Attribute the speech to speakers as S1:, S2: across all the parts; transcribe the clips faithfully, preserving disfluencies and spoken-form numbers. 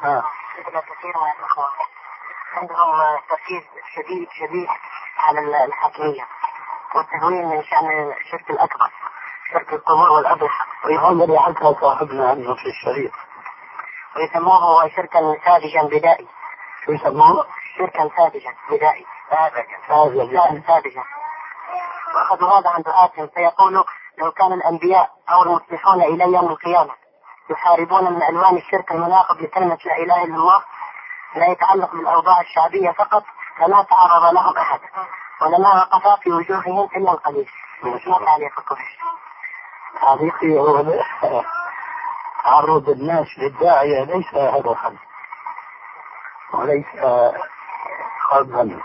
S1: مثل كثير من الإخوان عندهم تركيز شديد شديد على الحاكمية والتهوين من شأن الشرك الأكبر، شرك القبور والأضرحة،
S2: وهذا اللي حكى صاحبنا عنه في الشريط،
S1: ويسموه شركا ساذجا بدائي.
S2: شو يسموه؟
S1: شركا ساذجا بدائي.
S2: ساذجا
S1: ساذجا. وأخذوا هذا عن دعاتهم فيقولوا لو كان الأنبياء أو المصلحون إلى يوم القيامة يحاربون من ألوان الشرك المناقض لكلمة لا إله إلا الله لا يتعلق بالأوضاع الشعبية فقط فما تعرض لهم أحد ولما وقف في وجوههم إلا القليل. ما تعليقكم؟
S2: تعليقي هو تعرض الناس للداعية ليس هدفا وليس قصدا،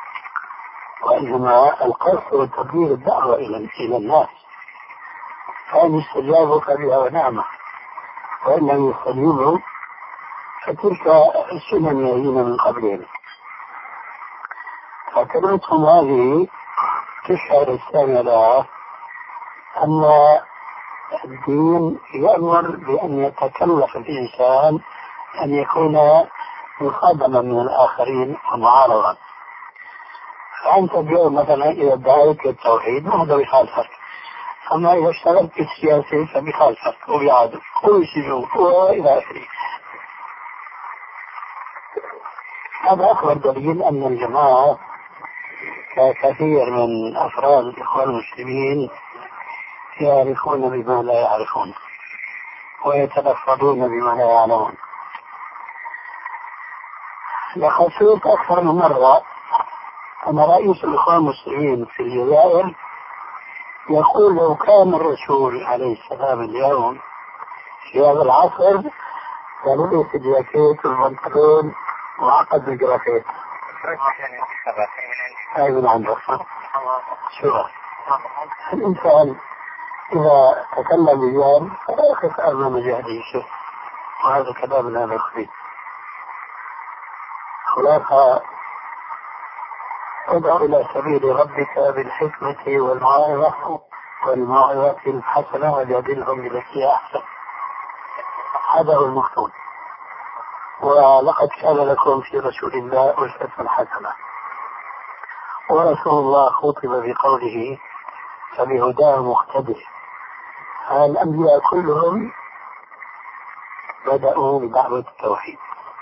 S2: وإنما القصد وتبليغ الدعوة إلى الناس، فإن استجابوا فبها ونعمة، وإن لم يستجيبوا فتلك السنن الذين من قبلهم. فكلمتهم هذه تشعر السامع لها أن الدين يأمر بأن يتكلف الإنسان أن يكون مخادما من الآخرين ومعارضا. فأنت اليوم مثلا إذا دعيت للتوحيد ما هذا بخالفك، أما إذا اشتغلت في السياسة فبخالفك وبيعادل ويسجون وإلى آخره. هذا أكبر دليل أن الجماعة كثير من أفراد الإخوان المسلمين يعرفون بما لا يعرفون ويتلفظون بما لا يعلمون. لقد سئلت أكثر من مرة أن رئيس الإخوان المسلمين في الجزائر يقول لو كان الرسول عليه السلام اليوم في هذا العصر للبس الجاكيت والبنطلون وعقد الجرافيت. أي من عندك شو الإنسان إذا تكلم بجهل فلا يخف أمام جهله شيء، وهذا كلام لا يخفي. خلاصة ادعو إلى سبيل ربك بالحكمة والموعظة والموعظة الحسنة وجادلهم بالتي هي أحسن. هذا هو المقصود. ولقد كان لكم في رسول الله أسوة حسنة. ورسول الله خطب بقوله فبهداه مقتدر. الأنبياء كلهم بدأوا بدعوة التوحيد.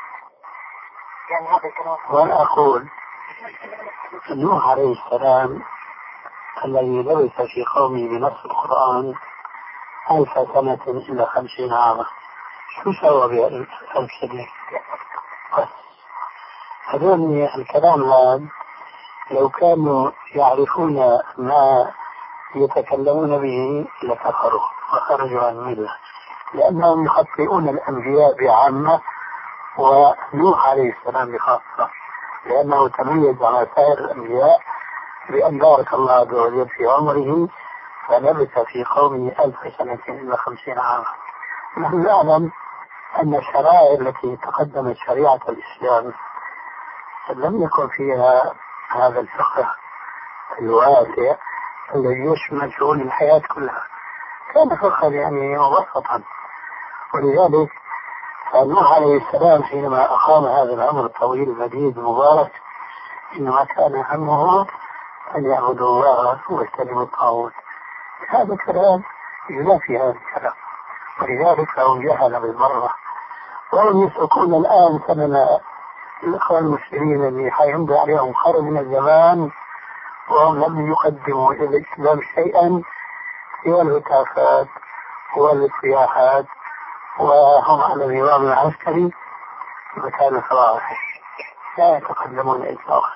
S2: وأنا أقول نوح عليه السلام الذي لبث في قومه بنص القرآن ألف سنة إلى خمسين عاما، شو سوى بألف ألف سنة؟ بس هذول الكلام هذا لو كانوا يعرفون ما يتكلمون به لكفروا وخرجوا عن الملة، لأنهم يخطئون الأنبياء بعامة ونوح عليه السلام بخاصة، لأنه تميز على سائر الأنبياء بأن بارك الله عز وجل في عمره فلبث في قومه ألف سنة إلى خمسين عاما. نحن نعلم أن الشرائع التي تقدمت شريعة الإسلام لم يكن فيها هذا الفقه الواسع الذي يشمل شؤون الحياة كلها، كان فقها يعني مبسطا. ولذلك فنوح عليه السلام حينما أقام هذا الأمر الطويل المديد المبارك إنما كان همه أن يعبدوا الله ويجتنبوا الطاغوت. هذا الكلام ينافي هذا الكلام، ولذلك فهم جهل بالمرة، وهم يسلكون الآن ثمن الإخوان المسلمين اللي حيمضي عليهم قرن من الزمان وهم لم يقدموا إلى الإسلام شيئا سوى الهتافات والصياحات، وهم على النظام العسكري مكان صلاح لا يتقدمون إطلاقا.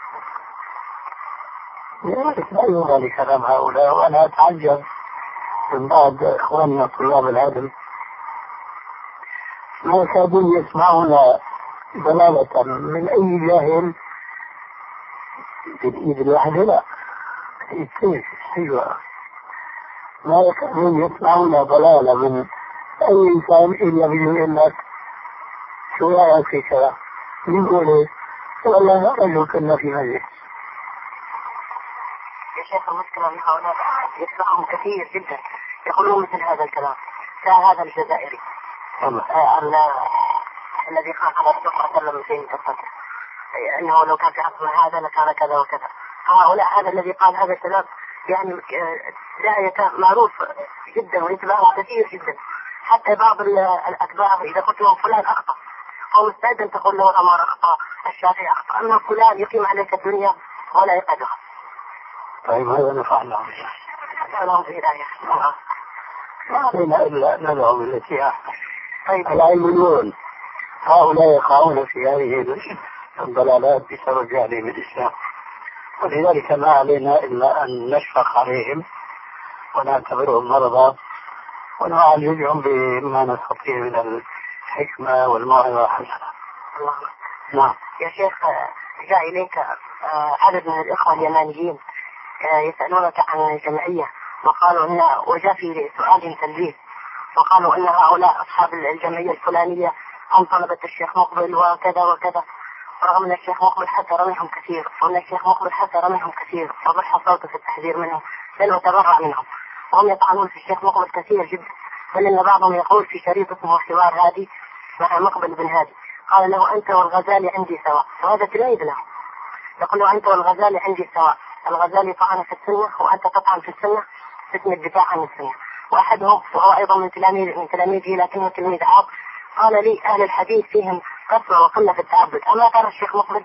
S2: لذلك لا يرى لكلام هؤلاء. وأنا أتعجب من بعض إخواننا طلاب العلم ما يكادون يسمعون ضلالة من أي جاهل بالإيد الواحدة، لا كيف أيوة ما يكادون يسمعون ضلالة من أي إنسان إلا بيقول لك شو رأيك في كذا، يقول إيه والله رجل كنا في مجلس.
S1: يا شيخ المشكلة من هؤلاء يسمعهم كثير جدا يقولون مثل هذا الكلام. كهذا الجزائري الذي قال على الرسول صلى الله عليه وسلم في قصته انه لو كان في عصرنا هذا لكان كذا وكذا. هؤلاء هذا الذي قال هذا الكلام يعني داعية معروف جدا ويتبعه كثير جدا، حتى بعض الأتباع إذا قلت لهم فلان أخطأ هو مستعد أن تقول له عمر أخطأ، الشافعي أخطأ، أما فلان يقيم عليك الدنيا ولا يقعدها.
S2: طيب هذا نفعل لهم
S1: لهم في هداية
S2: ما علينا إلا ندعو بالتي أحسن. طيب العلميون هؤلاء يقعون في هذه الضلالات بسبب جهلهم الإسلام، ولذلك ما علينا إلا أن نشفق عليهم ونعتبرهم مرضى ونعالجهم بما نستطيع من الحكمة والموعظة الحسنة.
S1: نعم يا شيخ، جاء إليك عدد من الإخوة اليمانيين يسألونك عن الجمعية، وقالوا إن وجاء في سؤال تنبيه، وقالوا إن هؤلاء أصحاب الجمعية الفلانية هم طلبة الشيخ مقبل وكذا وكذا، رغم أن الشيخ مقبل حذر منهم كثير، وأن الشيخ مقبل حذر منهم كثير وضح صوته في التحذير منهم بل وتبرع منهم، وهم يطعنون في الشيخ مقبل كثير جدا، بل إن بعضهم يقول في شريط اسمه حوار هادي مع مقبل بن هادي قال له أنت والغزالي عندي سواء، وهذا تلايد له، يقول له أنت والغزالي عندي سواء، الغزالي طعن في السنة وأنت تطعن في السنة، اسم الدفاع عن السنة. وأحدهم وهو أيضا من تلاميذ من تلاميذه لكنه تلميذ عاق قال لي أهل الحديث فيهم كثرة وقلة في التعبد، أما كان الشيخ مقبل.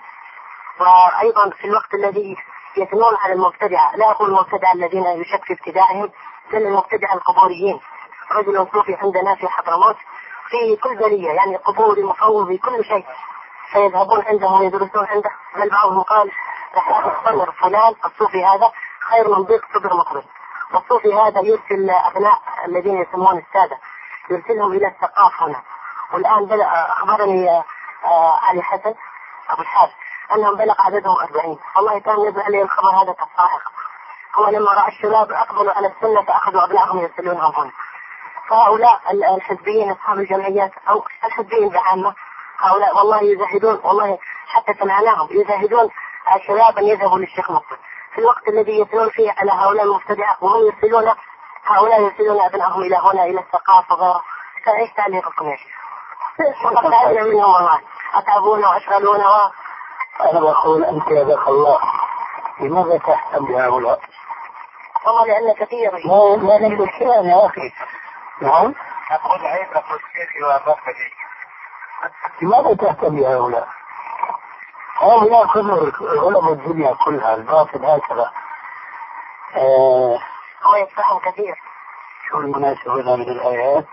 S1: وأيضا في الوقت الذي يثنون على المبتدعة، لا أقول المبتدعة الذين يشك في ابتداعهم بل المبتدعة القبوريين، رجل صوفي عندنا في حضرموت في كل بلية يعني قبوري مفوضي كل شيء، فيذهبون عنده ويدرسون عنده، بل بعضهم قال الصدر فلان الصوفي هذا خير من ضيق صدر مقبل، والصوفي هذا يرسل أبناء الذين يسمون السادة يرسلهم إلى الثقافة هنا. والآن بلغ أخبرني علي حسن أبو الحاج أنهم بلغ عددهم أربعين، والله كان يزعل عليه الخبر هذا كالصاعقة. هو لما رأى الشباب أقبلوا على السنة فأخذوا أبنائهم يرسلونهم هنا. فهؤلاء الحزبيين أصحاب الجمعيات أو الحزبيين بعامة هؤلاء والله يزهدون، والله حتى سمعناهم يزهدون الشباب أن يذهبوا للشيخ مقبل في الوقت الذي يتلون فيه على هؤلاء المبتدعة، وهم يرسلون هؤلاء يرسلون أبنائهم إلى هنا إلى الثقافة وغيره. فإيش تعليقكم يا شيخ؟ وقد تعلم منهم والله أتعبون وأشغلون و...
S2: أنا بقول أنت يا ذاك الله لماذا تحكم بهؤلاء؟
S1: والله لأن كثير
S2: لا لا نقول شيئا يا أخي. نعم
S3: أقول عيب أقول شيخي وأبقى
S2: لماذا تهتم بهؤلاء؟ هؤلاء كلهم علماء الدنيا كلها الباطل هكذا.
S1: آه هو يدفعهم كثير.
S2: شو المناسبة هنا من الآيات؟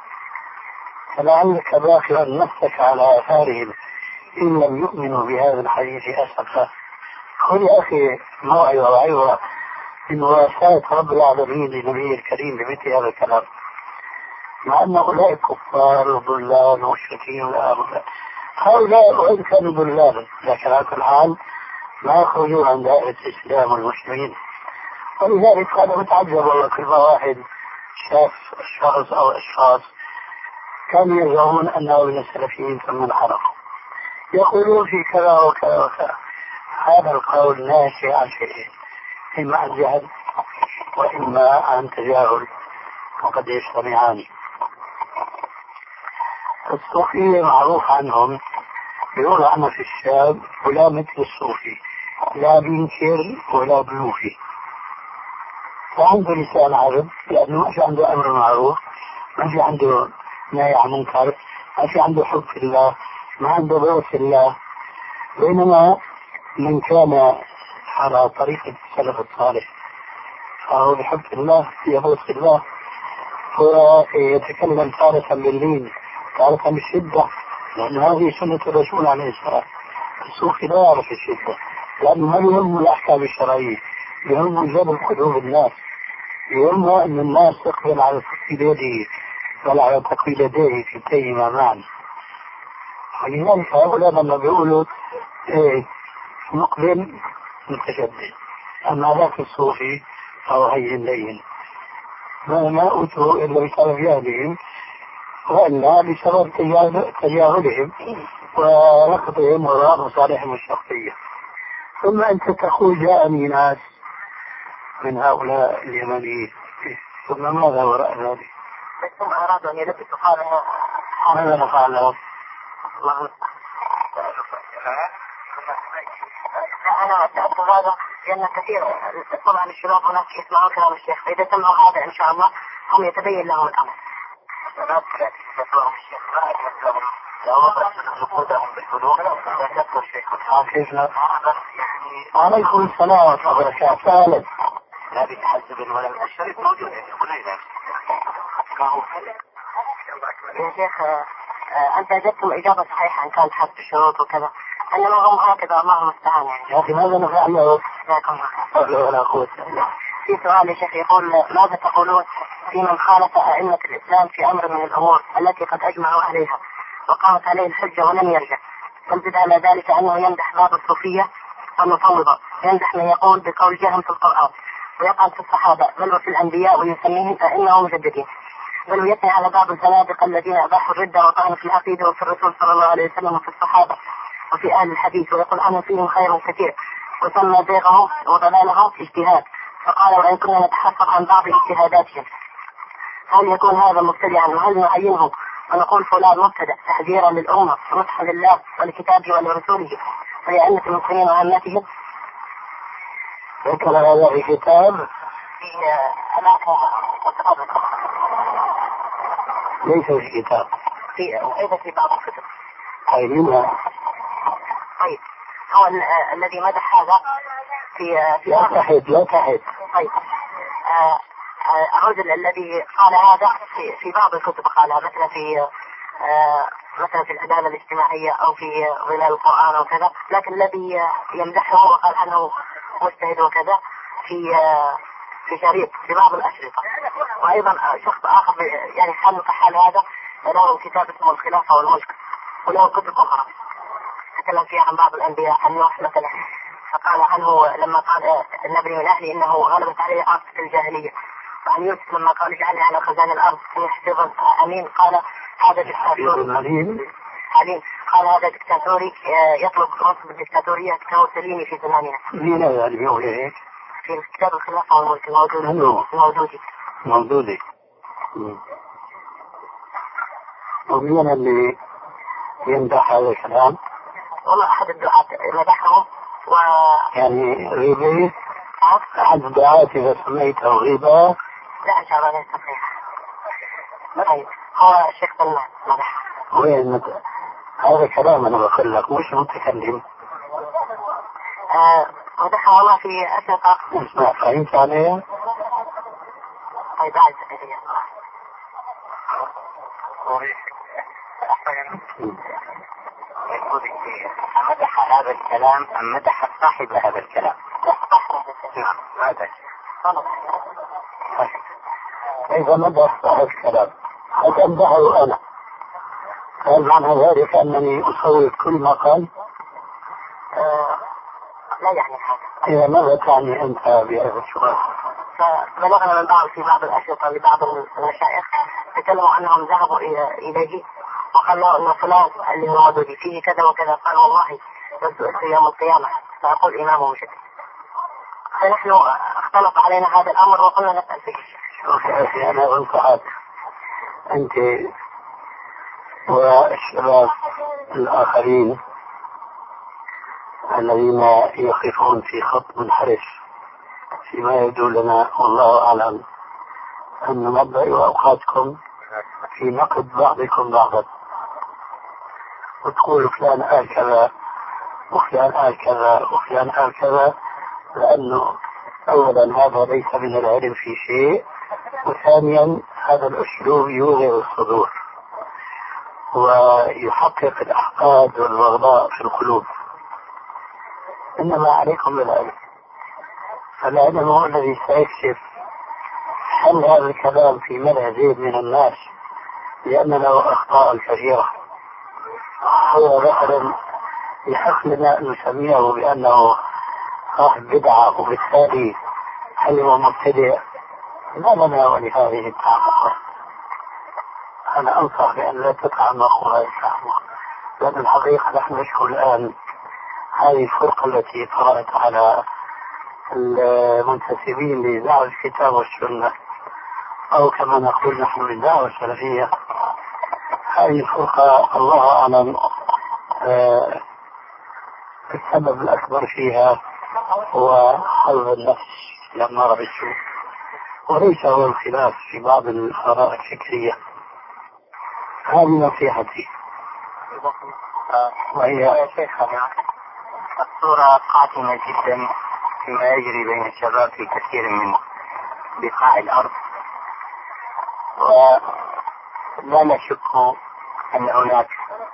S2: فلعلك باخرا نفسك على آثارهم إن لم يؤمنوا بهذا الحديث أسفا. قل يا أخي موعظة وعظة بمواساة رب العالمين لنبيه الكريم بمثل هذا الكلام، مع أن هؤلاء كفار وضلال ومشركين ولا هؤلاء وإن كانوا ضلالا لكن على كل حال ما يخرجون عن دائرة الإسلام والمسلمين. ولذلك أنا متعجب والله كل ما واحد شاف شخص أو أشخاص كانوا يزعمون أنه من السلفيين ثم انحرفوا يقولون في كذا وكذا وكذا. هذا القول ناشئ عن شيئين، إما عن جهل وإما عن تجاهل وقد يجتمعان. الصوفية معروف عنهم يقول عنه في الشاب ولا مثل الصوفي لا بينكر ولا بيوفي، فعنده لسان عرب لأنه ما في عنده أمر معروف، ما في عنده نهي عن منكر، ما في عنده حب في الله، ما عنده بغض في الله. بينما من كان على طريقة السلف الصالح فهو بحب الله يبغض في الله، هو يتكلم تارة باللين تارة بالشدة، لأن هذه سنة الرسول عليه الصلاة. الصوفي لا يعرف الشدة لأنه ما يهم الأحكام الشرعية، يهم جلب قلوب الناس، يهم أن الناس تقبل على تقبيل يده ولا على تقبيل يديه كلتيهما معا. ولذلك هؤلاء لما بيقولوا إيه مقبل متشدد، أما ذاك الصوفي فهو هين لين، ما ما أوتوا إلا بسبب جهلهم وإلا بسبب تجاهلهم وركضهم وراء مصالحهم الشخصية. ثم أنت تقول جاءني ناس من هؤلاء اليمنيين، ثم ماذا وراء ذلك؟
S1: ثم أرادوا أن يلبسوا قال
S2: ماذا نفعل لهم؟
S1: الله. أنا سألت هذا لأن كثير طبعا الشباب هناك يسمعون كلام الشيخ، فإذا سمعوا هذا إن شاء الله هم يتبين لهم الأمر.
S2: عليكم السلام ورحمة الله وبركاته.
S3: لا بيتحسب ولا الشريط موجود
S1: يا شيخ. أنت أجبتم إجابة صحيحة إن كانت حسب الشروط وكذا، إنما هم هكذا الله المستعان يعني.
S2: يا أخي ماذا نفعل له؟
S1: ولا قوة. في سؤال يا شيخ يقول ماذا تقولون في من خالف أئمة الإسلام في أمر من الأمور التي قد أجمعوا عليها وقامت عليه الحجة ولم يرجع، فالبد على ذلك أنه يمدح باب الصوفية المفوضة، يمدح من يقول بقول جهم في القرآن ويقعد في الصحابة بل وفي الأنبياء ويسميهم أئمة مجددين، بل ويثني على بعض الزنادقة الذين أباحوا الردة وطعنوا في العقيدة وفي الرسول صلى الله عليه وسلم وفي الصحابة وفي أهل الحديث، ويقول عنهم فيهم خير كثير، وسمى زيغهم وضلالهم اجتهاد، فقال وإن كنا نتحفظ عن بعض اجتهاداتهم هل يكون هذا مبتدعا وهل نعينه ونقول فلان مبتدع تحذيرا للأمة ونصحا لله ولكتابه ولرسوله ولأئمة المسلمين وعامتهم؟
S2: ذكر هذا في كتاب
S1: في أماكن
S2: ليس في كتاب،
S1: في أيضا في بعض الكتب.
S2: طيب منها.
S1: طيب هو الذي مدح هذا في في
S2: لا تحد لا تحد.
S1: طيب آه الرجل الذي قال هذا في, في بعض الكتب قالها، مثلا في آه مثلا في العدالة الاجتماعية أو في ظلال القرآن أو كذا، لكن الذي يمدحه وقال عنه مجتهد وكذا في آه في شريط في بعض الأشرطة. وأيضا شخص آخر يعني حل حال هذا له كتاب اسمه الخلافة والملك، وله كتب أخرى تكلم فيها عن بعض الأنبياء، عن نوح مثلا، فقال عنه لما قال النبي من أهلي إنه غلبت عليه عاصفة الجاهلية، وعن يوسف لما قال اجعلني على خزان الأرض في حفظا أمين قال هذا دكتاتوري عليم قال هذا دكتاتوري يطلب منصب الدكتاتورية كمسليني في زماننا.
S2: مين هذا اللي بيقول هيك؟
S1: في كتاب الخلافة والملك الموجود موجودي
S2: موجودي. ومين اللي يمدح هذا الكلام؟
S1: والله أحد الدعاة مدحهم و
S2: يعني غيبة. أحد الدعاة إذا سميته غيبة
S1: لا إن شاء الله لا يستطيع. طيب هو الشيخ سلمان مدح.
S2: وين مت... هذا كلام أنا بقول لك مش متكلم.
S1: آه مدحه والله في أشرطة.
S2: اسمع فهمت عليه؟
S1: طيب بعد سكتية.
S3: يقول مدح هذا الكلام أم مدح صاحب هذا الكلام؟ نعم هذا
S2: إذا مدح صاحب الكلام أتمدحه أنا، هل معنى ذلك أنني أصوت كل ما قال؟
S1: آه لا يعني هذا.
S2: إذا ماذا تعني أنت بهذا السؤال؟
S1: فبلغنا من بعض في بعض الأشرطة لبعض المشايخ تكلموا أنهم ذهبوا إليه وقالوا أن فلان اللي هو موجود فيه كذا وكذا، قال والله لو سئلت يوم القيامة سأقول إمامه مجد. فنحن اختلط علينا هذا الأمر وقلنا نسأل فيه.
S2: شوف يا أخي أنا أنصحك أنت والشباب الآخرين الذين يقفون في خط منحرف فيما يبدو لنا والله أعلم أن نمضي أوقاتكم في نقد بعضكم بعضا وتقول فلان قال كذا وفلان قال كذا وفلان قال كذا، لأنه أولا هذا ليس من العلم في شيء، وثانيا هذا الأسلوب يوغر الصدور ويحقق الأحقاد والبغضاء في القلوب. إنما عليكم بالعلم، فالعلم هو الذي سيكشف هل هذا الكلام في ملأ زيد من الناس لأن له أخطاء كثيرة، هو مثلا يحق لنا أن نسميه بأنه صاحب بدعة وبالتالي هل هو مبتدئ؟ لا لنا ولهذه التعمق. أنا أنصح بأن لا تتعمق هذه التعمق، لأن الحقيقة نحن نشكو الآن هذه الفرقة التي طرأت على المنتسبين لدعوة الكتاب والسنة، أو كما نقول نحن للدعوة السلفية. هذه الفرقة الله أعلم آه السبب الأكبر فيها هو حظ النفس لأمارة بالسوء، وليس هو الخلاف في بعض الآراء الفكرية. هذه نصيحتي.
S3: وهي يا شيخنا الصورة قاتمة جدا فيما يجري بين الشباب في كثير من بقاع الأرض، ولا نشك أن هناك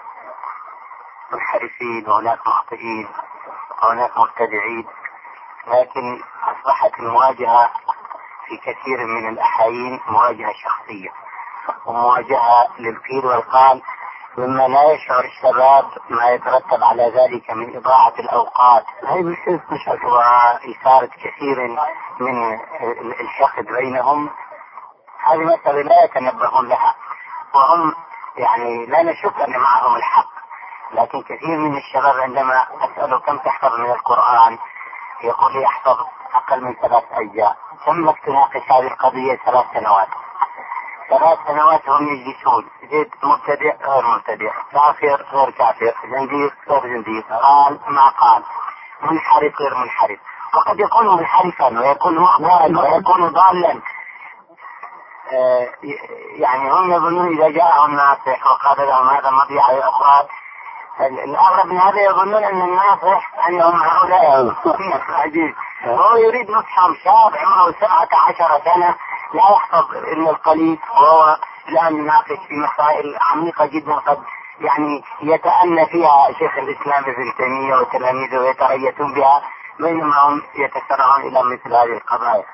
S3: منحرفين وهناك مخطئين وهناك مبتدعين، لكن أصبحت المواجهة في كثير من الأحايين مواجهة شخصية ومواجهة للقيل والقال، مما لا يشعر الشباب ما يترتب على ذلك من إضاعة الأوقات وإثارة كثير من الحقد بينهم. هذه مسألة لا يتنبهون لها، وهم يعني لا نشك أن معهم الحق، لكن كثير من الشباب عندما أسأله كم تحفظ من القرآن يقول لي أحفظ أقل من ثلاث أجزاء. تمت تناقش هذه القضية ثلاث سنوات ثلاث سنوات هم يجلسون، زيد مبتدع غير مبتدع، كافر غير كافر، زنديق غير زنديق، قال ما قال، منحرف غير منحرف، وقد يكون منحرفا ويكون مخطئا ويكون ضالا. آه يعني هم يظنون إذا جاءهم ناصح وقال لهم هذا مضيعة للأفراد، الأغرب من هذا يظنون أن الناصح أنهم هؤلاء عجيب، وهو يريد نصحهم شاب عمره سبعة عشر سنة لا يحفظ إلا القليل، وهو الآن يناقش في مسائل عميقة جدا قد يعني يتأنى فيها شيخ الإسلام ابن تيمية وتلاميذه ويتريثون بها، بينما هم يتسرعون إلى مثل هذه القضايا.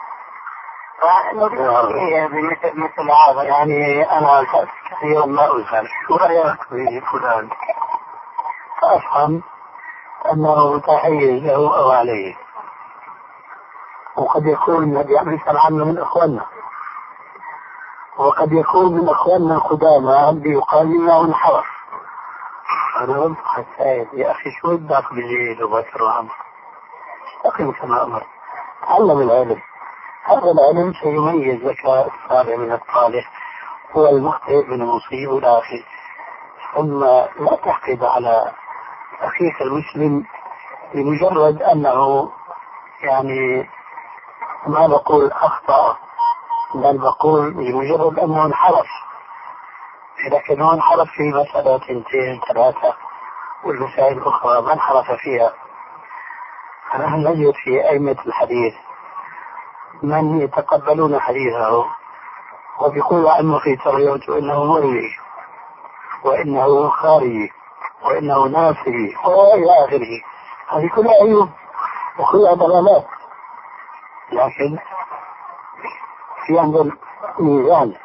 S3: فنريد بمثل هذا.
S2: يعني أنا كثيرا ما أزهر شو رأيك في فلان، فأفهم أنه متحيز له أو عليه، وقد يكون الذي يسأل عنه من إخواننا، وقد يكون من إخواننا القدامى اللي يقال لنا انحرف. أنا بنصح السائل يا أخي شو بدك بجيل وبكر وعمر، استقم كما أمر، تعلم العلم. هذا العلم سيميز لك الصالح من الطالح، هو المخطئ من المصيب والآخر. ثم لا تحقد على أخيك المسلم لمجرد أنه يعني ما بقول أخطأ، بل بقول لمجرد أنه انحرف، لكن هو انحرف في مسألة اثنتين ثلاثة والمسائل الأخرى ما انحرف فيها. نحن نجد في أئمة الحديث من يتقبلون حديثه وبيقول عنه في تربيته إنه مروي وإنه خارجي وإنه نافذي وإلى آخره. هذه كلها عيوب وكلها ضلالات، لكن في عندهم ميزان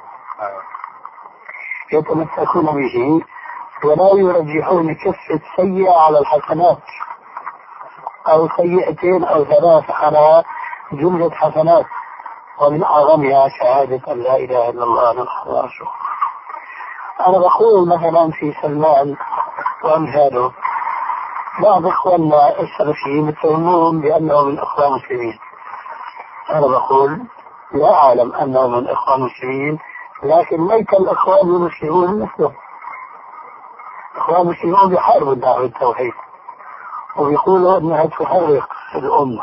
S2: يتمسكون به ولا يرجحون كفة سيئة على الحسنات أو سيئتين أو ثلاث على جملة حسنات، ومن أعظمها شهادة أن لا إله إلا الله محمد رسول الله. أنا بقول مثلا في سلمان وأمثاله بعض إخواننا السلفيين يتهمون بأنه من إخوان مسلمين. أنا بقول لا أعلم أنه من إخوان مسلمين، لكن ليس الإخوان المسلمون مثله. إخوان مسلمون بيحاربوا دعوة التوحيد وبيقولوا أنها تحرق الأمة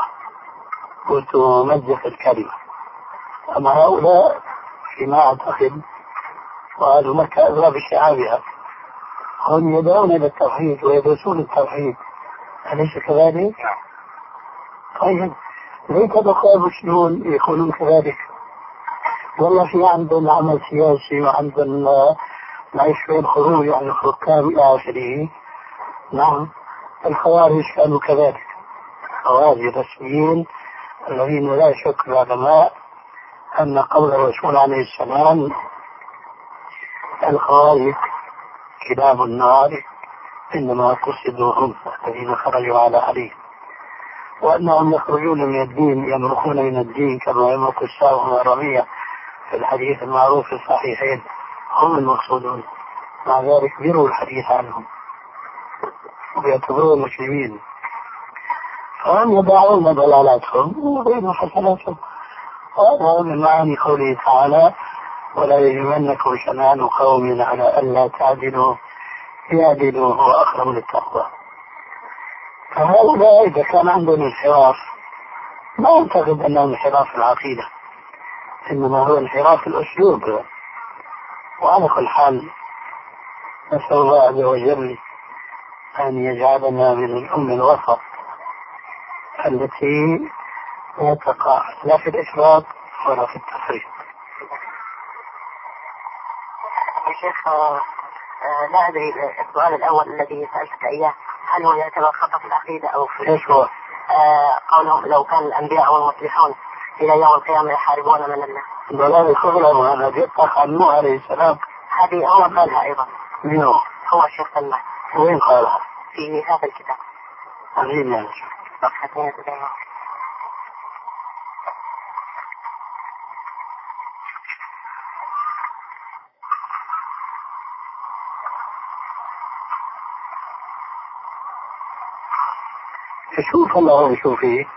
S2: وتمزق الكلمة، أما هؤلاء فيما أعتقد وأهل مكة أدرى بشعابها هم يدعون إلى التوحيد ويدرسون التوحيد، أليس كذلك؟ طيب ليس الإخوان المسلمون يكونون كذلك؟ والله في عندنا عمل سياسي وعندنا ما يشبه الخروج عن الحكام إلى آخره. نعم الخوارج كانوا كذلك، الخوارج الرسميين الذين لا شك العلماء أن قول الرسول عليه السلام الخوارج كلاب النار إنما قصدوا هم الذين خرجوا على علي، وأنهم يخرجون من الدين يمرقون من الدين كما يمرق السهم الرمية في الحديث المعروف في الصحيحين، هم المقصودون. مع ذلك بيروا الحديث عنهم ويعتبرون مسلمين، فهم يدعون ضلالاتهم ويبينوا حسناتهم. وهذا من معاني قوله تعالى ولا يجرمنكم شنآن قوم على ألا تعدلوا يعدل وهو أقرب للتقوى. فهؤلاء إذا كان عندهم انحراف ما أعتقد أنه انحراف العقيدة، إنما هو انحراف الأسلوب. وعلى كل حال نسأل الله عز وجل أن يجعلنا من الأمة الوسط التي لا تقع لا في الإفراط ولا في التفريط.
S1: يا شيخ لا أدري السؤال الأول الذي سألتك إياه هل هو يعتبر خطأ في العقيدة أو في
S2: إيش هو؟
S1: آه قولهم لو كان الأنبياء والمصلحون إلى يوم القيامة يحاربون من الله.
S2: ضلال كبرى وأنا جئتك عن نوح عليه السلام.
S1: هذه هو قالها أيضا.
S2: منو؟
S1: هو الشيخ سلمان.
S2: وين قالها؟
S1: في هذا الكتاب.
S2: عظيم يا شيخ.
S1: صفحة اثنين وسبعين.
S2: شوف الله يشوف فيه.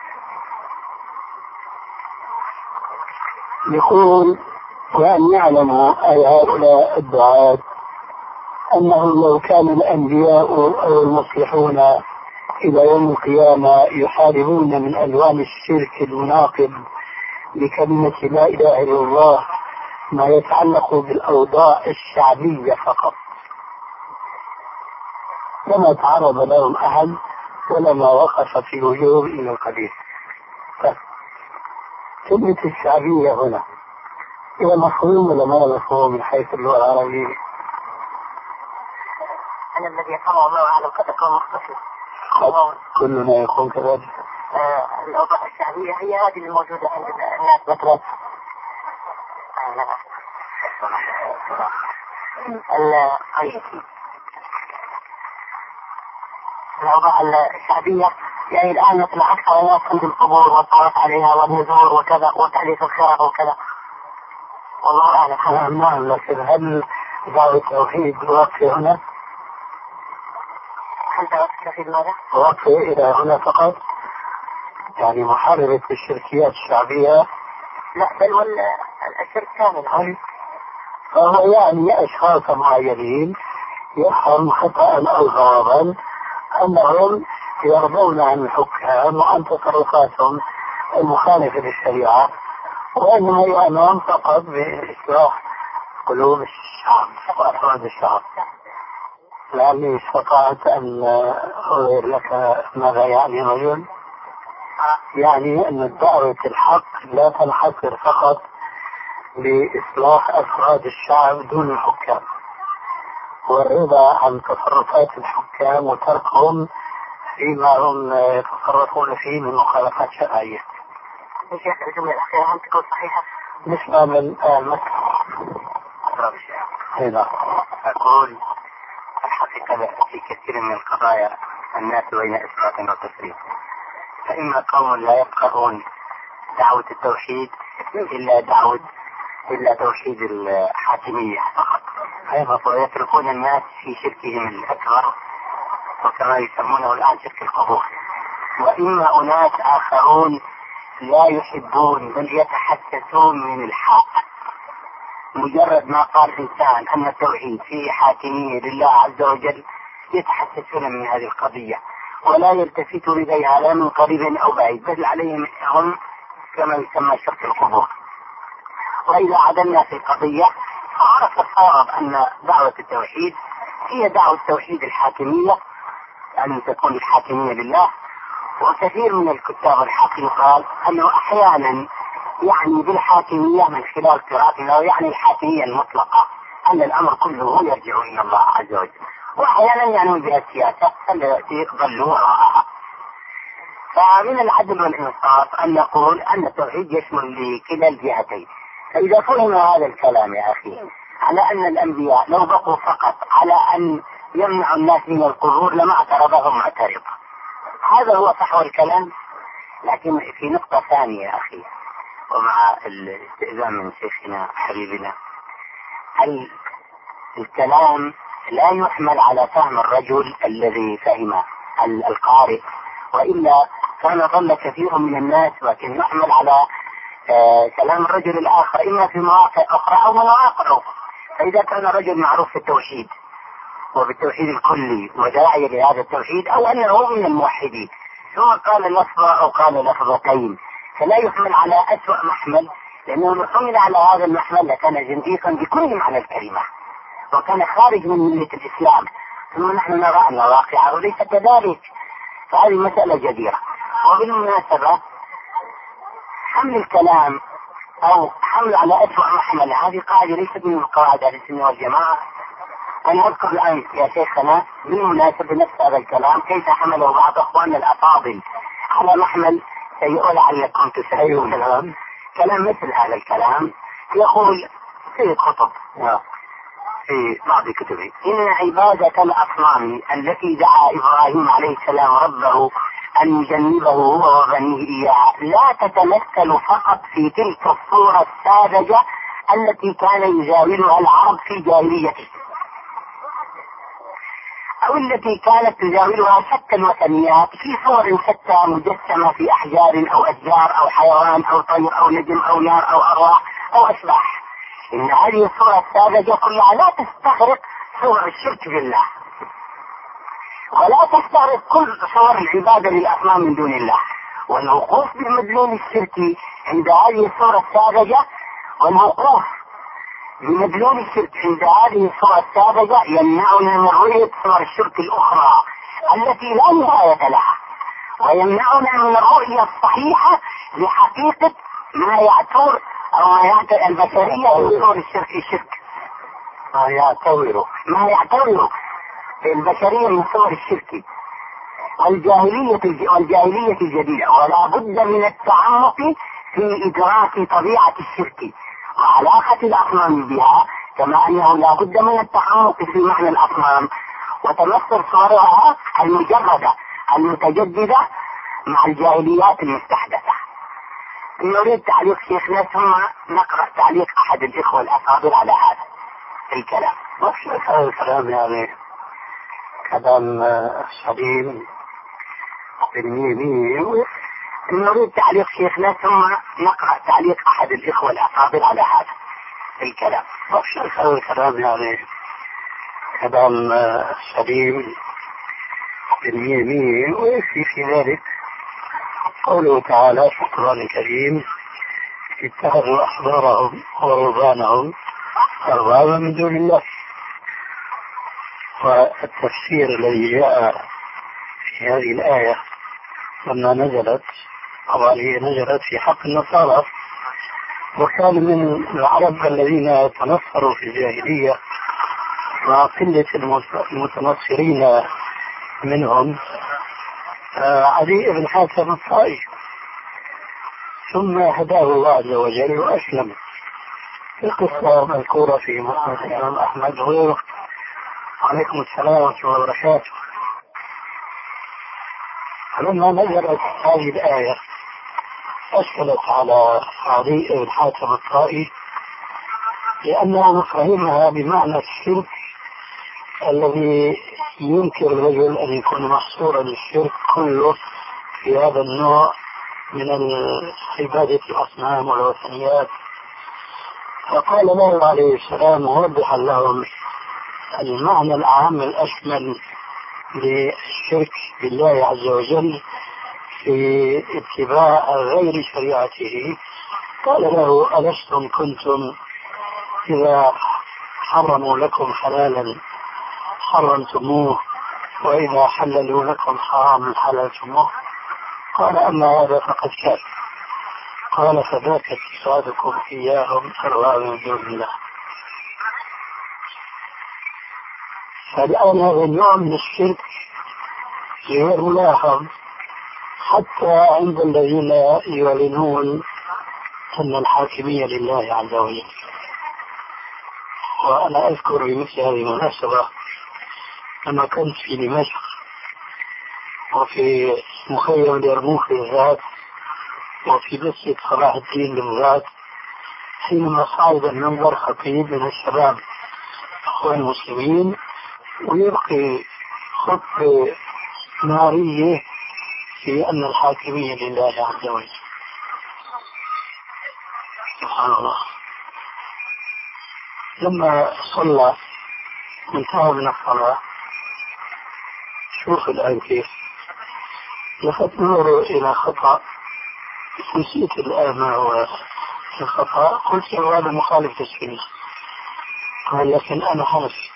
S2: يقول وأن يعلموا أي هؤلاء الدعاة أنهم لو كان الأنبياء أو المصلحون إلى يوم القيامة يحاربون من ألوان الشرك المناقض لكلمة لا إله إلا الله ما يتعلق بالأوضاع الشعبية فقط، لما تعرض لهم أحد ولما وقف في وجوه إلى القبيل. كلمة الشعبية هنا هي مفهوم ولا ما مفهوم من حيث اللغة العربية؟
S1: أنا الذي يفهمه الله أعلم قد أكون مختصر.
S2: كلنا يكون كذلك.
S1: آه الأوضاع الشعبية هي هذه الموجودة عند الناس مثلا. الأوضاع الشعبية يعني الآن مثل أكثر الناس عند القبور والطواف عليها والنذور وكذا وتأليف الخير وكذا. والله أعلم.
S2: نعم، لكن هل دعوة التوحيد واقفة هنا؟
S1: هل دعوة التوحيد ماذا؟
S2: واقفة إلى هنا فقط؟ يعني محاربة الشركيات الشعبية؟
S1: لا، بل والشرك كامل.
S2: فهو يعني أشخاص معينين يفهم خطأ أو صوابا أنهم يرضون عن الحكام وعن تصرفاتهم المخالفة للشريعة، وإنما يؤمنون فقط بإصلاح قلوب الشعب وأفراد الشعب. لعلي استطعت أن أظهر لك ماذا يعني رجل. يعني أن دعوة الحق لا تنحصر فقط لإصلاح أفراد الشعب دون الحكام، والرضا عن تصرفات الحكام وتركهم فيما هم يتصرفون فيه من مخالفات شرعية.
S1: يا شيخ الجملة الأخيرة هم تكون صحيحة؟
S2: نسمع من آل مكة. هنا
S3: أقول الحقيقة في كثير من القضايا الناس بين إفراط وتفريط، فإما قوم لا يفقهون دعوة التوحيد إلا دعوة إلا توحيد الحاكمية فقط، ويتركون الناس في شركهم الأكبر وكما يسمونه الآن شرك القبور. وإما أناس آخرون لا يحبون بل يتحسسون من الحق، مجرد ما قال إنسان أن التوحيد فيه حاكمية لله عز وجل يتحسسون من هذه القضية ولا يلتفتوا إليها لا من قريب أو بعيد، بل عليهم هم كما يسمى شرك القبور. وإذا عدلنا في القضية فعرف الصواب أن دعوة التوحيد هي دعوة توحيد الحاكمية، أن تكون الحاكمية لله. وكثير من الكتاب الحق يقال أنه أحيانا يعني بالحاكمية من خلال قراءتنا ويعني الحاكمية المطلقة أن الأمر كله يرجع إلى الله عز وجل، وأحيانا يعني بها السياسة التي يقبلوا وراءها. فمن العدل والإنصاف أن نقول أن التوحيد يشمل لكلا الجهتين. فإذا فهم هذا الكلام يا أخي على أن الأنبياء لو بقوا فقط على أن يمنع الناس من القبور لما اعترضهم معترض، هذا هو صحو الكلام. لكن في نقطة ثانية يا أخي، ومع الاستئذان من شيخنا حبيبنا، الكلام لا يحمل على فهم الرجل الذي فهم القارئ، وإلا كان ظل كثير من الناس، لكن يحمل على آه كلام الرجل الآخر إما في مواقع أخرى أو مواقع أخرى. فإذا كان رجل معروف في التوحيد وبالتوحيد الكلي وداعي لهذا التوحيد، أو أنه من الموحدين، ثم قال لفظة أو قال لفظتين، فلا يحمل على أسوأ محمل، لأنه لو حمل على هذا المحمل لكان زنديقا بكل معنى الكلمة وكان خارج من ملة الإسلام، ثم نحن نرى أن واقعه ليس كذلك، فهذه مسألة جديرة. وبالمناسبة حمل الكلام أو حمل على أسوأ محمل هذه قاعدة ليست من قواعد أهل السنة والجماعة. أنا أذكر الآن يا شيخنا بالمناسبة نفس هذا الكلام كيف حمله بعض أخواننا الأفاضل على محمل سيئة لعلكم تسألون كلام كلام مثل هذا الكلام. يقول في خطب في بعض كتبه إن عبادة الأصنام التي دعا إبراهيم عليه السلام ربه أن يجنبه هو وبنيه إياها لا تتمثل فقط في تلك الصورة الساذجة التي كان يزاولها العرب في جاهليته، أو التي كانت تزاولها شتى الوثنيات في صور شتى مجسمة في أحجار أو أشجار أو حيوان أو طير أو نجم أو نار أو أرواح أو أشباح. إن هذه الصورة الساذجة كلها لا تستغرق صور الشرك بالله، ولا تستغرق كل صور العبادة للأصنام من دون الله، والوقوف بمدلول الشرك عند هذه الصورة الساذجة والوقوف بمدلول الشرك عند هذه الصورة الساذجة يمنعنا من رؤية صور الشرك الأخرى التي لا نهاية لها، ويمنعنا من الرؤية الصحيحة لحقيقة ما يعتبر أو ما يعتبر البشرية من صور الشرك الشرك
S2: ما يعتبره
S3: ما يعتبره البشرية من صور الشرك والجاهلية والجاهلية الجديدة. ولا بد من التعمق في إدراك طبيعة الشرك وعلاقة الأصنام بها، كما أنه لا بد من التعمق في معنى الأصنام وتمثل صورها المجردة المتجددة مع الجاهليات المستحدثة. نريد تعليق شيخنا ثم نقرأ تعليق أحد الإخوة الأفاضل على هذا الكلام.
S2: هذا الكلام يعني كلام سليم بالميمي.
S3: نريد تعليق شيخنا ثم نقرأ تعليق أحد الإخوة الأفاضل على هذا الكلام.
S2: هذا الكلام يعني كلام سليم بالميمي، ويكفي في ذلك قوله تعالى في القرآن الكريم اتخذوا أحبارهم ورهبانهم أربابا من دون الله. والتفسير الذي جاء في هذه الآية لما نزلت، طبعا هي نزلت في حق النصارى، وكان من العرب الذين تنصروا في الجاهلية مع قلة المتنصرين منهم عدي بن حاتم الطائي، ثم هداه الله عز وجل وأسلم. القصة مذكورة في مسند الإمام أحمد وغيره. عليكم السلام ورحمة الله وبركاته. فلما نزلت هذه الآية أشكلت على عدي بن حاتم الطائي لأنه فهمها بمعنى الشرك الذي يمكن الرجل أن يكون محصورا الشرك كله في هذا النوع من عبادة الأصنام والوثنيات. فقال له عليه السلام موضحا لهم المعنى العام الأشمل للشرك بالله عز وجل في اتباع غير شريعته، قال له ألستم كنتم إذا حرموا لكم حلالا حرمتموه وإذا حللوا لكم حراما حللتموه؟ قال أما هذا فقد كان. قال فذاك اتخاذكم إياهم أربابا من دون الله. فالآن هذا النوع من الشرك غير ملاحظ حتى عند الذين يعلنون أن الحاكمية لله عز وجل. وأنا أذكر بمثل هذه المناسبة لما كنت في دمشق وفي مخيم اليرموك بالذات وفي مسجد صلاح الدين بالذات، حينما صعد المنبر خطيب من الشباب أخوان المسلمين ويلقي خطبة نارية في أن الحاكمية لله عز وجل. سبحان الله. لما صلى انتهى من الصلاة. شوف الآن كيف لقد نظروا إلى خطأ، نسيت الآن ما هو الخطأ، قلت له هذا مخالف للسنة، قال لكن أنا حنفي.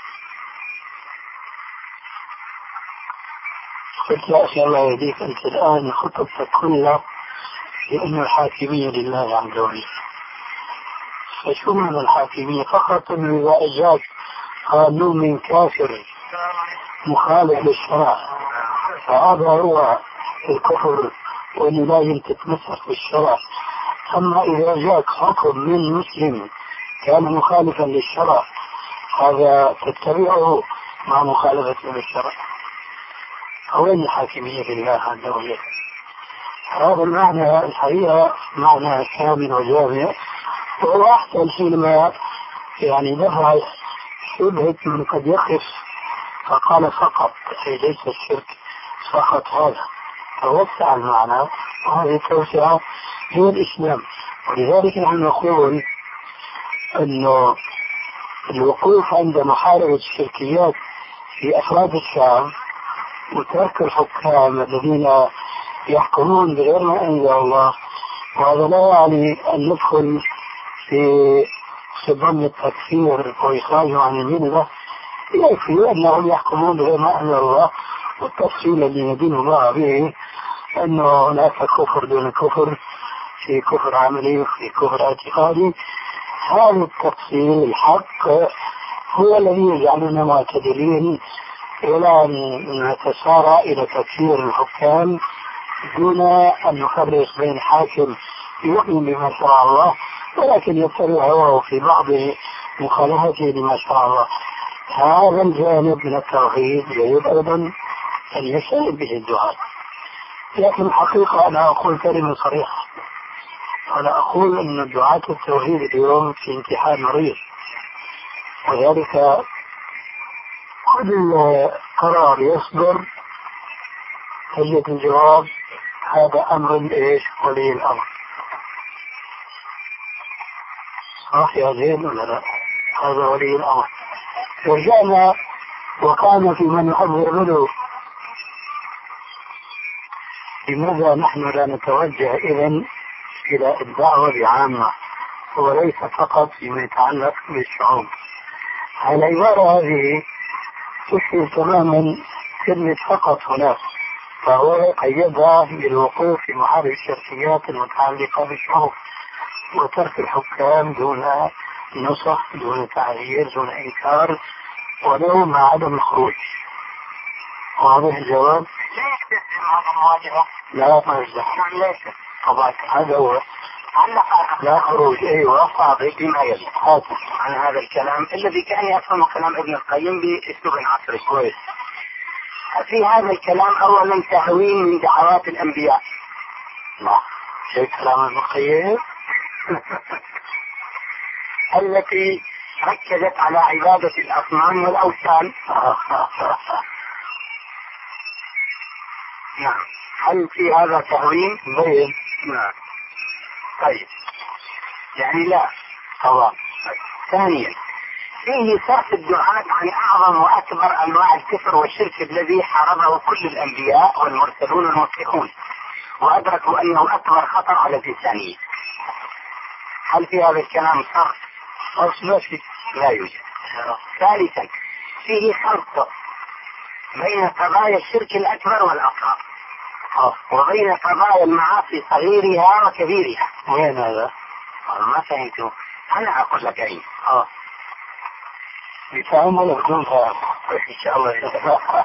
S2: قلت يا أخي الله يهديك، أنت الآن خطبتك كلها لأن الحاكمية لله عز وجل. فشو معنى الحاكمية؟ فقط أنه إذا أجاك قانون من كافر مخالف للشرع فهذا هو الكفر وأنه لازم تتمسك بالشرع. أما إذا جاك حكم من مسلم كان مخالفا للشرع هذا تتبعه مع مخالفة للشرع. وين الحاكمية لله عز وجل؟ هذا المعنى الحقيقة معنى كامل وجامع، وهو أحسن حينما يعني دفع شبهة من قد يقف فقال فقط، أي ليس الشرك فقط هذا، فوسع المعنى، وهذه التوسعة هي الإسلام. ولذلك نحن نقول أنه الوقوف عند محاربة الشركيات في أفراد الشعب وترك الحكام الذين يحكمون بغير ما أنزل الله، وهذا لا يعني أن ندخل في ضمن التكفير وإخراجه عن الملة، يكفي أنهم يحكمون بغير ما أنزل الله. والتفصيل الذي يدين الله به أنه هناك كفر دون كفر، في كفر عملي وفي كفر اعتقادي. هذا التفصيل الحق هو الذي يجعلنا معتدلين إلى أن نتسارع إلى تكفير الحكام دون أن نفرق بين حاكم يؤمن بما شرع الله ولكن يتبع هواه في بعض مخالفته لما شرع الله. هذا الجانب من التوحيد يجب أيضا أن يشتغل به الدعاء. لكن الحقيقة أنا أقول كلمة صريحة، أنا أقول أن دعاة التوحيد اليوم في امتحان مريض، وذلك كل قرار يصدر تجد الجواب هذا أمر إيش ولي الأمر. صح يا زين ولا لا؟ هذا ولي الأمر. رجعنا وكان في من يحذر منه. لماذا نحن لا نتوجه إذن إلى الدعوة بعامة وليس فقط فيما يتعلق بالشعوب؟ العبارة هذه تشبه تماما كلمة فقط هناك، فهو قيدها بالوقوف في محارب الشركيات المتعلقة بالشعوب وترك الحكام دون نصح دون تعذير دون إنكار ولو مع عدم الخروج. واضح الجواب؟
S3: ليش تسلم هذا المواجهة؟
S2: لا ما يزدح.
S3: ليش؟
S2: طبعا هذا هو لا خروج. ايوه صادق
S3: بما يلي عن هذا الكلام الذي كان يفهم كلام ابن القيم باسلوب عصري كويس. في هذا الكلام اولا تهوين من دعوات الانبياء.
S2: لا شيء كلام ابن القيم
S3: التي ركزت على عبادة الاصنام والاوثان. نعم، هل في هذا تهوين؟
S2: بين.
S3: نعم. طيب يعني لا طبعا. طيب. ثانيا فيه صرف الدعاة عن اعظم واكبر انواع الكفر والشرك الذي حاربه كل الانبياء والمرسلون المصلحون وادركوا انه اكبر خطر على الانسانية. هل في هذا الكلام صرف؟
S2: صرف لا شيء
S3: لا يوجد. ثالثا فيه خلط بين قضايا الشرك الاكبر والاصغر وبين قضايا المعاصي صغيرها وكبيرها.
S2: وين هذا؟
S3: ما فهمتوا؟ أنا أقول لك أي
S2: آه بفهم ولا بدون فهم؟
S3: إن شاء الله.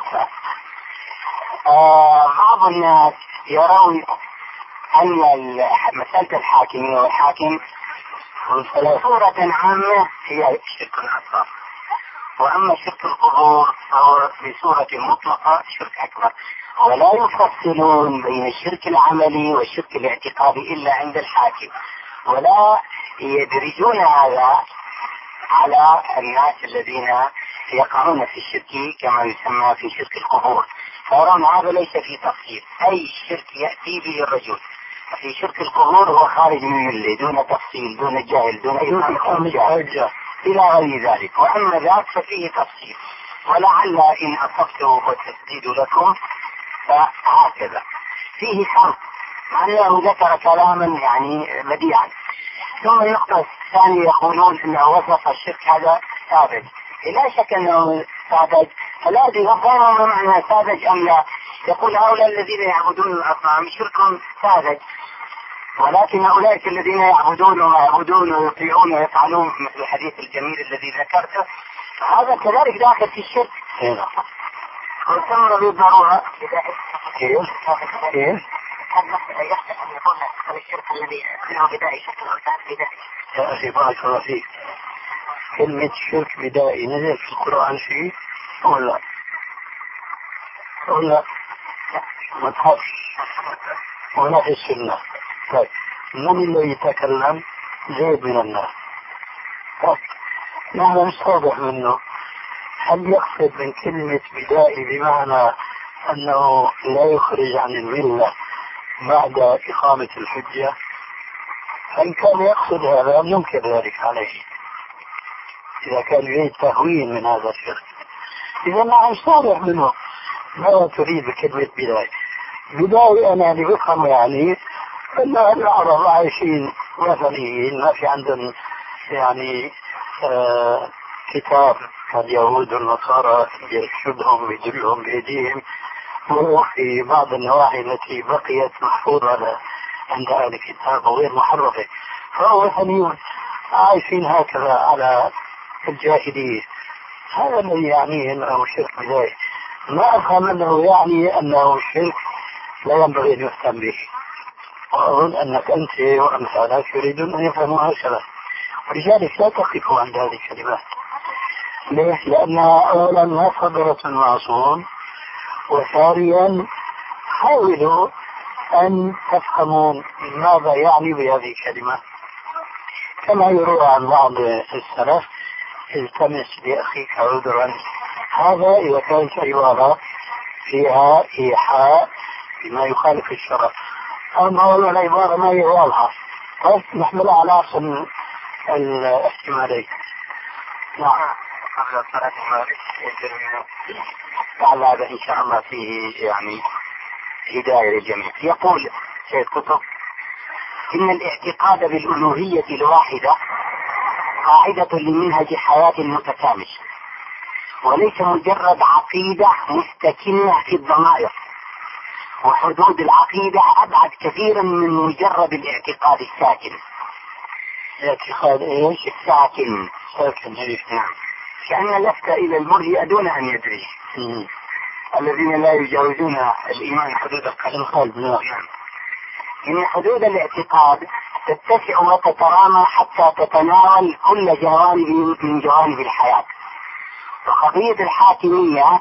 S3: آه بعض الناس يرون أن مسألة الحاكمية والحاكم صورة عامة هي الشرك الأصغر، وأما شرك القبور فهو بصورة مطلقة شرك أكبر، ولا يفصلون بين الشرك العملي والشرك الاعتقادي إلا عند الحاكم، ولا يدرجون هذا على الناس الذين يقعون في الشرك كما يسمى في شرك القبور، فيرون هذا ليس في تفصيل. أي شرك يأتي به الرجل في شرك القبور هو خارج من الملة دون تفصيل دون جهل دون إقامة حجة إلى غير ذلك، وأما ذاك ففيه تفصيل. ولعل إن أصبت والتسديد لكم فهكذا. فيه فرق مع أنه ذكر كلاما يعني بديعا. ثم النقطة الثانية يقولون أنه وصف الشرك هذا ساذج. لا شك أنه ساذج، فلا أدري ما معنى ساذج أم لا. يقول هؤلاء الذين يعبدون الأصنام شركهم ساذج، ولكن أولئك الذين يعبدون ويعبدون ويطيعون ويفعلون مثل الحديث الجميل الذي ذكرته هذا كذلك داخل في الشرك. والثمر بالضرورة
S2: كيف؟ كيف؟
S1: هل يحسن أن يكون الشرك الذي كله بدائي شرك الأوثان بدائي؟
S2: يا أخي بارك الله فيك، كلمة شرك بدائي نزل في القرآن شيء ولا ولا ما تخافش ولا في السنة؟ طيب من اللي يتكلم؟ زيد من الناس. طيب نحن نستوضح منه، هل يقصد من كلمة بدائي بمعنى أنه لا يخرج عن الملة بعد إقامة الحجة؟ فإن كان يقصد هذا يمكن ذلك عليه إذا كان يريد تهوين من هذا الشرك. إذا نحن نستوضح منه ما تريد بكلمة بدائي. بدائي أنا اللي بفهم يعني أن العرب عايشين وثنيين، ما في عندهم يعني آه كتاب كاليهود والنصارى يرشدهم ويدلهم بأيديهم، وفي بعض النواحي التي بقيت محفوظة عند أهل الكتاب وغير محرفة، فهو وثنيون عايشين هكذا على الجاهلية. هذا الذي يعنيه أنه شرك بدائي. ما أفهم أنه يعني أنه الشرك لا ينبغي أن يهتم به، وأظن أنك أنت وأمثالك يريدون أن يفهموا هكذا، ولذلك لا تقفوا عند هذه الكلمات. ليه؟ لأنها أولا ما صدرت المعصوم، وثانيا حاولوا أن تفهموا ماذا يعني بهذه الكلمة. كما يروى عن بعض السلف التمس لأخيك عذرا، هذا إذا كانت عبارة فيها إيحاء بما يخالف الشرع، أما هو العبارة ما هي واضحة طيب نحملها على أصل الاحتمالين. نعم
S3: قبل صلاة المغرب لعل هذا إن شاء الله فيه يعني هداية للجميع. يقول سيد قطب إن الاعتقاد بالألوهية الواحدة قاعدة لمنهج حياة متكامل، وليس مجرد عقيدة مستكنة في الضمائر، وحدود العقيدة أبعد كثيرا من مجرد الاعتقاد الساكن.
S2: الاعتقاد ايش؟
S3: الساكن.
S2: ساكن.
S3: نعم. كأن لفت إلى المرجئة دون أن يدري الذين لا يجاوزون الإيمان حدود القلب. نعم. إن حدود الاعتقاد تتسع وتترامى حتى تتناول كل جوانب من جوانب الحياة. وقضية الحاكمية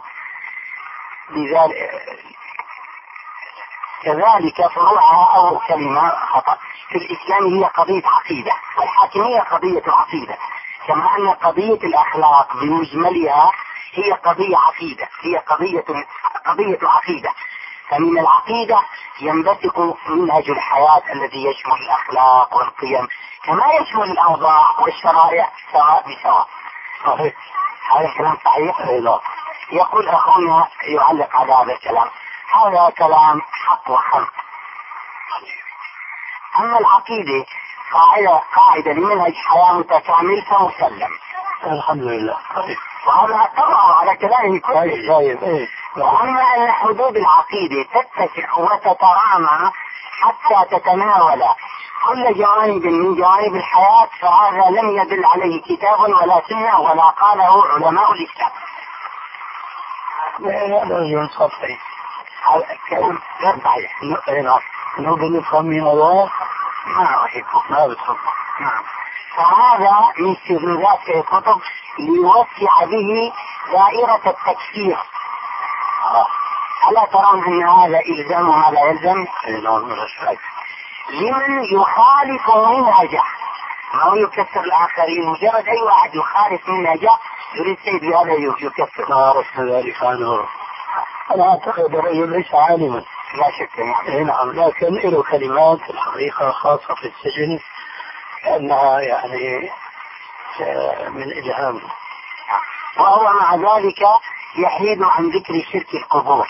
S3: كذلك فروعها أو كلمة خطأ في الإسلام هي قضية عقيدة، والحاكمية قضية عقيدة، كما أن قضية الأخلاق بمجملها هي قضية عقيدة، هي قضية قضية عقيدة. فمن العقيدة ينبثق منهج الحياة الذي يشمل الأخلاق والقيم، كما يشمل الأوضاع والشرائع سواء بسواء. صحيح. هذا كلام صحيح؟ لا. يقول أخونا يعلق على هذا الكلام، هذا كلام حق وحق. أما العقيدة قاعدة قاعدة لمنهج حياة متكامل فمسلم
S2: الحمد لله.
S3: وهذا طبعا على كلامه كويس.
S2: إيه.
S3: وأما أن حدود العقيدة تتسع وتترامى حتى تتناول كل جوانب من جوانب الحياة، فهذا لم يدل عليه كتاب ولا سنة ولا قاله علماء الإسلام.
S2: هذا رجل سطحي.
S3: هذا الكلام غير صحيح.
S2: نقدر نفهم من الله
S3: ما أحبه.
S2: ما بتحبه.
S3: نعم. فهذا من استغلالات في الكتب ليوسع به دائرة التكفير.
S2: آه.
S3: ألا ترون أن هذا إلزام وهذا يلزم؟ لمن يخالف منهجه، ما هو يكفر الآخرين، مجرد أي واحد يخالف منهجه يريد سيد بهذا يكفر.
S2: ما عرفت ذلك عنه. أنا أعتقد الرجل ليس عالما
S3: لا شك.
S2: نعم. لكن له كلمات في الحقيقة خاصة في السجن كأنها يعني من إلهام.
S3: وهو مع ذلك يحيد عن ذكر شرك القبور.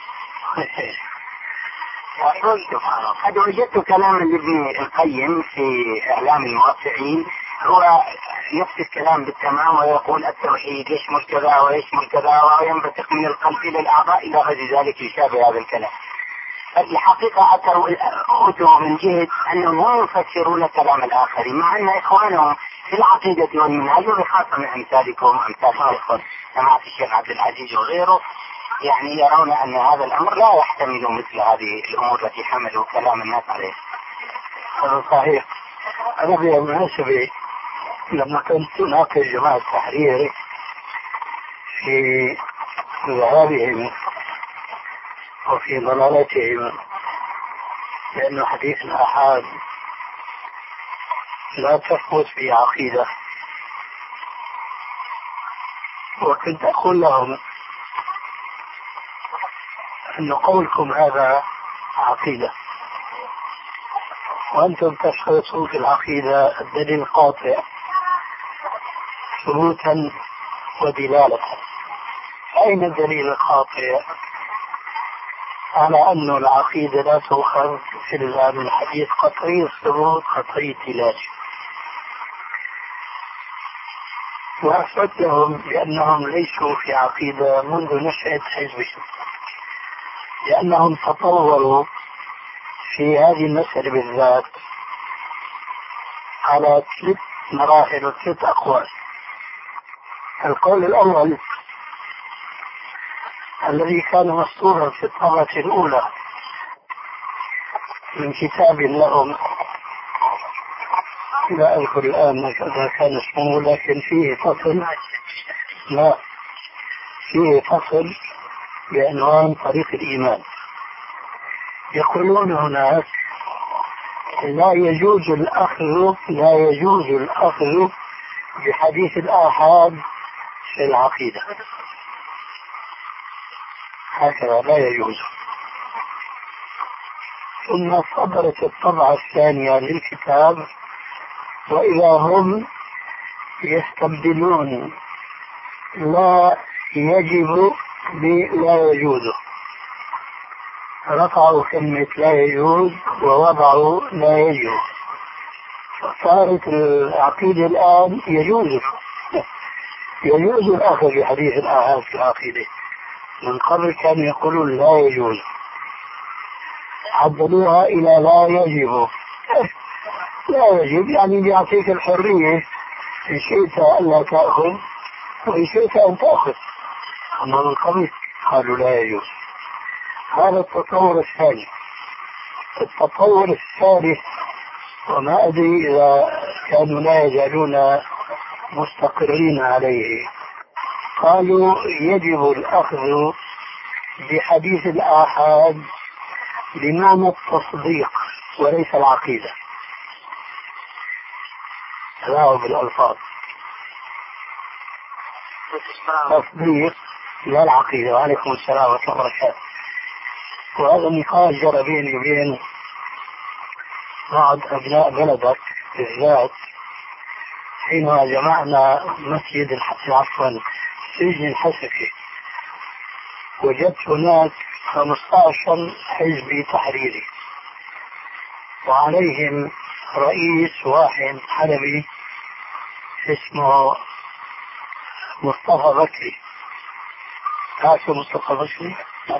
S3: قد وجدت كلاما لابن القيم في إعلام الموقعين، هو يفسد كلام بالتمام ويقول التوحيد يشمل كذا ويشمل كذا وينبثق من القلب إلى الأعضاء إلى غير ذلك يشابه هذا الكلام. الحقيقة أتوا من جهة أنهم يفسرون كلام الآخرين، مع أن إخوانهم في العقيدة والمنهج وخاصة من أمثالكم وأمثال الإخوان جماعة الشيخ عبد العزيز وغيره يعني يرون أن هذا الأمر لا يحتمل مثل هذه الأمور التي حملوا كلام الناس عليه.
S2: هذا صحيح. أنا بالمناسبة لما كنت ناقش جماعة التحرير في ذهابهم وفي ضلالتهم، لأنه حديث الآحاد لا تثبت في عقيدة، وكنت أقول لهم أن قولكم هذا عقيدة، وأنتم تشخصوا في العقيدة الدليل القاطع ثبوتا ودلالة. أين الدليل القاطع على أن العقيدة لا تؤخذ إلا من حديث قطعي الثبوت قطعي الدلالة؟ وأثبت لهم بأنهم ليسوا في عقيدة منذ نشأة حزبهم، لأنهم تطوروا في هذه المسألة بالذات على ثلاث مراحل وثلاث أقوال. القول الأول الذي كان مسطورا في الطبعة الأولى من كتاب لهم، لا أذكر الآن ماذا كان اسمه، لكن فيه فصل لا فيه فصل بعنوان طريق الإيمان. يقولون هناك لا يجوز الأخذ لا يجوز الأخذ بحديث الآحاد في العقيدة، هكذا لا يجوز. ثم صدرت الطبعة الثانية للكتاب وإذا هم يستبدلون لا يجب بلا يجوز، رفعوا كلمة لا يجوز ووضعوا لا يجوز، فصارت العقيدة الآن يجوز يجوز الأخذ بحديث الآحاد في العقيدة. من قبل كانوا يقولون لا يجوز، عدلوها إلى لا يجب. لا يجب يعني بيعطيك الحرية، إن شئت ألا تأخذ وإن شئت أن تأخذ، أما من قبل قالوا لا يجوز. هذا التطور الثاني. التطور الثالث وما أدري إذا كانوا لا يزالون مستقرين عليه، قالوا يجب الأخذ بحديث الآحاد بمعنى التصديق وليس العقيدة. تلاعب بالألفاظ، تصديق لا العقيدة. وعليكم السلام ورحمة الله وبركاته. وهذا النقاش جرى بيني وبين بعض أبناء بلدك بالذات حينما جمعنا مسجد عفوا سجن الحسكي. وجدت هناك خمسة عشر حزبي تحريري وعليهم رئيس واحد حلبي اسمه مصطفى بكري. تعرف مصطفى بكري؟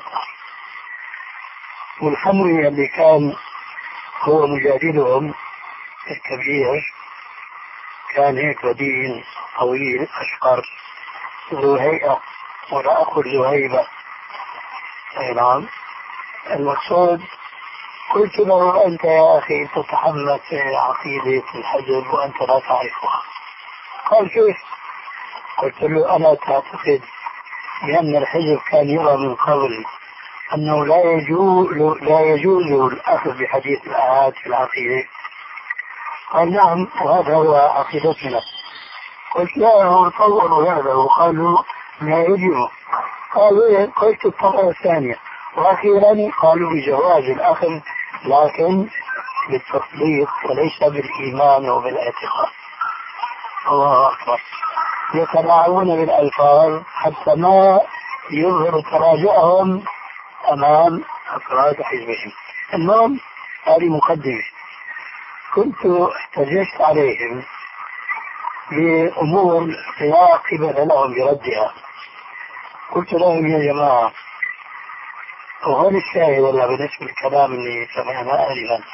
S2: والحموي اللي كان هو مجادلهم الكبير كان هيك بدين طويل أشقر ذو هيئة ولا أخذ ذو هيبة. أي نعم. المقصود قلت له أنت يا أخي تتحمس عقيدة الحزب وأنت لا تعرفها. قال كيف؟ قلت له ألا تعتقد بأن الحزب كان يرى من قبل أنه لا يجوز لا يجوز الأخذ بحديث الآحاد في العقيدة؟ قال نعم وهذا هو عقيدتنا. قلت لا هو طوروا هذا وقالوا لا يجب. قالوا قلت الطبقة الثانية وأخيرا قالوا بجواز الأخذ لكن بالتصديق وليس بالإيمان وبالاعتقاد. الله أكبر. يتلاعبون بالألفاظ حتى ما يظهر تراجعهم أمام أفراد حزبهم. المهم هذه مقدمة. كنت احتججت عليهم بأمور لا قبل لهم بردها. قلت لهم يا جماعة، وهون الشاهد ولا بالنسبة للكلام اللي سمعناه آنفا،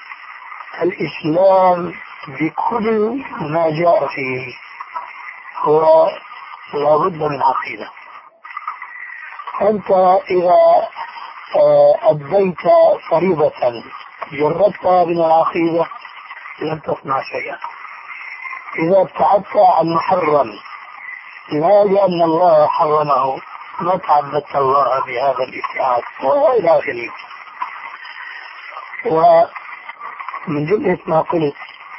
S2: الإسلام بكل ما جاء فيه هو لابد من عقيدة. أنت إذا أديت فريضة جردتها من العقيدة لن تصنع شيئا. إذا ابتعدت عن محرم لا لأن الله حرمه ما تعبدت الله بهذا الابتعاد وإلى آخره. ومن جملة ما قلت،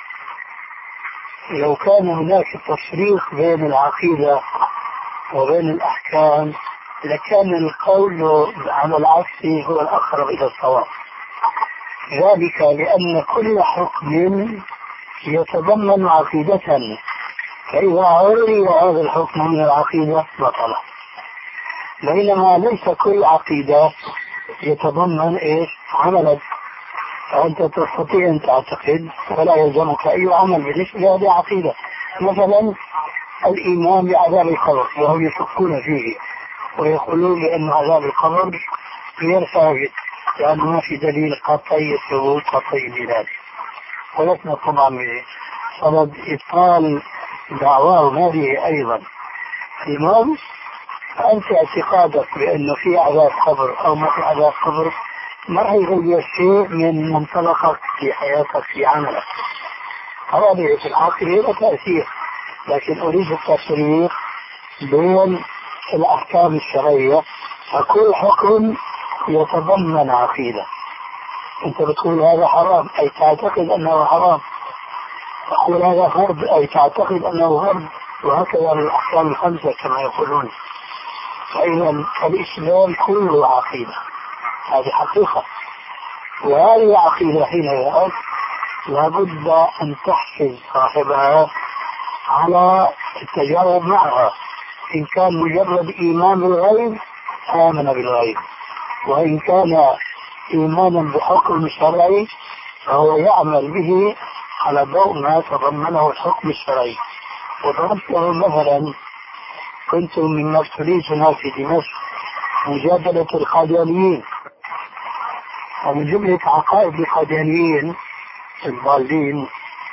S2: لو كان هناك تفريق بين العقيدة وبين الأحكام لكان القول على العكس هو الأقرب إلى الصواب. ذلك لأن كل حكم يتضمن عقيدة، فإذا عري هذا الحكم من العقيدة بطل. بينما ليس كل عقيدة يتضمن إيش؟ عملا. فأنت تستطيع أن تعتقد ولا يلزمك أي عمل بالنسبة لهذه العقيدة. مثلا الإيمان بعذاب القبر، وهم يشكون فيه ويقولون بأن عذاب القبر غير ثابت لأنه ما في دليل قطعي الثبوت قطعي بذلك. ولسنا طبعا بصدد إبطال دعواهم هذه أيضا. المهم أنت اعتقادك بأنه في عذاب قبر أو ما في عذاب قبر ما راح يغير شيء من منطلقك في حياتك في عملك. هذا في العقل له تأثير، لكن أريد التفريق بين الأحكام الشرعية. فكل حكم يتضمن عقيدة. أنت بتقول هذا حرام أي تعتقد أنه حرام، تقول هذا فرض أي تعتقد أنه فرض، وهكذا الأحكام الخمسة كما يقولون. فإذا الإسلام كله عقيدة، هذه حقيقة. وهذه العقيدة حينها لابد أن تحفز صاحبها على التجارب معها. إن كان مجرد إيمان بالغيب آمن بالغيب، وإن كان إيمانا بحكم شرعي فهو يعمل به على ضوء ما تضمنه الحكم الشرعي. وضربت له مثلا، كنت مما ابتليت هنا في دمشق مجادلة القاديانيين، ومن جملة عقائد القاديانيين الضالين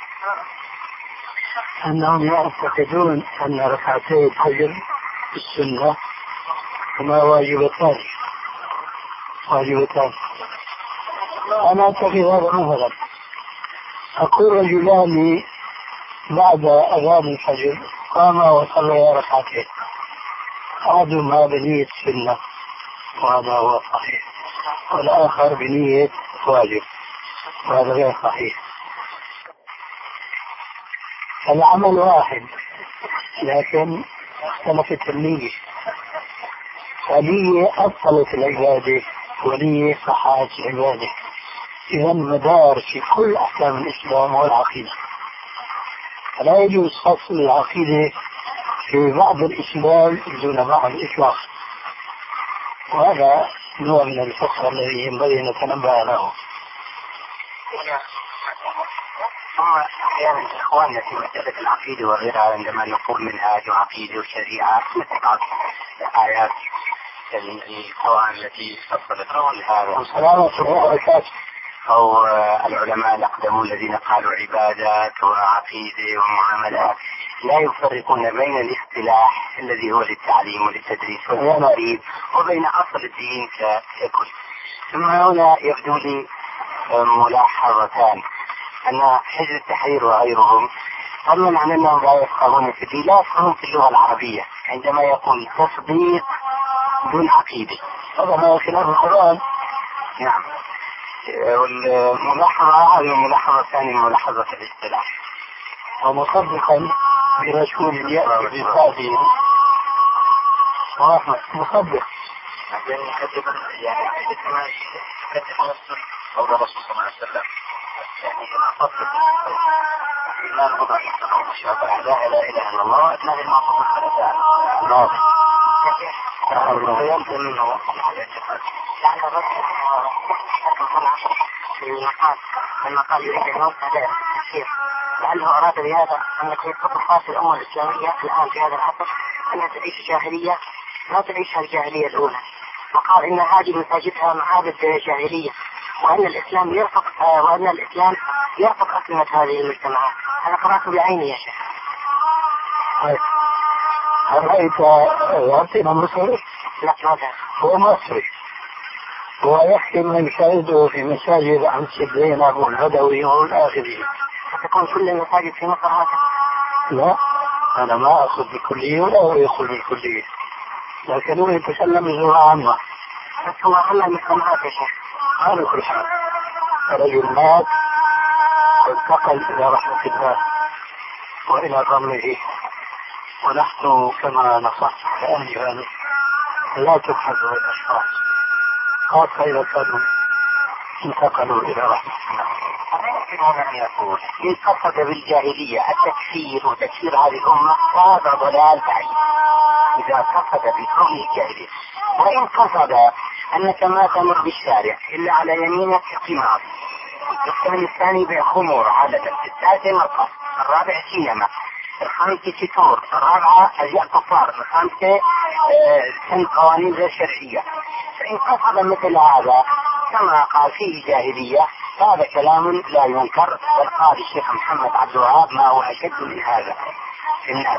S2: أنهم يعتقدون أن ركعتي الفجر في السنة هما واجبتان واجبتان أنا أعتقد هذا مثلا. أقول رجلان بعد أذان الفجر قاما وصليا ركعتين، أحدهما بنية سنة وهذا هو صحيح، والآخر بنية واجب وهذا غير صحيح. العمل واحد لكن اختلفت النية، فنية أبطلت العبادة ونية صحات العبادة. إذا مدار في كل أحكام الإسلام والعقيدة، فلا يجوز فصل العقيدة في بعض الإسلام دون بعض الإطلاق، وهذا نوع من الفقه الذي ينبغي أن نتنبه له.
S3: ثم أحيانا إخواننا في مسألة العقيدة وغيرها عندما نقول منهاج وعقيدة وشريعة مثل بعض الآيات القرآن التي فصلت في هذا
S2: وسلامة
S3: أو العلماء الأقدمون الذين قالوا عبادات وعقيدة ومعاملات، لا يفرقون بين الاصطلاح الذي هو للتعليم وللتدريس والتدريب وبين أصل الدين ككل. ثم هنا يبدو لي ملاحظتان، أن حزب التحرير وغيرهم فضلا عن أنهم لا يفقهون في الدين لا يفقهون في اللغة العربية عندما يقول تصديق دون عقيدة،
S2: هذا ما خلاف القرآن.
S3: نعم. والملاحظة هذه الملاحظة الثانية ملاحظة الاصطلاح،
S2: ومصدقا برسول يأتي بصادق مصدق
S3: يعني كتب يعني كما كتب نفسه أو الرسول صلى الله عليه وسلم يعني أصدق لا الوضع يستقر الشافع لا إله إلا الله هذه المعصومة الخلفاء
S2: نعم
S3: يمكن منه
S1: لعل الرجل في المقال لما قال يريد أن يوصل هذا التفسير لعله أراد بهذا أن تطبقات الأمة الإسلامية الآن في هذا العصر أنها تعيش جاهلية لا تعيشها الجاهلية الأولى، وقال إن هذه مساجدها معابد جاهلية، وأن الإسلام يرفق وأن الإسلام يرفق أسلمة هذه المجتمعات. أنا قرأته بعيني يا شيخ.
S2: هل رأيت يعطينا مصري؟
S1: لا ماذا؟
S2: هو مصري، هو يحكي ما يشاهده في مساجد عن زينب والبدوي والآخرين.
S1: فتكون كل المساجد في مصر هكذا؟
S2: لا، أنا ما أخذ بالكلية ولا هو يأخذ بالكلية، لكن هو يتكلم بلغة عامة.
S1: بس هو أهم المجتمعات يا شيخ.
S2: على كل حال رجل مات وانتقل إلى رحمة الله وإلى ضمنه، ونحن كما نصحت آنفا لا تبحث الأشخاص خاصة إذا كانوا انتقلوا إلى رحمة الله.
S3: هذا أن يقول إن قصد بالجاهلية التكفير وتكفير هذه الأمة فهذا ضلال بعيد إذا قصد بكون الجاهلية، وإن قصد أنك ما تمر بالشارع إلا على يمينك قمار، الثاني الثاني بخمور عادة، الثالث مرقص، الرابع سينما، الخامسة ستور، الرابعة أزياء كفار، الخامسة سن قوانين غير شرعية، فإن قصد مثل هذا كما قال فيه جاهلية هذا كلام لا ينكر، بل قال الشيخ محمد عبد الوهاب ما هو أشد من هذا في الناس.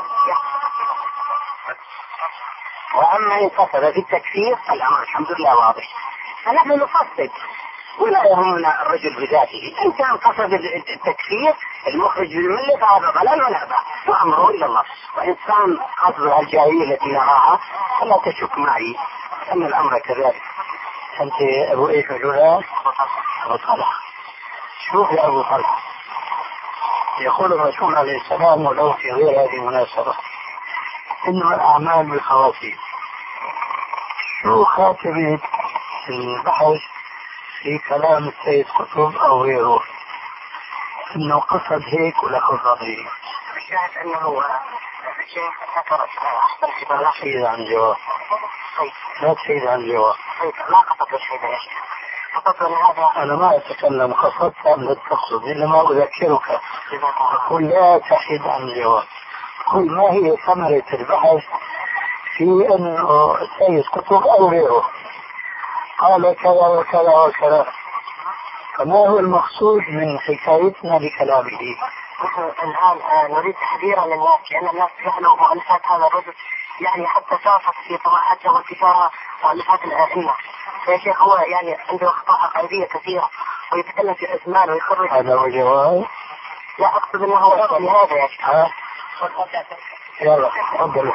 S3: وأما إن قصد في التكفير الأمر الحمد لله واضح، فنحن نفصل ولا يهمنا الرجل بذاته، إن كان قصد التكفير المخرج للملة فهذا ضلال ولا بأس وأمره إلى الله، وإن كان قصد الجاهلية التي نراها فلا تشك معي أن الأمر كذلك.
S2: أنت أبو إيش الجولان؟ أبو طلحة. شوف يا أبو طلحة، يقول الرسول عليه السلام ولو في غير هذه المناسبة إنما الأعمال بالخواتيم. شو خاتمة البحث في كلام السيد قطب أو غيره إنه قصد هيك ولا قصد هيك؟
S1: الشاهد أنه الشيخ ذكر أحسن حبار.
S2: لا تفيد عن جواب. لا تفيد عن جواب.
S1: ما قصد الشيء يا شيخ. قصد هذا.
S2: أنا ما أتكلم قصدت أم لا تقصد، إنما أذكرك قل لا تحيد عن الجواب. قل ما هي ثمرة البحث في أنه السيد قطب أو غيره قال كذا وكذا وكذا، فما هو المقصود من حكايتنا لكلامه؟
S1: الآن نريد تحذيرا للناس، لأن الناس يعلموا مؤلفات هذا الرجل، يعني حتى صافت في طباعتها وانتشارها مؤلفات الأئمة. يا شيخ هو يعني عنده أخطاء عقائدية كثيرة ويتكلم في أزمان ويخرج.
S2: هذا هو جواب؟
S1: لا أقصد أنه هو لهذا يا شيخ.
S2: ها؟ يلا تفضل.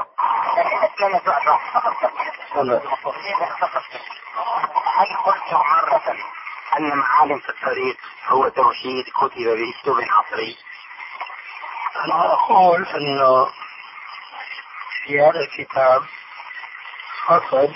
S3: هل قلت مرة أن معالم في الطريق هو توحيد كتب بأسلوب عصري؟
S2: أنا أقول أنه في هذا الكتاب فصل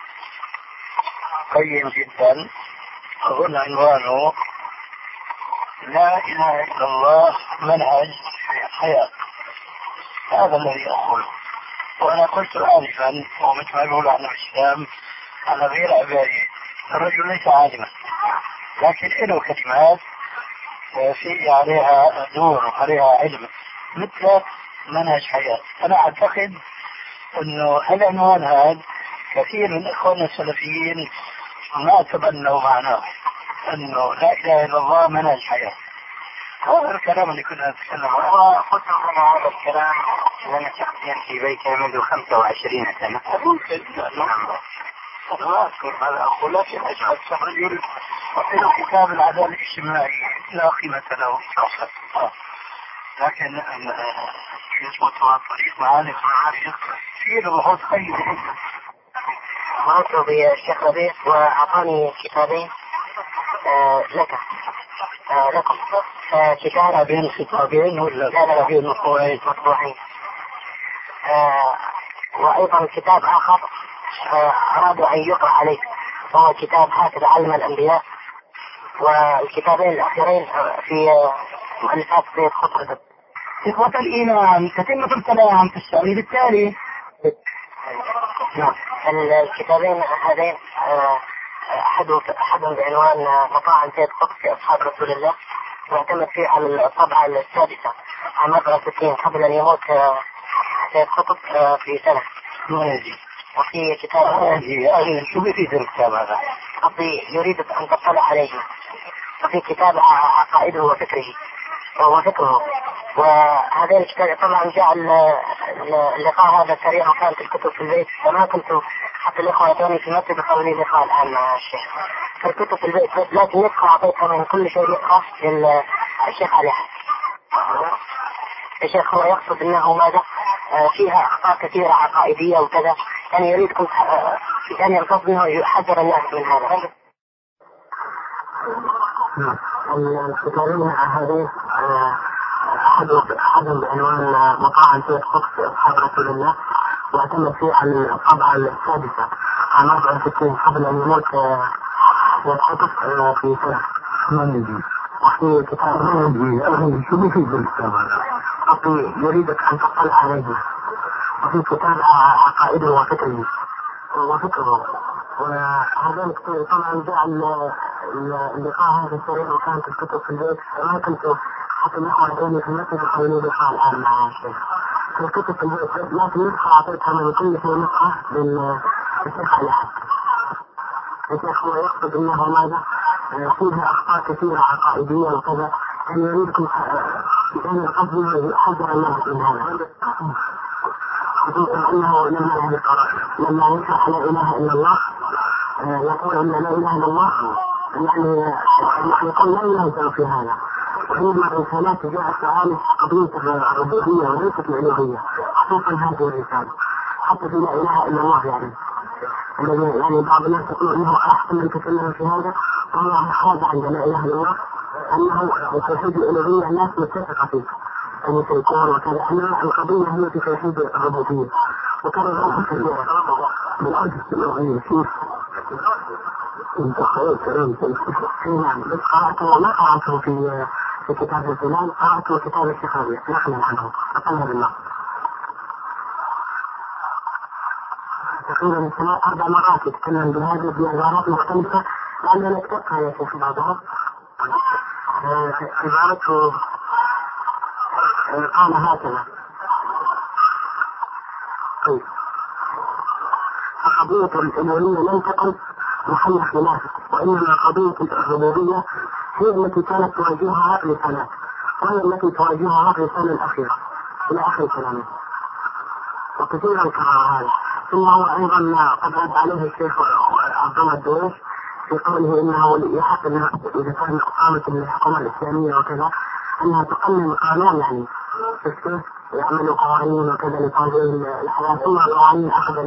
S2: قيم جدا أظن عنوانه لا إله إلا الله منهج حياة. هذا الذي أقوله، وأنا قلت آنفا ومثل ما يقول عن الإسلام على غير عبادي، الرجل ليس عالما لكن له كلمات في عليها نور وعليها علم مثل منهج حياة. أنا أعتقد أنه العنوان هذا كثير من إخواننا السلفيين ما تبنوا معناه أنه لا إله إلا الله منهج حياة. هذا الكلام اللي كنا نتكلم عنه.
S3: وقلت لنا هذا الكلام لنا شخصيا في بيتي منذ خمسة وعشرين سنة.
S2: ممكن أنا ما أذكر هذا أقول، لكن أجعل رجل وحيد كتاب العدالة الاجتماعي لا قيمة له أصلا، لكن يثبت طريق معارف معارف فيه بحوث خير.
S1: مرت بالشيخ ربيع وأعطاني كتابين آه لك آه لكم آه
S2: كتابين خطابين ولا كتابين مطبوعين؟
S1: مطبوعين. آه وأيضا كتاب آخر آه أرادوا أن يقرأ عليك، وهو كتاب هكذا علم الأنبياء. والكتابين الأخيرين في مؤلفات سيد قطب.
S2: إخوة الإيمان، تتمة الكلام في الشريط التالي.
S1: نعم. الكتابين هذين أحدهم أحدهم بعنوان مطاعم سيد قطب في أصحاب رسول الله، واعتمد فيه على الطبعة السادسة عام أربعة وستين قبل أن يموت سيد قطب في سنة. وفي كتاب
S3: شو بيفيد الكتاب هذا؟
S1: قصدي يريد أن تطلع عليه. وفي كتاب عقائده وفكره وفكره وهذين الكتاب طبعا جاء اللقاء هذا سريع وكانت الكتب في البيت، فما كنت حتى الإخوة يأتوني في المسجد يقولوا لي لقاء الآن مع الشيخ، فالكتب في البيت بس، لكن نسخة أعطيتها من كل شيء نسخة للشيخ علي حسن. الشيخ هو يقصد أنه ماذا فيها أخطاء كثيرة عقائدية وكذا، يعني يريدكم يعني القصد أنه يحذر الناس من هذا. الكتابين هذه أحدهم بعنوان مطاعم سيد قطب في أصحاب رسول الله، واعتمد فيه على الطبعة السادسة عام أربعة وستين قبل أن يموت سيد قطب في سنة. وفي كتاب
S2: شو بيفيد الكتاب هذا؟
S1: قصدي يريدك أن تطلع عليه. وفي كتاب عقائده وفكره وفكره وهذين كتير طبعا جاء اللقاء هذا السريع وكانت الكتب في البيت، فما كنت حتى الإخوة يأتوني في المسجد يقولوا لي لقاء الآن مع الشيخ. فالكتب في البيت لكن نسخة أعطيتها من كل شيء نسخة للشيخ علي حسن. الشيخ هو يقصد أنه ماذا فيها أخطاء كثيرة عقائدية وكذا، يعني يريدكم يعني القصد يحذر الناس من هذا، خصوصا أنه لما لما يشرح لا إله إلا الله يقول أن لا إله إلا الله يعني يقول لا إله في هذا، وإنما الرسالات جاءت تعالج قضية الربوبية وليست الألوهية، خصوصا هذه الرسالة حتى في لا إله إلا الله. يعني يعني بعض الناس يقول أنه أحسن من تكلم في هذا، والله هذا عند لا إله إلا الله أنه توحيد الألوهية الناس متفقة فيه أن يكون وكذا، أن القضية هي في توحيد الربوبية وكذا غير كثيرة من أجل الألوهية. كيف انت خير كلام في نعم بس قرأته ما قرأته في في كتاب الفلان، قرأته كتاب الشيخ ربيع نقلا عنه أقلها بالله تقريبا ثلاث أربع مرات يتكلم بهذا بعبارات مختلفة، لأننا نكتبها يا شيخ بعضها. عبارته قال هكذا: طيب قضية الألوهية لم تكن محل خلاف، وإنما قضية الربوبية هي التي كانت تواجهها الرسالات، وهي التي تواجهها الرسالة الأخيرة إلى آخر كلامه، وكثيرا كرر هذا. ثم هو أيضا قد رد عليه الشيخ عبد الله الدويش في قوله إنه يحق إذا كان قامة الحكومة الإسلامية وكذا أنها تقنن قانون، يعني كيف يعملوا قوانين وكذا لتنظيم الحياة، ثم قوانين أخذ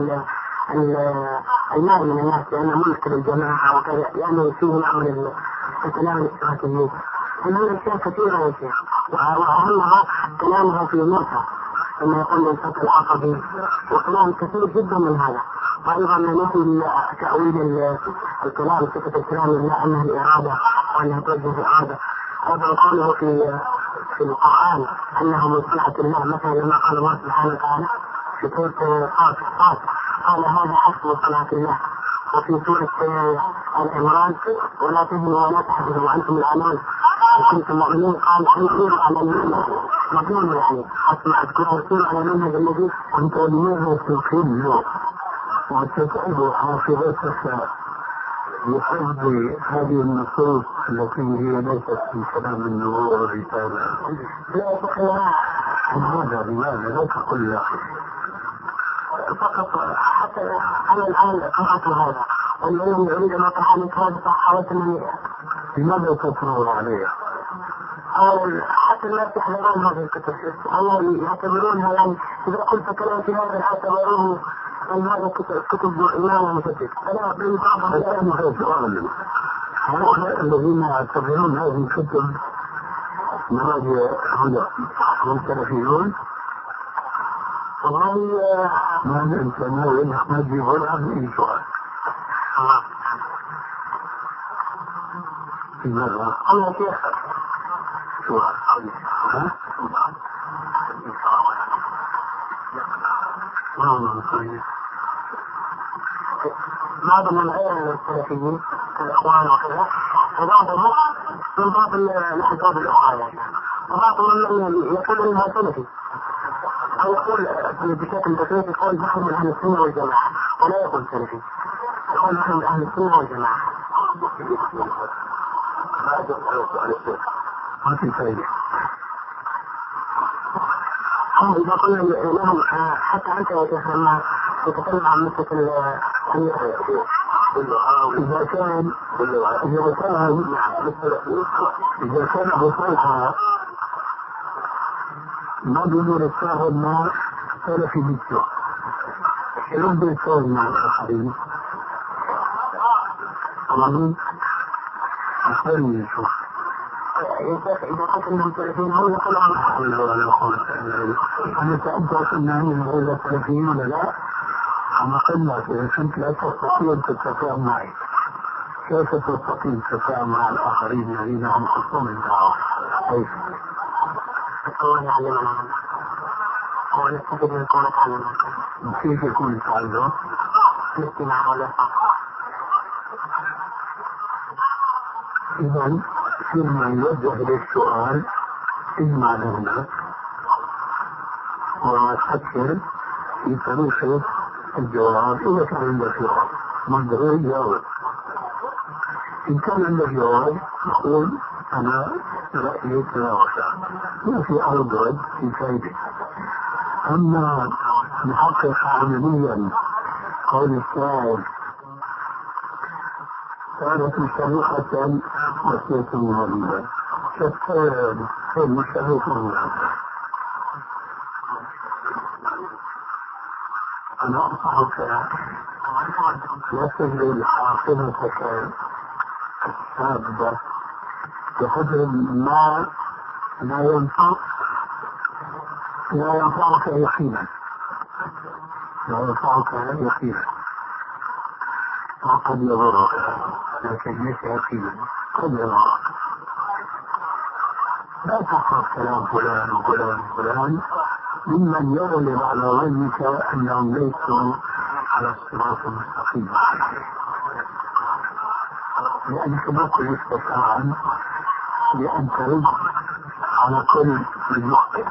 S1: المال من الناس لأنه ملك للجماعة وكذا، يعني فيه نوع من الكلام الاستراتيجي. هذه الأشياء كثيرة يا شيخ، وأهمها كلامه في موسى لما يقول الفتى العصبي، وكلام كثير جدا من هذا. وأيضا نفي تأويل الكلام صفة الكلام لله أنها الإرادة وأنها توجه الإرادة. أيضا قوله في في القرآن أنه من صنعة الله، مثلا لما قال الله سبحانه وتعالى في سورة صاد صاد قال هذا حسب صنعة الله. وفي سورة العمران ولا تهنوا ولا تحزنوا وأنتم الأعلون وكنتم مؤمنين قال سيروا على المنهج مضمون، يعني حسب أذكره سيروا على المنهج الذي
S2: أنت لماذا تقل وتتعب حافظتك بحفظ هذه النصوص التي هي ليست في كلام النبوة والرسالة؟
S1: لا تقلها.
S2: لماذا لماذا لا تقل يا أخي؟
S1: فقط حتى أنا الآن قرأت هذا والعلم أريد أن أطرح عليك هذا، فحاولت أنني
S2: لماذا تفرغ عليها؟
S1: حتى الناس يحضرون هذه الكتب والله يعتبرونها، يعني إذا قلت كلام في هذا يعتبروه أن هذا كتب إمام مسدد. أنا بين بعض
S2: الأيام هذا سؤال: هؤلاء الذين يعتبرون هذه الكتب مراجع هدى هم سلفيون؟
S1: والله
S2: ماذا أنت ناوي أنك ما تجيب ولا أي سؤال؟
S1: الله
S2: في مرة
S1: الله شيخ
S2: السؤال. ها؟
S1: بعض من غير السلفيين الإخوان وكذا وبعضهم من بعض الأحزاب الأخرى يعني وبعضهم من يقول إنها سلفي أو يقول بشكل بسيط يقول نحن من أهل السنة والجماعة ولا يقول سلفي يقول نحن من أهل السنة والجماعة.
S2: ما في فائدة.
S1: إذا قلنا لهم حتى أنت يا شيخ لما تتكلم عن مثل
S2: إذا كان إذا كان إذا كان بصالحة ما بيقول الصاحب ما سلفي مثله شلون بيتفاوض مع الآخرين؟ أمامي أخير يشوف
S1: إذا قلت أنهم سلفيين هم يقولون
S2: أنا سألتك أنهم غير سلفيين ولا لا؟ أنا قلنا إذا كنت لا تستطيع أن تتفاهم معي كيف تستطيع التفاهم مع الآخرين الذين هم خصوم الدعوة؟ كيف؟
S1: الله يعلمنا هو نستفيد من كونك علمنا
S2: كيف يكون التعلم؟
S1: الاستماع والإصغاء.
S2: إذا فيما يوجه للسؤال اسمع لهنا وفكر في طريقة الجواب. إذا كان عندك جواب مقدر يجاوب. إن كان عندك جواب يقول أنا رأيي كذا وكذا ما في أرض رد في فائدة. أما نحقق عمليا قول الشاعر كانت مشرقة وسيلة غريبة شتان في المشرق والغرب. أنا أنصحك لا تجري حاصلتك الشابة بقدر ما لا ينفع لا ينفعك يقينا لا ينفعك يقينا وقد يضرك لكن ليس يقينا قد يضرك. لا تحفظ كلام فلان وفلان وفلان ممن يغلب على ظنك أنهم ليسوا على الصراط المستقيم لأنك ما كنت تستطيع لأن ترد على كل من يخطئ.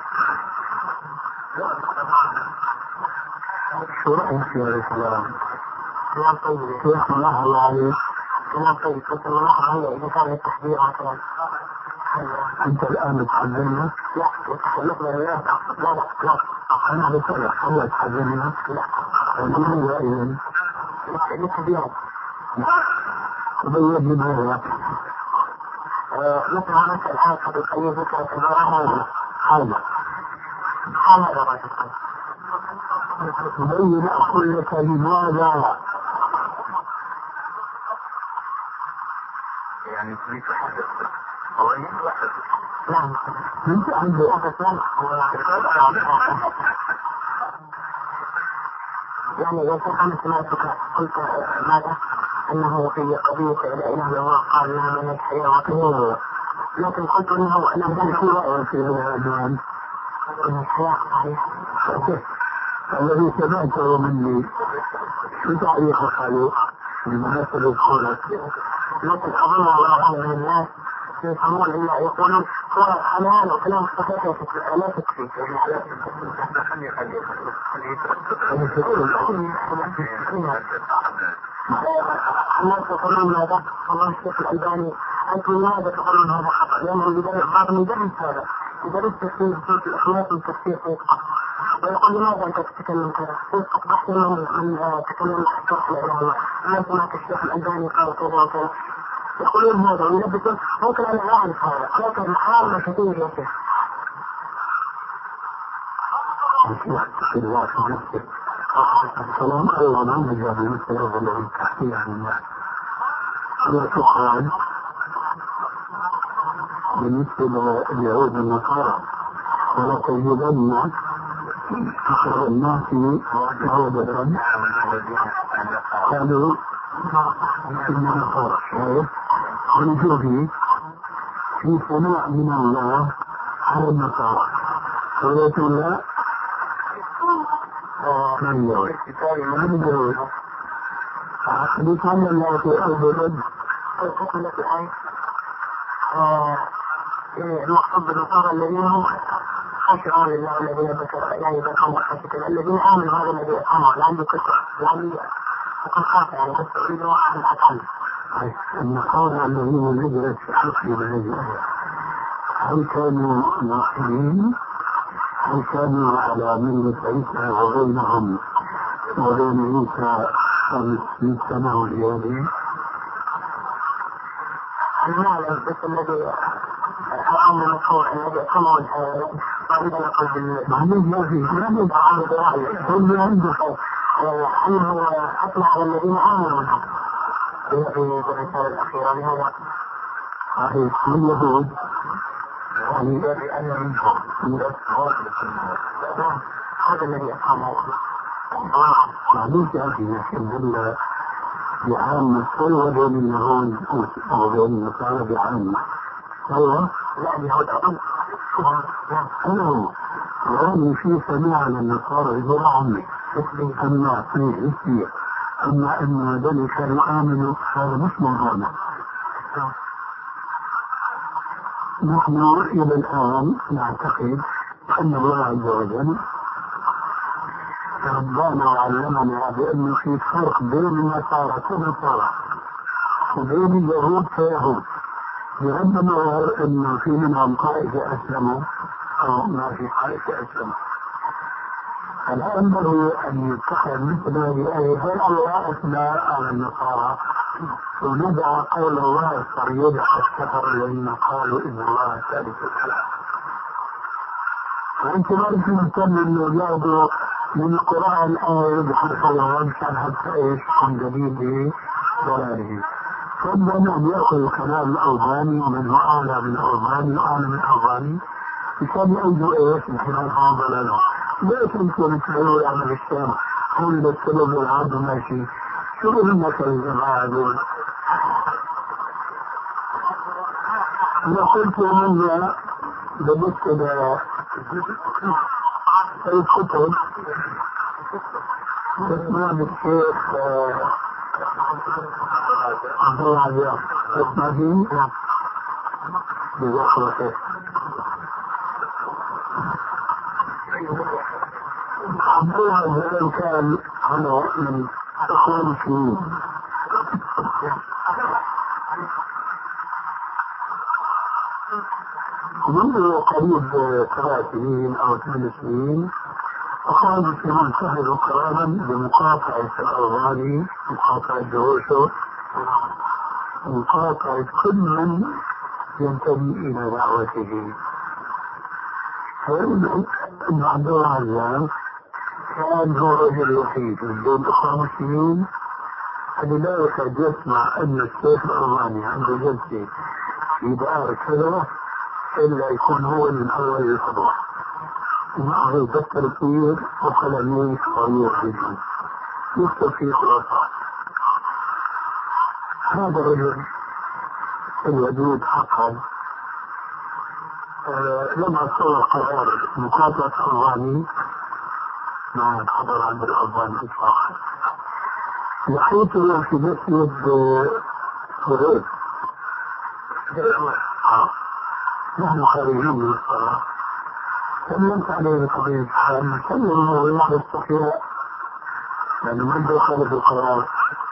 S2: شو رأيك يا الكلام؟
S1: كلام طيب
S2: كيف الله الله عليك؟
S1: كلام طيب بس الملاحظة هي إذا كان التحذير عن كلام
S2: أنت الآن بتحذرنا؟
S1: لا تحذرنا لا لا لا
S2: أنا بسألك هل تحذرنا؟
S1: لا
S2: لماذا إذن؟
S1: للتبيان
S2: تبين لماذا؟
S1: مثل هناك الآن قد القيم ذكرت المراهن
S2: هذا
S1: هذا الرجل
S2: تبين أقول لك لماذا؟
S3: يعني تريد تحدث هو يحدث
S1: نعم
S2: أنت عندك
S1: يعني يا شيخ أنا سمعتك قلت ماذا؟ أنه في قضية لا إله إلا الله قال لها من الحياة وكذا لكن قلت أنه أنا بدل في رأي في هذا من الحياة صحيح
S2: الذي سمعته مني شو تعليقك عليه المناسب الخلق؟
S1: لكن أظن والله أعلم من الناس يفهمون إلا يقولون هو حلال وكلام صحيح لا تكفي
S3: خلي خلي
S1: الناس يقولون ماذا؟ والله الشيخ الألباني أنتم لماذا تقولون هذا خطأ؟ لأنهم بعضهم يدرس هذا يدرس تفسير سورة الإخلاص من تفسير سيسقط ويقول لماذا أنت تتكلم كذا؟ سيسقط بحث من من تكلم شرح لا إله إلا الله أنا سمعت الشيخ الألباني قال كذا وكذا يقولون هذا ويلبسون ممكن أنا لا أعرف هذا لكن محاولة كثير يا شيخ.
S2: في الوقت نفسه السلام الله ما نجاب مثل رجل عن تحتيه عن الناس هذا سؤال بالنسبة لليهود والنصارى ولا تجدن أخر الناس يهودة قالوا إن نصارى شايف ونجوبي في ثناء من الله على النصارى. قلت لا من يقول من يقول بيتعلم الله في أرض الرد.
S1: أقول لك الآية المقصود بالنصارى الذين هم خاشعون لله الذين ذكر يعني ذكروا خاشعة الذين آمنوا هذا الذي يفهمه لعله كثر لعله يكون خاطئ يعني بس أريد أن أتعلم.
S2: النصارى الذين نزلت في حق بهذه هل كانوا موحدين؟ هل كانوا على ملة عيسى وبينهم وبين عيسى خمسمائة سنة وزيادة؟
S1: أنا ما أعلم بس الذي الأمر المشهور الذي أقامه أريد أن أقول
S2: بالمعنى ما في ما في
S1: بالعارض الرأي
S2: كل عنده
S1: أنه أطلع على الذين آمنوا منهم في الرسالة الأخيرة لهذا
S2: صحيح من يهود
S1: يعني أن منهم هذا الذي أقامه
S2: معلوش يا أخي لكن بعامة سوى بين اليهود وبين النصارى بعامة سوى
S1: لا اليهود أقل
S2: أنا يعني في سماع على النصارى يقول عمي أما في عسية أما أن هذول كانوا آمنوا هذا مش موضوعنا. نحن إلى الآن نعتقد أن الله عز وجل ربنا وعلمنا بأنه في فرق بين النصارى كنصارى وبين اليهود كيهود، بغض النظر أنه في منهم طائفة أسلموا أو ما في طائفة أسلموا. الآن ينبغي أن يتخذ مثل هذه الآية هل الله أثنى على النصارى وندع قول الله الصريح الكفر الذين قالوا إن الله ثالث ثلاثة. وأنت ما أنت مهتم إنه ياخذوا من القرآن آية بحرف الله مشان حتى إيش عن دليل ضلاله. فضلا أن يأخذ الكلام الألباني ومن هو أعلى من الألباني وأعلى من الألباني مشان يأخذوا إيش انحراف عن ضلاله. ليش انتم بتقولوا يعمل الشام هم بالسبب والعرض ماشي؟ شو بدك الجماعة دول؟ أنا قلت لهم بالنسبة للكتب اسمها الشيخ عبد الله عزيز اسمها دين بذكر الشيخ عبد الله عزيز كان أنا من أخوان المسلمين منذ قريب سبع سنين أو ثمان سنين أخوان المسلمين شهدوا قرارا بمقاطعة الألباني مقاطعة جوشو مقاطعة كل من ينتمي إلى دعوته. فإن أن عبد الله عزام كان هو الرجل الوحيد من بين الأخوان المسلمين الذي لا يكاد يسمع أن الشيخ الألباني عنده جلسة في دار كذا إلا يكون هو من أول الفضاء ومعه دفتر كبير وقلمين صغير جدا يكتب فيه خلاصات. هذا الرجل الودود حقا آه لما صدر قرار مقاطعة الألباني ما حضر عند الألباني إطلاقا لقيته في مسجد فريد آه نحن خارجين من الصلاة سلمت عليه بطبيعة الحال سلم والله بالصفياء لأنه ما عنده خالف القرار.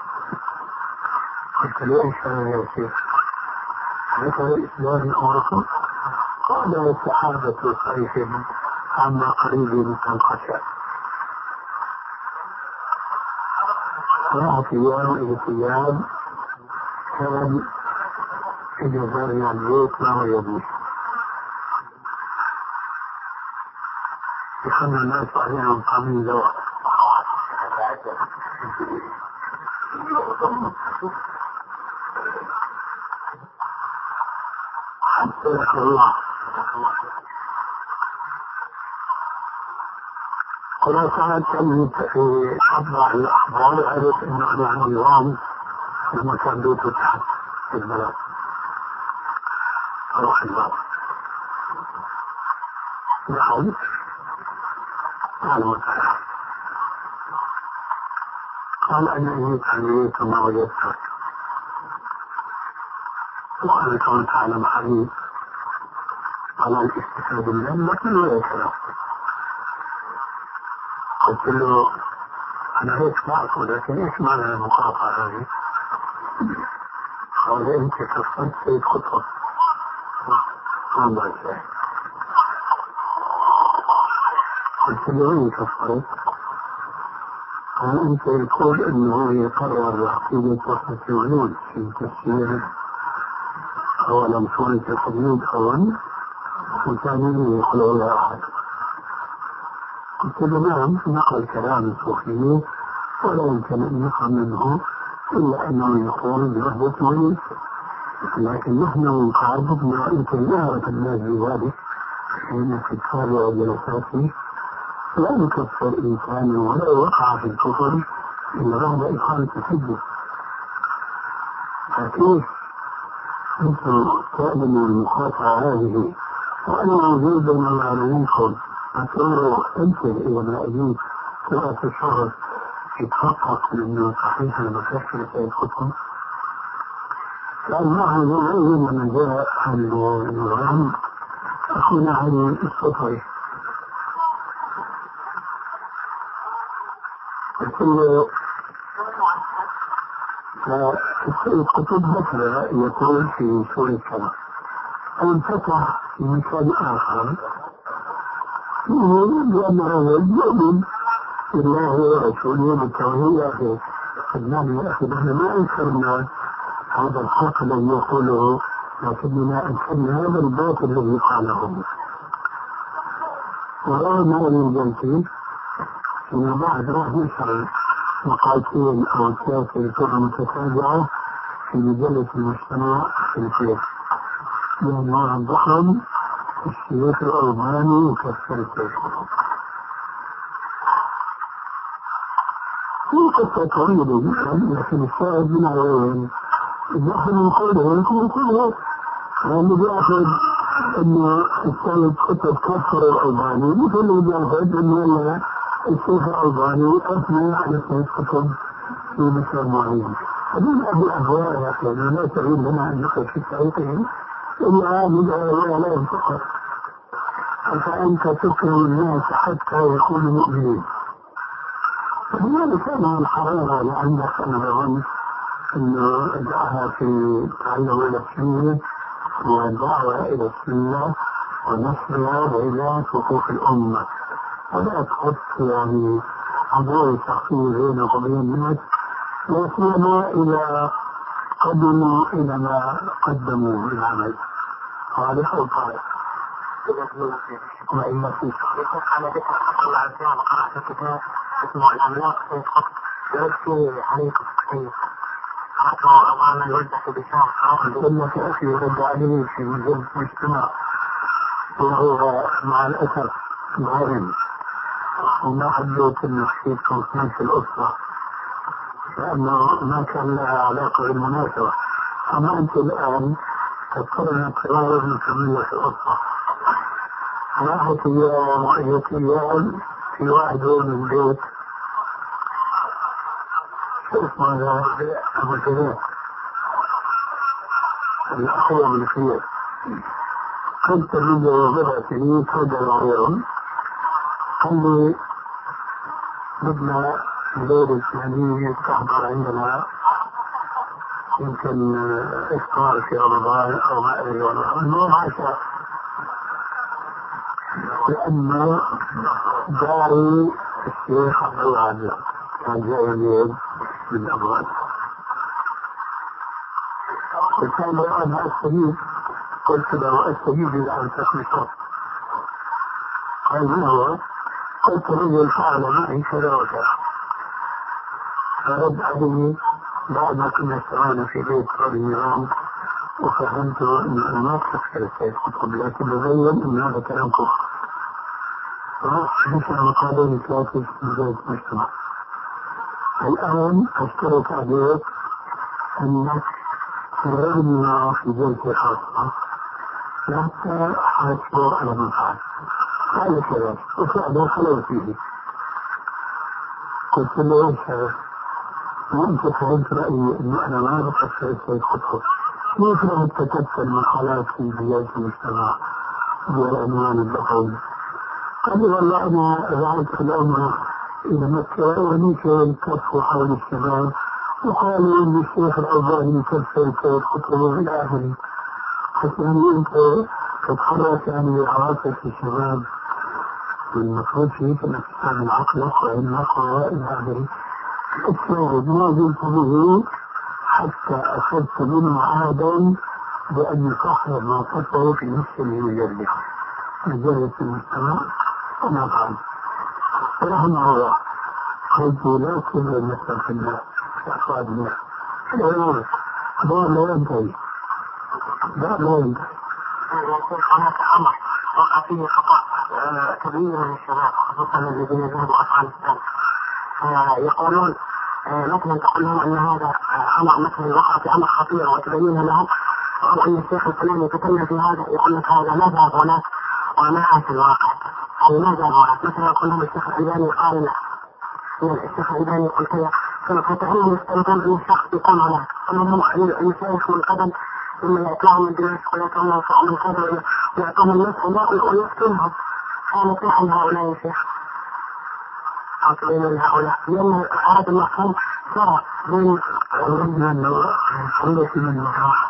S2: قلت له إيش هذا يا شيخ؟ هذا الإسلام أمركم؟ قال الصحابة صحيح عما قريب من الخشب. راح أيام إلى أيام كان إذا زارنا البيت ما هو يبني يخلي الناس عليهم طعمين دواء حتى يخلي الله قلت ساعات كان في أطبع الأخبار عرف أنه أنا عندي نظام لما كان بيته تحت في البلد روح الله نحن تعالوا تعالى قال أنا إني تعلمت ما وجدتك وقال كون تعالى محريب على الاستفادة من لكن ولا يكره. قلت له أنا هيك معك ولكن إيش معنى المقاطعة هذه؟ قال أنت كفرت سيد خطوة ما بعد. قلت له وين كفرت؟ قال أنت يقول أنه يقرر عقيدة وحدة الوجود في تفسير أولا سورة الحديد أولا وثانيا يقول الله أحد. قلت له نعم نقل كلام الصوفيين ولا يمكن أن يفهم منه إلا أنه يقول بوحدة الوجود، لكن نحن قاعدتنا يمكن نعرف الناس بذلك حين تتابع جلساته لا يكفر إنسانا ولا وقع في الكفر إلا بعد إقامة الحجة. فكيف أنتم تؤمنوا المقاطعة هذه وأنا موجود بين العالمينكم أتوروا أنتم إلى ما أجيب سورة الشهر يتحقق أنه صحيح المفسر سيدخلكم؟ لأن معه يومئذ لما جاء النظام أخونا علي الصفري قلت له السيد قطب بكرة يقول في سورة كذا أو انفتح في مكان آخر لأن الرجل يؤمن بالله ورسوله بالتوحيد يا أخي خدناني يا أخي نحن ما أنكرنا هذا الحق الذي يقوله لكننا أنكرنا هذا الباطل الذي قاله. ورغم هذه الجلسين إن بعد راح نشر مقالتين أو ثلاثة لكل متتابعة في مجلة المجتمع في الفيس بعنوان ضخم الشيخ الألباني يكفر الشيخ. في قصة طويلة جدا لكن الشاهد من عوين نحن نقول هيك ونقول هيك. اللي بيأخذ إنه السيد قطب كفر الألباني مثل اللي بيأخذ إنه الشيخ الألباني أثنى على السيد قطب في مصر معين. هذول أبو أهواء يا أخي لا تريد لنا أن نقل في التاريخين إلا من أهواء لا ينفقر. فأنت تكره الناس حتى يكونوا مؤمنين. فلذلك كان الحرارة لعندك أنا بظن أنه دعها في تعلم الأسلمية والدعوة إلى السنة ونشرها بإعلان حقوق الأمة. ولا تحط يعني عدوى شخصية بينك وبين الناس لا سيما إذا قدموا إلى ما قدموا من عمل صالح أو طارئ. وإلا في شخصية على ذكر الله عز وجل قرأت كتاب اسمه الأملاك سيد قطب يرسي عليكم كثير قرأته أمام يوزع بشام قلت لك أخي رد عليه في مجلة المجتمع وهو مع الأسف مهرم وما حبيت أن أخشيكم في الأسرة لأنه ما كان لها علاقة بالمناسبة. أما أنت الآن تذكرنا قرار نكمل لك الأسرة. راحت أيام وأجت أيام في واحد من البيت شو اسمه هذا أبو جريح الأخوة من الخير كنت منذ بضع سنين تفضل عليهم قال لي بدنا الليلة الفلانية تحضر عندنا يمكن إفطار في رمضان أو ما أدري والله المهم عشاء لأنه جاري الشيخ عبد الله عبد كان جاي الليل من أبغاد. قلت له أنا أستجيب قلت له أستجيب إذا أنتك بشرط. قال ما هو؟ قلت رجل فعل معي كذا وكذا. فرد علي بعد ما كنا اشتغلنا في بيت النظام وفهمت أن أنا ما أفكر السيد قطب لكن ببين أن هذا كلام كفر. فنشأ مقالين ثلاثة في مجلة المجتمع. الآن أشترك عليك أنك ترغبنا في جلسة خاصة حتى حاسبوا على من فعل. قال كذا وفعلا خلوا فيه. قلت له ايش هذا؟ وانت فهمت رأيي انه انا ما بقصر السيد خطوة. كيف لو كتبت المقالات في بيئة المجتمع بالعنوان اللغوي؟ قال لي والله انا ذهبت في العمرة الى مكة ونيت الكف حول الشباب وقالوا ان الشيخ الألباني كف السيد خطوة الى اخره. حتى يعني انت تتحرك يعني بعواطف الشباب والمفروض فيك انك تستعمل عقلك وعلمك والى اخره. الشاهد ما زلت به حتى أخذت منه عادا بأن يصحر ما قصره في نفسه المجلد مجلة المجتمع أنا فعل رحمه الله. قلت لا كل المسألة في الله في أفراد الله العلوم دار لا ينتهي دار لا ينتهي.
S1: هناك أمر وقع فيه خطأ كبير من الشباب خصوصا الذين ذهبوا أفغانستان يقولون مثلا تقول لهم ان هذا امر مثلا وقع في امر خطير وتبين لهم او ان الشيخ الفلاني يتكلم في هذا يقول لك هذا ما ذهب هناك وما في الواقع هذا ما ذهب هناك. مثلا يقول لهم الشيخ الألباني قال لا الشيخ الألباني يقول كذا فتعلم يستمتعون ان الشخص يكون هناك انهم المشايخ من قبل ثم يطلعوا من دمشق ويكونوا من كذا ويعطوهم المسألة ويفتنهم. كانت عن هؤلاء الشيخ أو تبين هؤلاء لأن هذا المفهوم صار بين رجل النوع خلص من المراحة.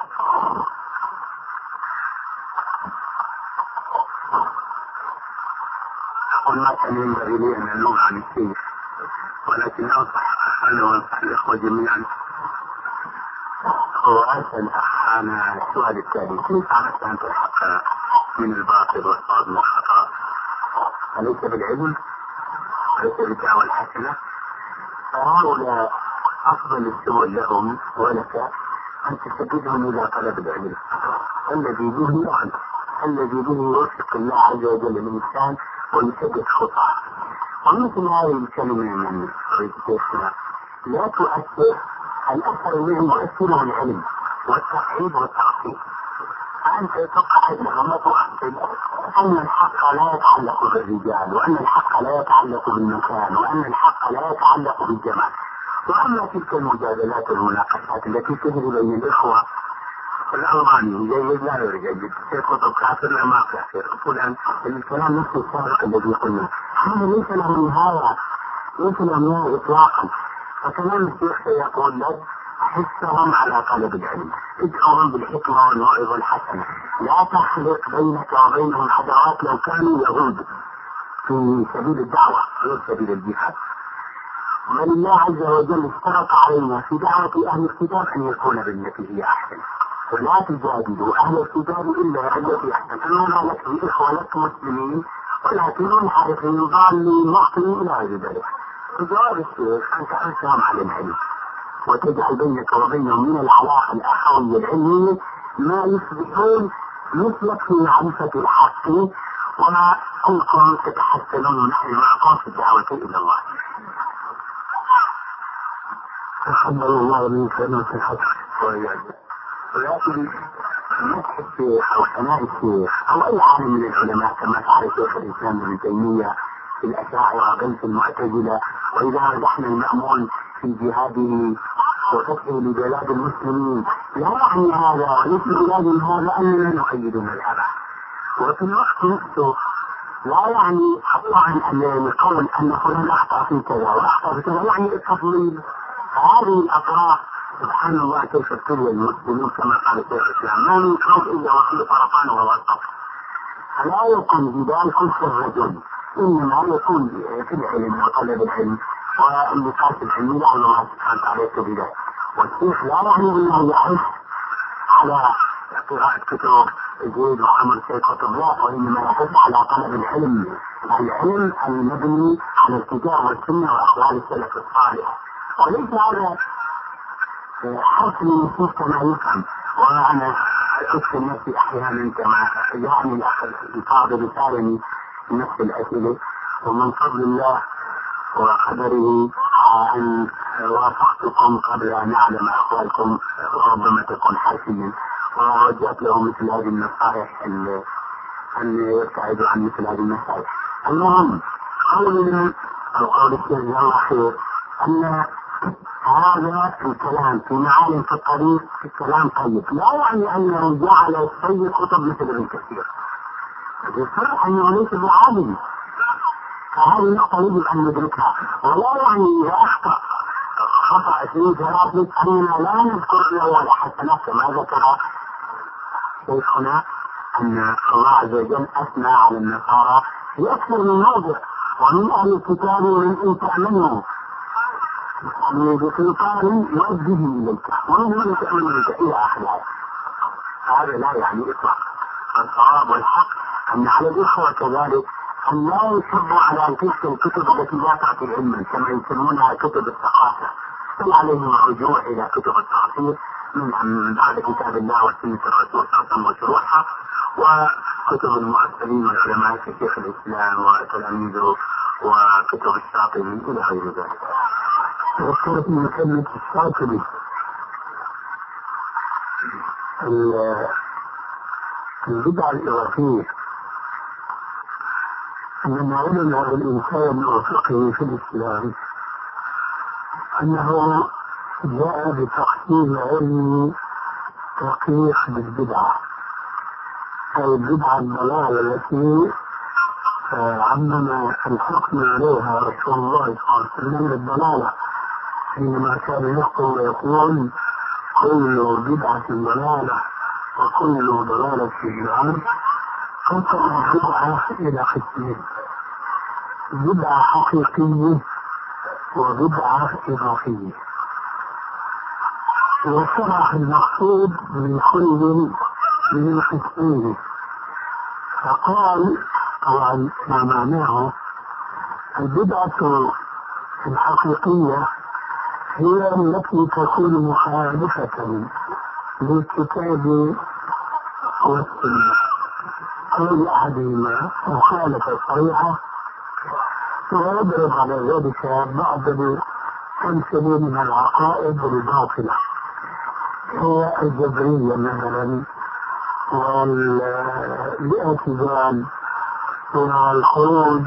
S3: أقول ما كان ينبغي لي أن ألوم عن الشيخ ولكن أنصح أنا وأنصح الإخوة جميعا. وأسأل أنا السؤال التالي: كيف عرفت أن تلحق من الباطل والصواب من الخطأ؟ أليس بالعلم؟ أليس بالدعوة الحسنة؟ فهؤلاء أفضل السبل لهم ولك أن تسددهم إلى طلب العلم الذي به يعلم الذي به يوفق الله عز وجل الإنسان ويسدد خطأه. ومثل هذه الكلمة من شيخنا لا تؤثر الأثر الذي يؤثره العلم والتقعيد والتعطيل. فأنت تقعد لما تؤثر أن الحق لا يتعلق بالرجال وأن الحق لا يتعلق بالمكان وأن الحق لا يتعلق بالجمال. وأما تلك المجادلات والمناقشات التي تجري بين الإخوة الألماني جيد لا يرجع شيخ خطب كافر لا ما كافر فلان الكلام نفس السابق الذي قلنا هذا ليس له نهاية ليس له نهاية إطلاقا. فكلام الشيخ سيقول لك حثهم على طلب العلم ادعوهم بالحكمة والموعظة الحسنة لا تخلق بينك وبينهم عداوات لو كانوا يهود في سبيل الدعوة غير سبيل الجهاد. من الله عز وجل اشترط علينا في دعوة أهل الكتاب أن يكون بالتي هي أحسن ولا تجادلوا أهل الكتاب إلا بالتي أحسن. أما لك بإخوة لك مسلمين ولكن منحرفين ضالين مخطئين إلى غير ذلك. فجواب الشيخ أن تحثهم على العلم وتجعل بينك وبينهم من العلاقة الأخوية العلمية ما يصبحون مثلك في معرفة الحق وكلكم تتحسنون ونحن معكم في الدعوة إلى الله.
S2: تحمل الله من كلمة الحق.
S3: ولكن مدح الشيخ أو ثناء الشيخ أو أي عالم من العلماء كما فعل شيخ الإسلام ابن تيمية في الأشاعرة بل في المعتزلة وإذا رجحنا المأمون في جهاده وفتحه لبلاد المسلمين لا يعني هذا وليس بلاد هذا أننا نؤيد مذهبه. وفي الوقت نفسه لا يعني الطعن أن يقول أن فلان أخطأ في كذا وأخطأ في كذا يعني التفضيل. هذه الأطراف سبحان الله كيف ابتلي المسلمين كما قال شيخ الإسلام ما من قوم إلا وفي طرفان وهو الطرف. فلا يكون جدال كل الرجل إنما يكون في العلم وطلب العلم والنقاش العلمي لعل الله سبحانه وتعالى يكتب ذلك. والشيخ لا يعني أنه يحث على قراءة كتب زيد وعمر سيد قطب لا وإنما يحث على طلب العلم العلم المبني على الكتاب والسنة وأقوال السلف الصالح. وليس هذا حرف النصوص كما يفهم. وأنا أدخل نفسي أحيانا كما يعني الأخ الفاضل سالني نفس الأسئلة ومن فضل الله وقدره أن وافقتكم قبل أن أعلم أخوالكم ربما تكون حرفيا
S2: ووجهت لهم مثل هذه النصائح أن يبتعدوا عن مثل هذه النصائح. المهم قول القول الثاني الله خير أن هذا الكلام في معالم في الطريق كلام طيب، لا يعني أنه جعل السيد خطب مثل ابن كثير، يصرح أنه ليس بعالم. هذه النقطة يجب أن ندركها، ولا يعني إذا أخطأ خطأ اثنين ثلاثة أننا لا نذكر له ولا حسنات كما ذكر شيخنا أن الله عز وجل أثنى على النصارى في أكثر من موضع، ومن أهل الكتاب من إن تأمنوا بقنطار يؤديه إليك ومن من تأمن بك إلى آخر الآية. هذا لا يعني إطلاق. الصواب والحق أن على الإخوة كذلك أن لا يصبوا على تلك الكتب التي لا تعطي علما كما يسمونها كتب الثقافة، بل عليهم الرجوع إلى كتب التعصير من بعد كتاب الله وسنة الرسول صلى الله عليه وسلم وشروحها، وكتب المؤثرين والعلماء كشيخ الإسلام وتلاميذه وكتب الشاطبي إلى غير ذلك. ذكرت من كلمة الشاطبي البدعة الإضافية أن علم هذا الإنسان وفقه في الإسلام أنه جاء بتقسيم علمي دقيق بالبدعة، أي البدعة الضلالة التي عمم الحكم عليها رسول الله صلى الله عليه وسلم بالضلالة حينما كان يقول ويقول كل بدعة ضلالة وكل ضلالة في النار. قسم البدعة إلى قسمين: بدعة حقيقية وبدعة إضافية، وشرح المقصود من كل من القسمين. فقال طبعا ما معناه البدعة الحقيقية هي التي تكون مخالفة للكتاب والسنة أو أحدهما مخالفة صريحة، ويضرب على ذلك بعض الأمثلة من العقائد الباطلة هي الجبرية مثلا والاعتزال والخروج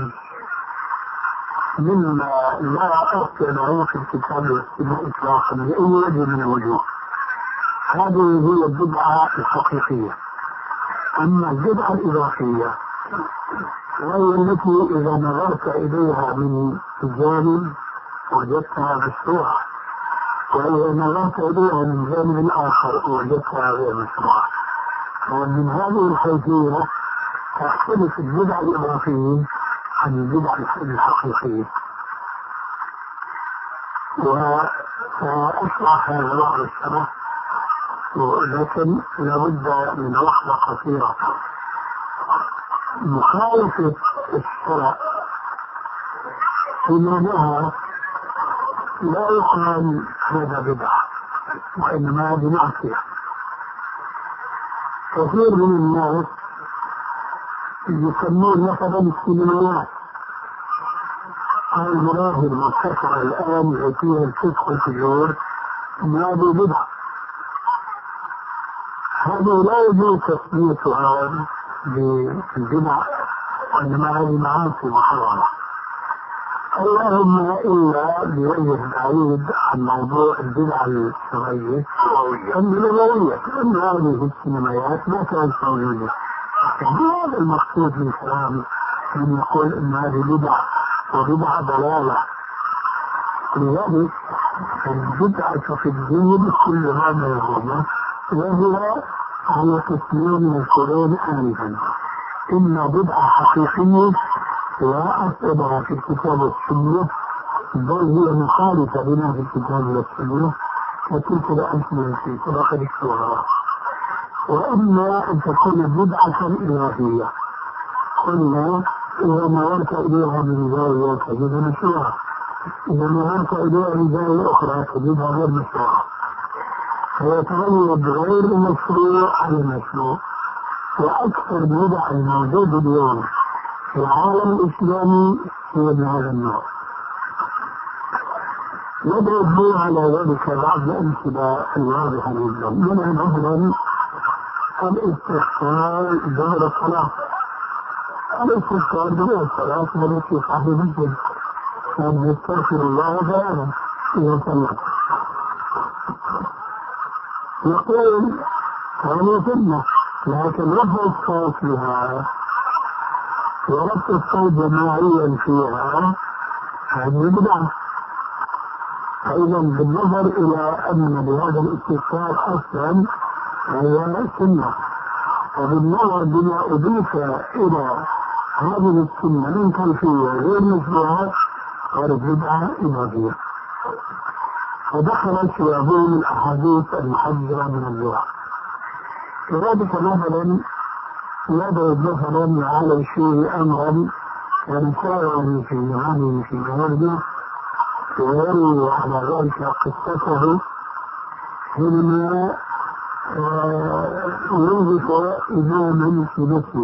S2: مما لا أصل له في الكتاب والسنة إطلاقا بأي وجه من الوجوه. هذه هي البدعة الحقيقية. أما البدعة الإضافية وهي التي إذا نظرت إليها من جانب وجدتها مشروعة، وإذا نظرت إليها من جانب آخر وجدتها غير مشروعة. ومن هذه الحيثية تختلف البدعة الإضافية عن البدعة الحقيقية. وسأشرح هذا بعض الشرح، ولكن لابد من وقفة قصيرة. مخالفة الشرع في معناها لا يقال هذا بدعة، وإنما هذه معصية. كثير من الناس يسمون مثلا السينمائيات أو الملاهي المنتشرة الآن فيها الفسق والفجور أن هذه بدعة. هذه لا يجوز تسميتها بالبدع، وإنما هذه معاصي محرمة. اللهم إلا بوجه بعيد عن موضوع البدعة الشرعية اللغوية، لأن هذه السينمائيات ما كانت موجودة. هذا المقصود من كلام من يقول إن هذه بدعة وبدعة ضلالة. لذلك البدعة في الدين كلها موجودة، وهي على قسمين من القرون آنفا: إما بدعة حقيقية لا أصلها في الكتاب والسنة بل هي مخالفة لما في الكتاب والسنة وتلك الأمثلة في طرق الشهرة، وإما أن تكون بدعة إضافية. قلنا إذا نظرت إليها من زاوية تجدها مشروعة، إذا نظرت إليها من زاوية أخرى تجدها غير مشروعة، فيتغير غير المشروع على المشروع. وأكثر بدع الموجود اليوم في العالم الإسلامي هي من هذا النوع. نضرب على ذلك بعض الأمثلة الواضحة جدا. منها مثلا الاستغفار دبر الصلاة. الاستغفار دبر الصلاة هذا في صحيح مسلم كان يستغفر الله تعالى إذا صلى. يقول هذه سنة، لكن رفع الصوت فيها ورفع الصوت جماعيا فيها هذه بدعة. فإذا بالنظر إلى أن بهذا الاستغفار أصلا هي سنة، وبالنظر بما أضيف إلى هذه السنة من كيفية غير مشروعة صارت بدعة إضافية، فدخلت في عموم الأحاديث المحذرة من البدع. كذلك مثلا يضرب مثلا على شيء أمرا كان سائرا في معاني في مهرده ويروي على ذلك قصته حينما يوظف إماما في مسجد.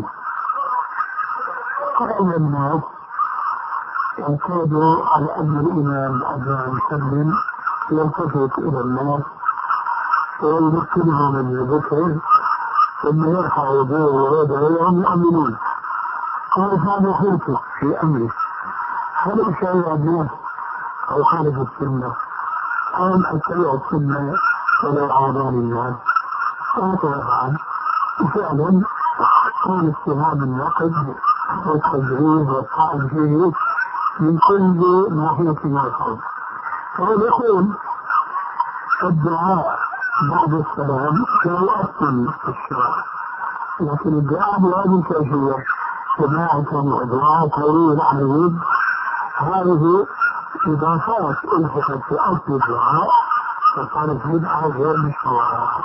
S2: قال الناس اعتادوا على أن الإمام بعد أن يسلم يلتفت إلى الناس ويذكرهم من الذكر ثم يرفع يديه ويدعو وهم يؤمنون. قال هذا حيث في أمره هل أشاهد الناس أو خالف السنة أم أتبع السنة ولو عادان الناس؟ فأتبعا وفعلا كان اتهام النقد والتجريد والطعن فيه من كل ناحية مرحب. فهو يقول الدعاء بعد السلام لا يؤثر في الشرع، لكن الدعاء بهذه الكيفية جماعة ودعاء طويل عريض هذه إضافات ألحقت في أصل الدعاء فصارت بدعة غير مشروعة.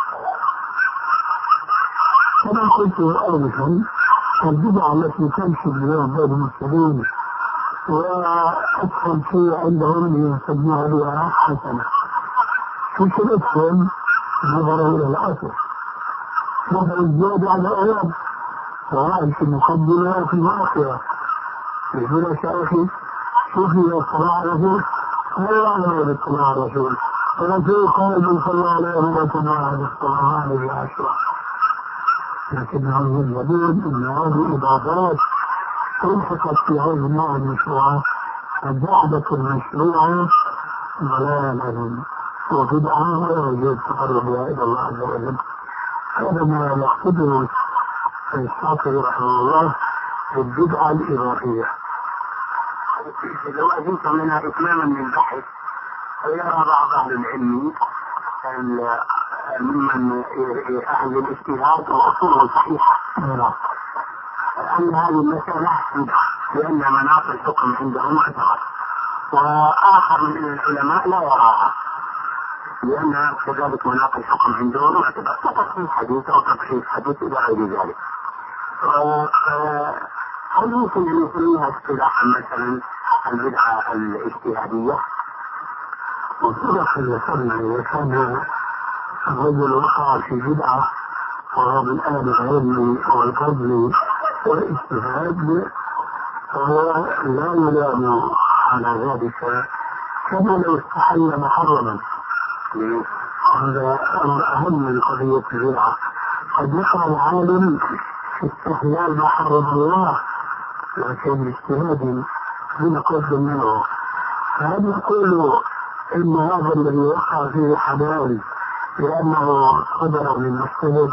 S2: كما قلت أولا البدعة التي تمشي اليوم بين المسلمين وأدخل شيء عندهم يسموها بها حسنة في شبكهم نظرا إلى الأصل، نظر الزيادة على الأيام سواء في المقدمة أو في المؤخرة. يقول شيخي شوفي الصلاة على الرسول لا يعلم بالصلاة على الرسول، الرسول قال من صلى عليه وسلم على الصلاة عليه عشرة، لكنهم يجبون أن هذه إضافات تلحقت في هذه النوع المشروعة فجعلت المشروعة ضلالا وبدعة ولا يجوز تقرب بها إلى الله عز وجل. هذا ما يقصده الشافعي رحمه الله بالبدعة الإضافية.
S3: لو أذنت منها إتماما للبحث فيرى بعض أهل العلم ممن أهل الاجتهاد وأصوله صحيحة أن هذه المسألة بدعة لأن مناط الحكم عندهم معتبر، وآخر من العلماء لا يراها لأن كذلك مناط الحكم عندهم معتبر كتصحيح حديث أو تضعيف حديث إلى غير ذلك. هل يمكن أن يسميها اصطلاحا مثلا البدعة الاجتهادية؟
S2: وصدق ذكرنا إذا كان الرجل وقع في بدعة وهو من أهل العلم والفضل والاجتهاد فهو لا يلام على ذلك كما لو استحل محرما. هذا أمر أهم من قضية البدعة. قد يقع العالم في استحلال ما حرم الله لكن اجتهاد من قصد منه، فهل نقول إن هذا الذي وقع فيه حلال لأنه صدر من مجتهد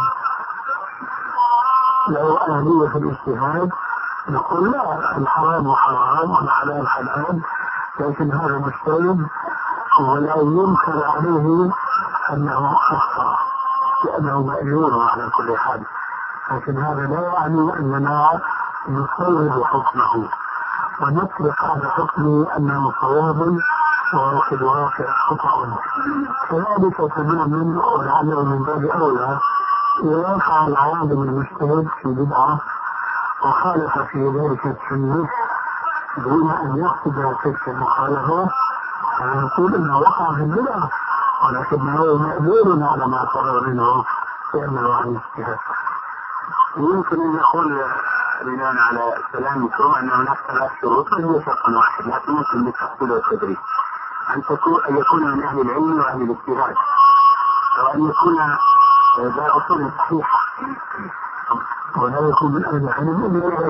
S2: له أهلية في الاجتهاد؟ نقول لا، الحرام حرام والحلال حلال، لكن هذا مجتهد ولا ينكر عليه أنه أخطأ لأنه مأجور على كل حال، لكن هذا لا يعني أننا نصوب حكمه ونطلق على حكمه أنه صواب وهو في الواقع خطأ. كذلك تماما ولعله من باب أولى إذا وقع العالم المجتهد في بدعة وخالف في ذلك السنة دون أن يقصد تلك المخالفة فنقول أنه وقع في البدعة ولكنه مأجور على ما صدر منه لأنه عن اجتهاد.
S3: يمكن أن نقول بناء على كلامكم أن هناك ثلاث شروط وهي شرط واحد لكن ممكن بالتفصيل والتدريج أن تكون أن يكون من أهل العلم وأهل الاجتهاد، وأن يكون
S2: هذا أصول صحيحة ولا يكون من أهل العلم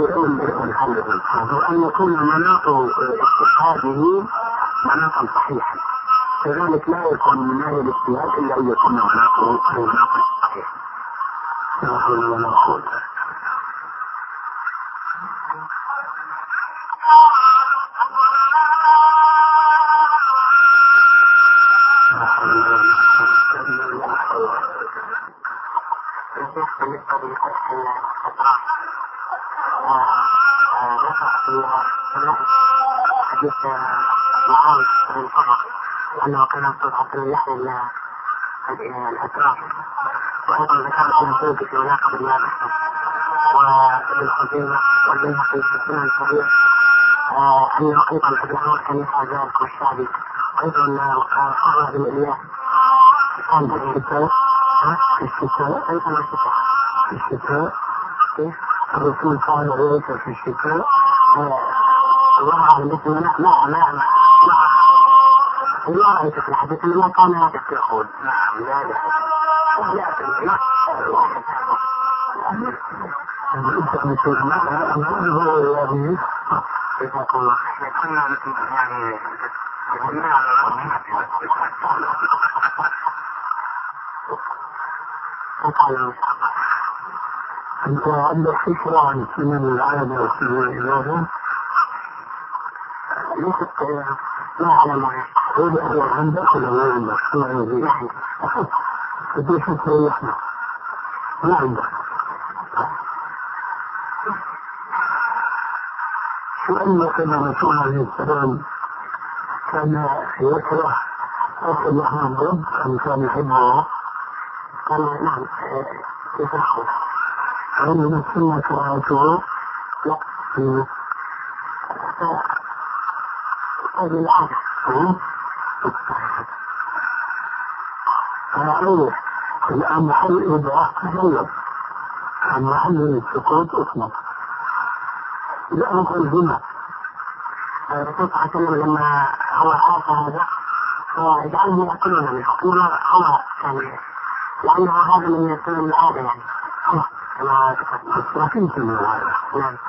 S2: إلا أن يكون مناط استشهاده مناطا صحيحا، كذلك لا يكون من أهل الاجتهاد إلا أن يكون مناطه مناط صحيح. لا حول ولا قوة.
S1: بالنسبة لفتح الأطراف نصح فيها حديث معاوية بن الفرق أنه كان يقول حتى من يحمل الأطراف، وأيضا ذكرت ابن زوجي في مناقب النابحة وابن خزيمة والبيهقي في السنن الكبير أنه أيضا ابن عمر كان يفعل ذلك والشعبي، وأيضا حرة بن إلياس كان في الشتاء في الشتاء أيضا الشتاء
S2: في الشتاء الرسول فعل ذلك في الشتاء.
S1: الله أعلم بس ما ما ما ما رأيت في الحديث أنه ما كان يقول
S3: نعم لا لا
S2: أنت مثل ما أنا هو يعني
S3: جزاكم الله خير. كنا يعني كنا على
S2: أنت عندك فكرة عن سنن العادة وسنن العبادة؟
S1: ليست ما أعلم
S2: هو عندك ولا ما عندك؟ ما عندك بدي فكرة إحنا ما عندك. شو أنك أن الرسول عليه السلام كان يكره أكل لحم الضب أم كان يحبه؟
S1: كان نعم يفرحه.
S2: هل من السنة كراهته؟
S1: لا. هذه العادة.
S2: أيوه الآن محل إباحة تجلب، عن محل السكوت أصمت. لا أقول هنا
S1: الرسول صلى الله عليه وسلم لما هو عاف هذا فجعلهم يأكلون منه، إنما هو كان لأنه هذا من يكون العادة يعني كما ذكرت.
S2: لكن سنة العادة.
S1: نعم.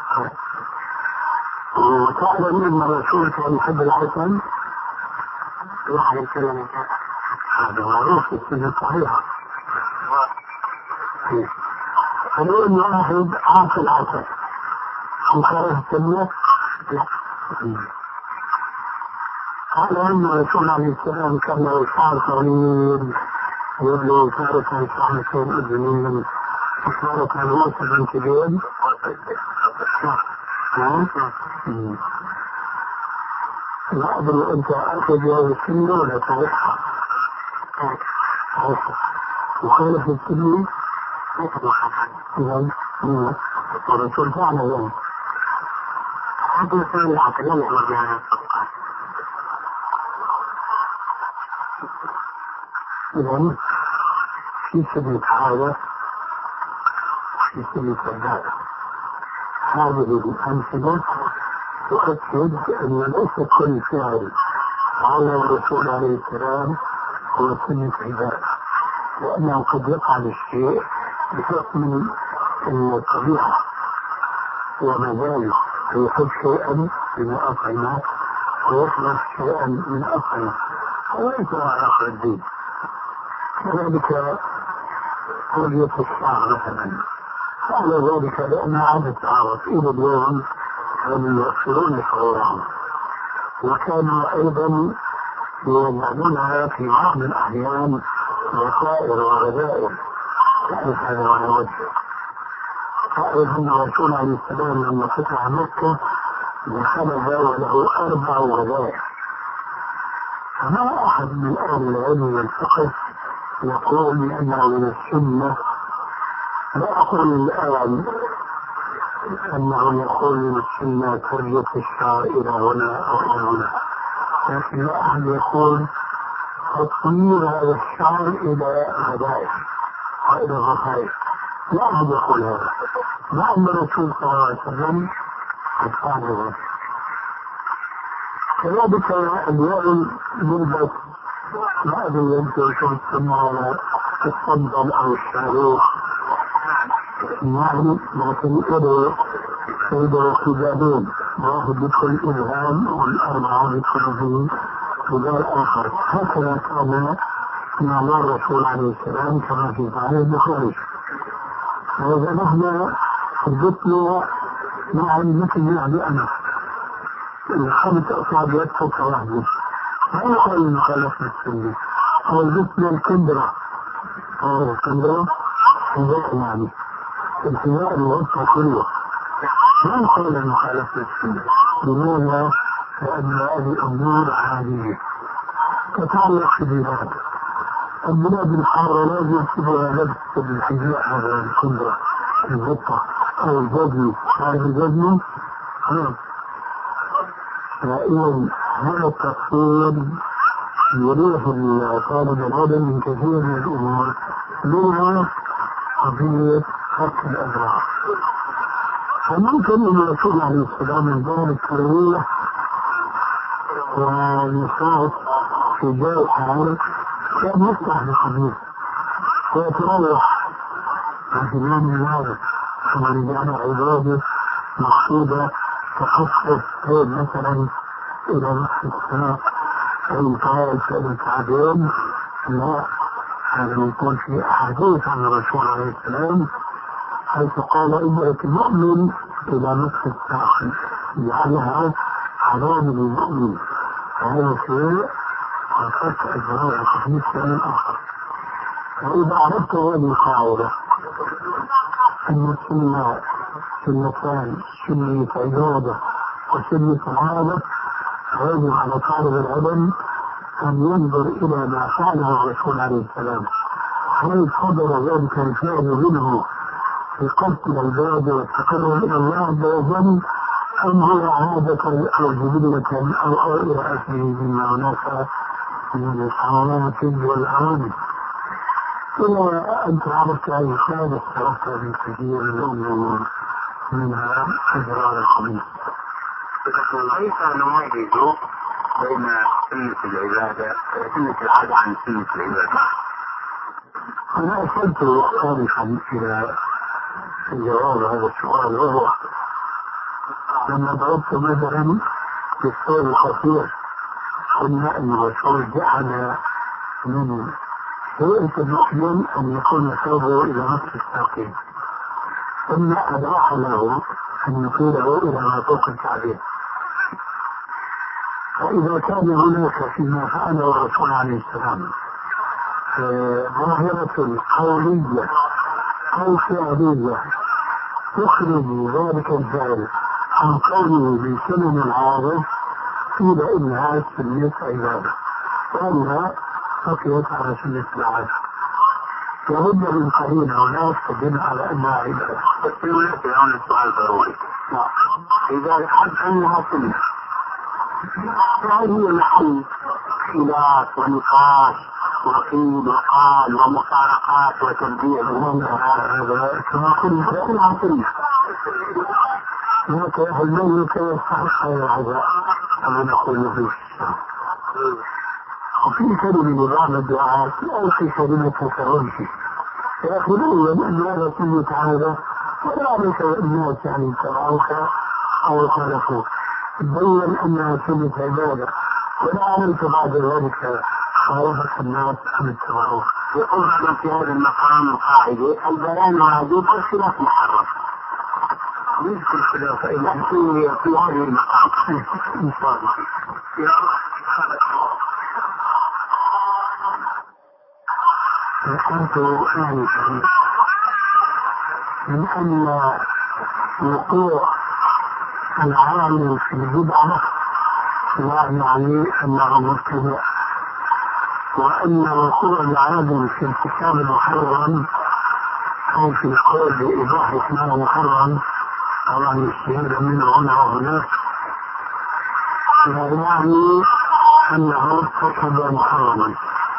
S2: وتعلم أن الرسول كان يحب العسل؟
S1: واحد يتكلم من كذا.
S2: هذا معروف في السنة الصحيحة. فنقول واحد عاف العسل وكره السنة؟
S1: لا.
S2: قال أن الرسول عليه السلام كان له شعر طويل يبدو تارة شعرتين أذنين وتارة رؤوسا كبير. لا أدري أنت أخذ هذه السنة ولا تعرفها؟ تعرفها. مخالف السنة؟
S1: ليست مخالفة.
S2: إذن الرسول فعل ذلك.
S1: هذا مثلا العقل لم يأمر بهذا الصدقات.
S2: إذن في سنة هذا في سنة هذا هذه الأمثلة تؤكد أن ليس كل فعل على الرسول عليه السلام هو سنة عبادة، لأنه قد يفعل الشيء بحكم الطبيعة ومزاجه، فيحب شيئا من أطعمة ويكره شيئا من أطعمة وليس على آخر الدين. كذلك تربية الشعر مثلا فعل ذلك لأنها عادة تعرف إلى اليوم كانوا يؤثرون شعورهم، وكانوا أيضا يجعلونها في بعض الأحيان وسائر وغذائر تعرف هذا على وجهه. تعرف أن الرسول عليه السلام لما فتح مكة دخلها وله أربع غذائر، فما أحد من أهل العلم والفقه يقول بأنه من السنة. لا أقول الآن أنه يقول من السنة تربية الشعر إلى هنا أو إلى هنا، لكن لا أحد يقول تطوير هذا الشعر إلى غذائر وإلى غفائر، لا أحد يقول هذا، مع أن الرسول صلى الله عليه وسلم قد فعل ذلك. كذلك اليوم نلبس ما أدري أنت شو السنة ولا الصندل أو الشاروخ يعني، لكن يدعو يدعو في بابين، واحد يدخل الإلهام والأربعة يدخل في رجال آخر. هكذا كان مع الرسول عليه السلام كما في صحيح البخاري. فإذا نحن حدثنا مع مثل يعني أنا الخمس أصابع فوق واحدة ما يقول إنه خالفنا السنة، أو جبنا الكندرة أو الكندرة حذاء يعني الحذاء الوسط كله ما يقول إنه خالفنا السنة. لماذا؟ لأن هذه أمور عادية تتعلق في البلاد. البلاد الحارة لازم تبقى لبس الحذاء هذا الكندرة الغطة أو الجزم. هذا الجزم ها فإذا هذا التفصيل يريح طالب العلم من كثير من الأمور، منها قضية خط الأزرار. فممكن أن الرسول عليه السلام من دون الترويح والنشاط في جو الحرارة كان يفتح بقضية ويتروح اهتمام الناس كما رجعنا عبادة مقصودة تخصص مثلا إلى نصف الساق أو طال في الكعبين. لا، هذا يكون في أحاديث عن الرسول عليه السلام حيث قال إن المؤمن إلى نصف الساق جعلها حرام للمؤمن. هذا شيء وفرق أجراء خفيف شيء آخر. فإذا عرفت هذه القاعدة أن السنة سنتان، سنة عبادة وسنة عادة، يجب على طالب العلم أن ينظر إلى ما فعله الرسول عليه السلام، هل صدر ذلك الفعل منه في قصد العبادة والتقرب إلى الله عز وجل أم هو عادة أو جبلة أو أو إلى آخره مما هناك من الحوادث والأوامر. إلا أن تعرفت أي خالص تعرفت من كثير من الأمور منها أجرار الخبيث.
S3: كيف نميز بين سنة العبادة سنة العادة عن سنة العبادة؟
S2: أنا أسألت سابقا إلى جواب هذا السؤال، وهو لما ضربت مثلا بالصور الخطير قلنا أن الرسول جعل من سيئة المؤمن أن يكون ثوبه إلى نصف الساقين، ثم أباح له أن يطيله إلى ما فوق الكعبين. فإذا كان هناك فيما فعله الرسول عليه السلام ظاهرة قولية أو فعلية تخرج ذلك الفعل عن قوله من سنن العادة، قيل إنها سنة عبادة وأنها بقيت على سنة العادة. لابد من قرينة هناك تدل على أنها عبادة.
S3: بس هناك هنا سؤال ضروري، إذا حد أنها سنة فهي محل خلاف ونقاش وقيل وقال ومفارقات وتنبيه.
S2: هذا كما قلنا كلها سنة، هناك المن يستحق هذا العزاء كما نقول فيه. وفي كلمة نظام الدعاء أو في كلمة تسرنشي يأخذون أن هذا سنة عادة ولا عليك الناس يعني اتبعوك أو خالفوك، تبين أنها سنة عبادة ولا عليك بعد ذلك خالفك الناس أم اتبعوك.
S3: يقول في هذا المقام القاعدة البيان واجب والخلاف محرم.
S2: يذكر خلاف
S3: إلا في في هذه المقام
S2: إن شاء الله. ذكرت آنفا من أن وقوع العامل في البدعة لا يعني أنه مبتدع، وأن وقوع العامل في ارتكاب محرم أو في القول بإباحة ما محرم طبعا يستهل منه هنا وهناك لا يعني أنه ارتكب محرما.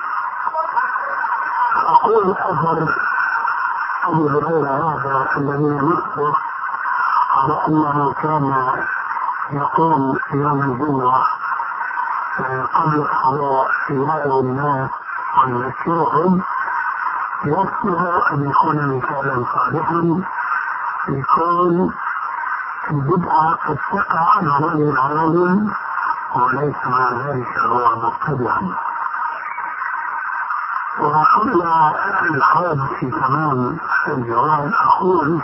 S2: أقول أثر أبي هريرة هذا الذي نصه على أنه كان يقوم في يوم الجمعة قبل الصلاة يوعظ الناس ويذكرهم يصلح أن يكون مثالا صالحا يكون البدعة قد تقع على رأي العالم وليس مع ذلك هو مبتدعا. وقبل الخوض في تمام الجواب أقول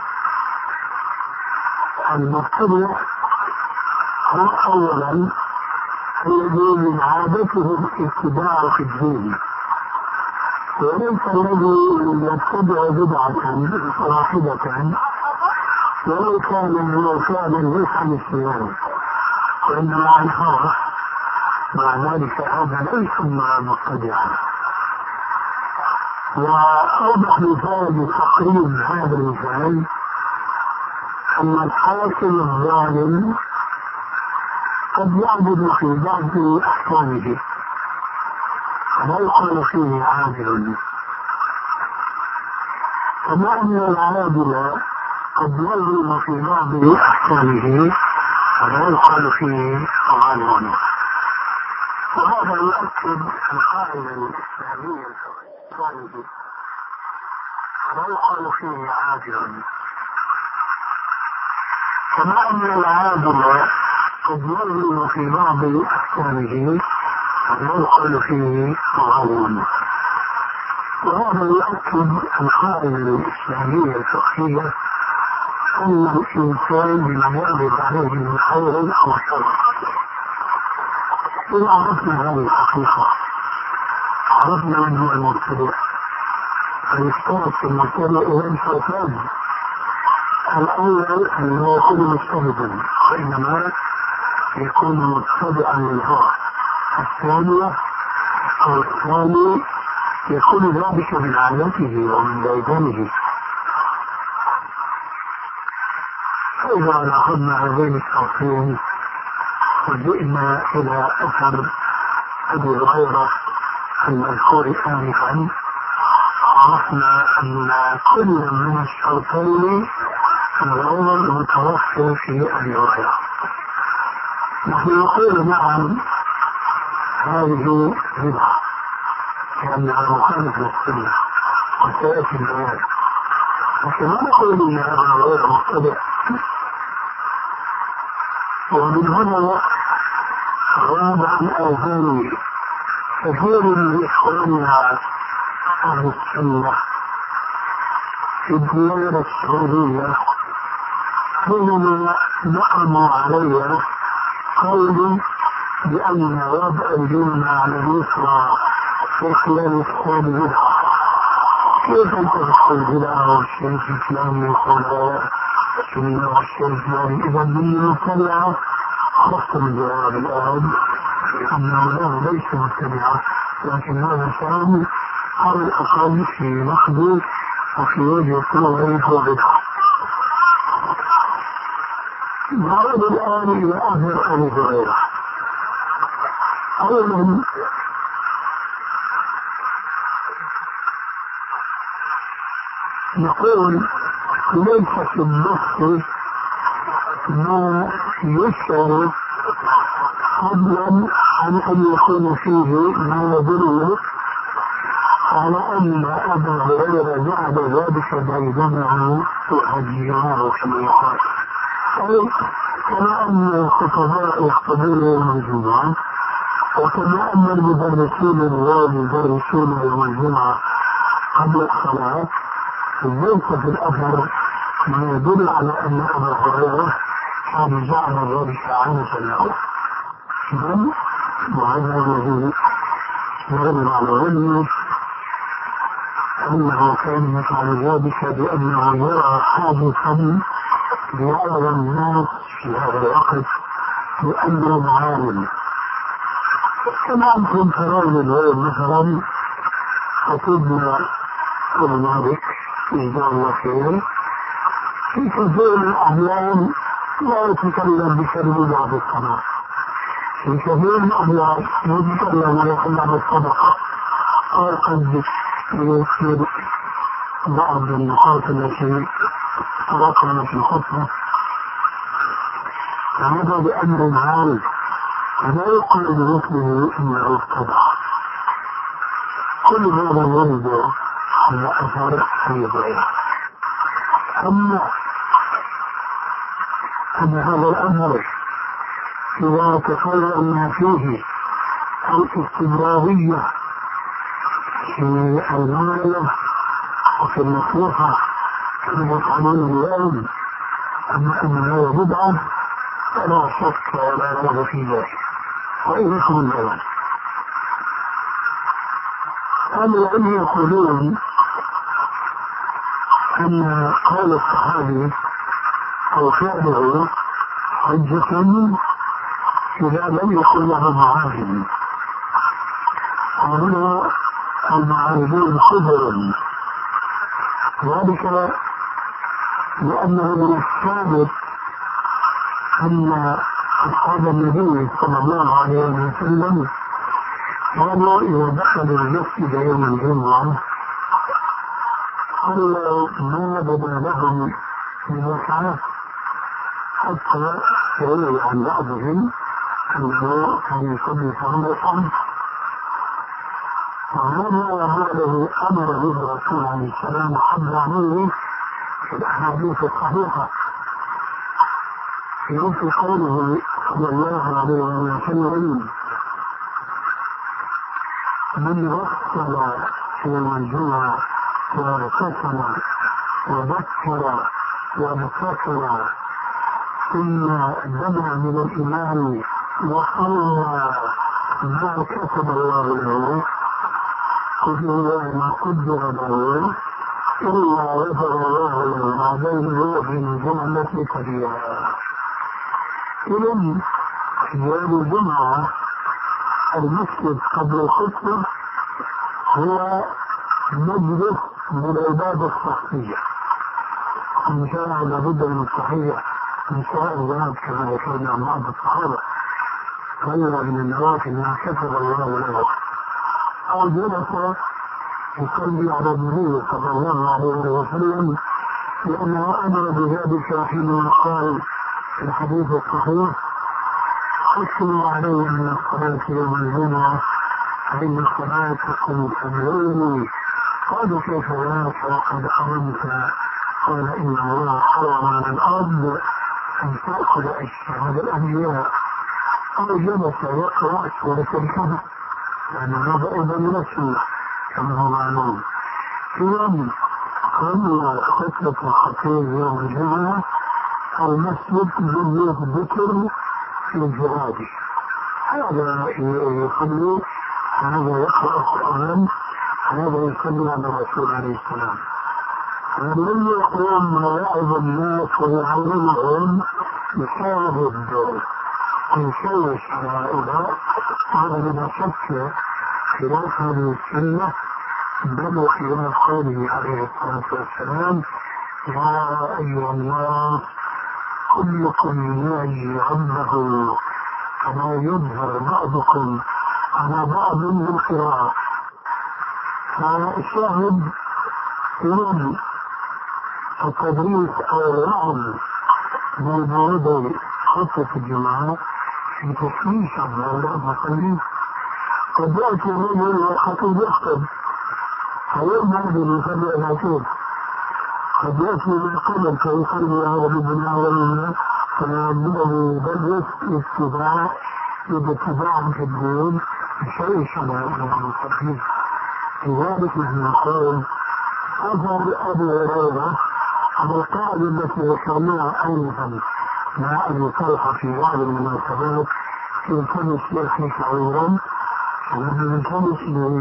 S2: المبتدع هو أولا الذي من عادته الابتداع في الدين، وليس الذي يبتدع بدعة واحدة ولو كان ولو كان ليس عن الصيام، وإنما عن هوى، مع ذلك هذا ليس مبتدعا. وأوضح مثال لتقريب هذا المثال أن الحاكم الظالم قد يعبد في بعض أحكامه فلا يقال فيه عادل، كما أن العادل قد يظلم في بعض أحكامه فلا يقال فيه ظالم. وهذا يؤكد القاعدة الإسلامية الثانية فلا يقال فيه عادل، كما أن العادل قد يظلم في بعض أحكامه فلا يقال فيه ظالم. وهذا يؤكد القاعدة الإسلامية الفقهية أن الإنسان بما يعرض عليه من خير أو شر. إذا عرفنا هذه الحقيقة عرفنا من هو المبتدع، فيشترط في المبتدع إذن شرطان: الأول أن لا يكون مجتهدا وإنما يكون متبعا للهوى، الثانية أو الثاني يكون ذلك من عادته ومن ديدنه. فإذا لاحظنا هذين الشرطين وجئنا إلى أثر أبي هريرة المذكور آنفا عرفنا أن كل من الشرطين غير متوفر في أبي هريرة. نحن نقول نعم هذه بدعة لأنها مخالفة للسنة وسيأتي البيان، لكن ما نقول إن هذا غير مبتدع. ومن هنا غاب عن أذهان كثير من إخواننا أهل السنة في الديانة السعودية حينما نقموا علي قولي بأن وضع الجنة على اليسرى في خلال الإسلام بدعة. كيف أنت تقول بدعة والشيخ الإسلامي يقول سنة والشيخ الإسلامي؟ إذا من المبتدعة خصت من جواب الآن أنه لا ليس مبتدعة، لكن هذا شأن على الأقل في نقد وفي وجه نظري هو بدعة. نعود الآن إلى أثر أبي هريرة. أولا نقول ليس في النص ما يشعر فضلا عن أن يكون فيه ما يدل على أن أبا هريرة جعل ذلك بينما الجيران كما يقال، أي كما أن الخطباء يخطبون يوم الجمعة، وكما أن المدرسين الرياض يدرسون يوم الجمعة قبل الصلاة، ليس في الأثر ما يدل على أن أبا هريرة كان جعل ذلك عادة له، بل وهذا الذي يغلب على علمه أنه كان يفعل ذلك بأنه يرى حادثا ليعرض الناس في هذا الوقت بأمر عالم. كما أنتم ترون اليوم مثلا خطيبنا أبو مالك جزاه الله خير في كثير من الأحيان لا يتكلم بكلمة بعد الصلاة، في كثير من الأحيان يتكلم ويقول بعد الصدقة أو قد يذكر بعض النقاط التي تذكرت في الخطبة، فهذا بأمر عام فلا يقال بمثله إنه ابتدع. كل هذا يرد على أثر أي ضعيف. أما أن هذا الأمر إذا تصور ما فيه الاستمرارية في المال وفي النصيحة كما يفعلون اليوم، أما أن هذا بدعة فلا شك ولا ريب في ذلك. وإليكم البيان. أهل العلم يقولون أن قول الصحابي أو فعله حجة إذا لم يكن له معارض، وهنا المعارضون كبر، ذلك لأنه من الثابت أن أصحاب النبي صلى الله عليه وسلم كانوا إذا دخلوا المسجد يوم الجمعة صلوا ما بدا لهم من ركعات، حتى يروي عن بعضهم أنه كان يصلي كم ركعة. وهذا هو الذي أمر به الرسول عليه السلام وحض عليه في الأحاديث الصحيحة في نص قوله صلى الله عليه وسلم: من غسل يوم الجمعة واغتسل وذكر وابتسم ثم دنا من الإمام وصلى ما كتب الله له كتب ما قدر له إلا غفر الله له ما بينه وبين الجمعة كبيرا. إذن يوم الجمعة المسجد قبل الخطبة هو مجلس من العبادة الصحية، إن شاء الله لابد من الصحية من شاء الله كما ذكرنا عن بعض الصحابة غير من النوافل ما كتب الله له، أو جلس يصلي على النبي صلى الله عليه وسلم لأنه أمر بذلك حينما قال في الحديث الصحيح: حكموا علي من الصلاة يوم الجمعة فإن الصلاة تكون تمريني. قالوا: كيف ذاك وقد حرمت؟ قال: إن الله حرم على الأرض أن تأكل أجساد الأنبياء. أو جلس يقرأ سورة الكهف لأن هذا أيضا من السنة كما هو معلوم. إذن قبل خطبة الخطيب يوم الجمعة المسجد جميع ذكر في الجهاد، هذا يصلي، هذا يقرأ القرآن، هذا يصلي على الرسول عليه السلام. ولم يقوم يعظ الناس ويعلمهم يشاهد ويشوش على هؤلاء، هذا بلا شك خلاف هذه السنة، بل خلاف قوله عليه الصلاة والسلام: يا أيها الناس كلكم يعي ربه كما يظهر بعضكم على بعض بالقراءة. فالشاهد يريد التدريس أو الوعظ بموضوع خطة الجماعة في تشويش على المصلين. قد يأتي الرجل والخطيب يخطب فيؤمر بالمصلي العتيب، قد يأتي من قبل فيصلي على ابن عالمنا فيعبده يدرس اتباع باتباع في الدين يشوش على المصلين. لذلك نحن نقول أثر أبي هريرة على القاعدة التي ذكرناها آنفا مع أبي طلحة في بعض المناسبات: يلتمس لأخيك عذرا، فنحن نلتمس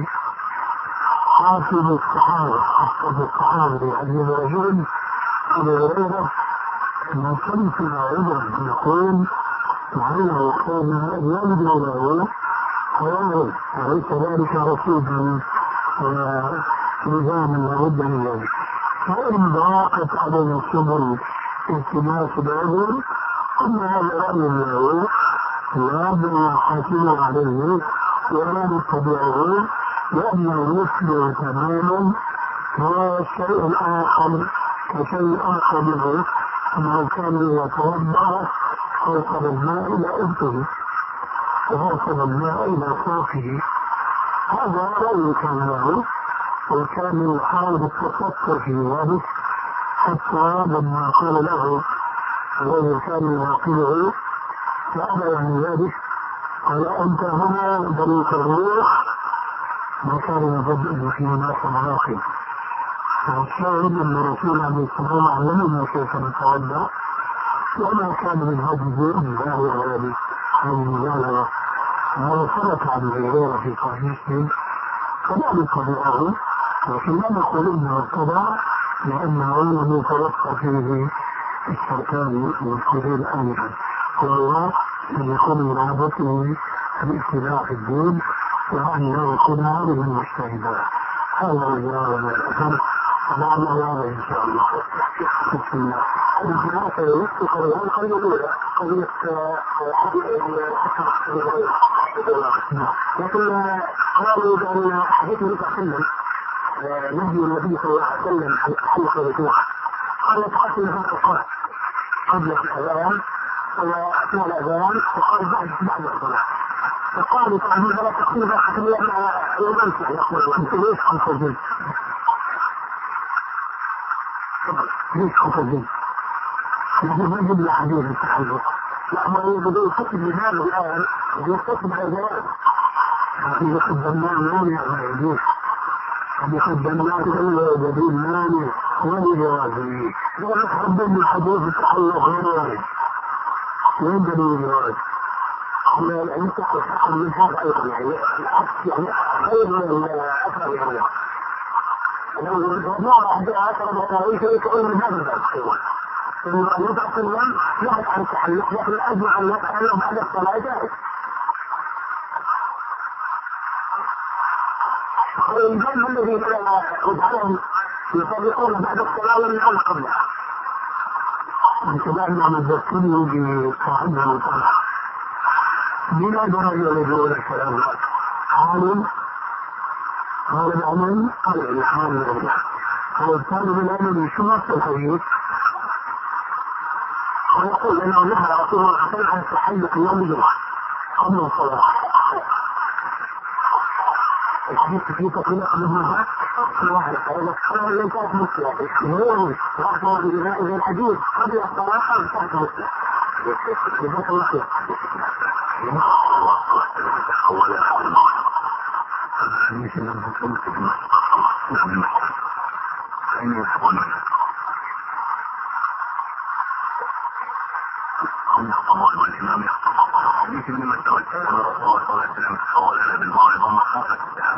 S2: لحافظ الصحابة حافظ الصحابة حديث رجل أبي هريرة نلتمس عذرا، نقول لعله كان يبدو له حيوان وليس ذلك رصيدا ونظاما لابد من ذلك. فإن ضاقت علينا السبل التماس العذر قلنا هذا رأي الله لا نحاسب عليه ولا نتبعه، لأنه يفلو تماما هو الشيء الآخر كشيء آخر منه، أنه كان يتوضأ فوصل الماء إلى إبطه ووصل الماء إلى صوفه. هذا رأي كان له، وكان يحاول التفكر في ذلك حتى لما قال له الذي كان يعقله فأبى عن ذلك، قال أنت هنا بريق الروح مكان يبدأ في ناس مراقب. فالشاهد أن الرسول عليه السلام علمنا كيف نتوضأ، وما كان من هدي الظاهر هذه المبالغة. وهو ثبت عن غيره في صحيحه كذلك رآه، لكن لا نقول انه ارتضى لانه لم يتوفر فيه الشركان والكلين انفا، وهو ان يكون من عادته الاتباع في الدين وان يكون عالما مجتهدا. هذا هو الجواب الاخر، ولعل هذا ان شاء الله. بسم الله. نحن نأتي قضية القضية الأولى قضية لكن قالوا بأن حديث النبي صلى الله عليه وسلم نهي النبي صلى الله عليه وسلم عن حلق الوجوه، قال تقسم هذا الصلاة قبل الأذان وأثناء الأذان وقال بعد بعد الصلاة، فقالوا طبعا لا تقسيم ذلك حتى يوم يعني يقول أنت ليش خمسة جنس؟ ليش خمسة جنس؟ نحن ما جبنا حديث التحلق، لا هو يبدو يخطب لهذا الآن يخطب هذا هذه قدمنا مانع ما يجوز، هذه قدمنا كل بديل مانع ولا جوازه. لأن قدمنا الحديث التحلق غير وارد، وين دليل جواز؟ احنا ننتقل حقا من هذا أيضا يعني يعني غير من الأثر يعني لو نرى أحد عشر بطاريس يكون من هذا الباب أيضا إنه أن يدع سلم يعد عن التحلق، لكن أجمع أن يتحلق بعد الصلاة جائز. والجمع الذي يجعلهم يطبقون بعد الصلاة لم يكن قبلها. انتبهنا من ذكرني بصاحبنا المطلع من هذا الرجل يقول الكلام عالم قال بعمل قال إن حال الرجل قال الثاني بالعمل يشوف الحديث ويقول انه نهى رسول الله صلى الله عليه وسلم عن التحلق يوم الجمعه قبل الصلاه. الحديث فيه تقريبا قبل الجمعه واحد قال قال لن كانت مسلمه هو رحمه الله اذا الحديث قبل الصلاه كانت مسلمه. جزاك الله خير.
S3: الطوال والإمام يخطب حديث ابن مسعود أن رسول الله صلى الله عليه وسلم تحول لنا بالموعظة مخافة السلام.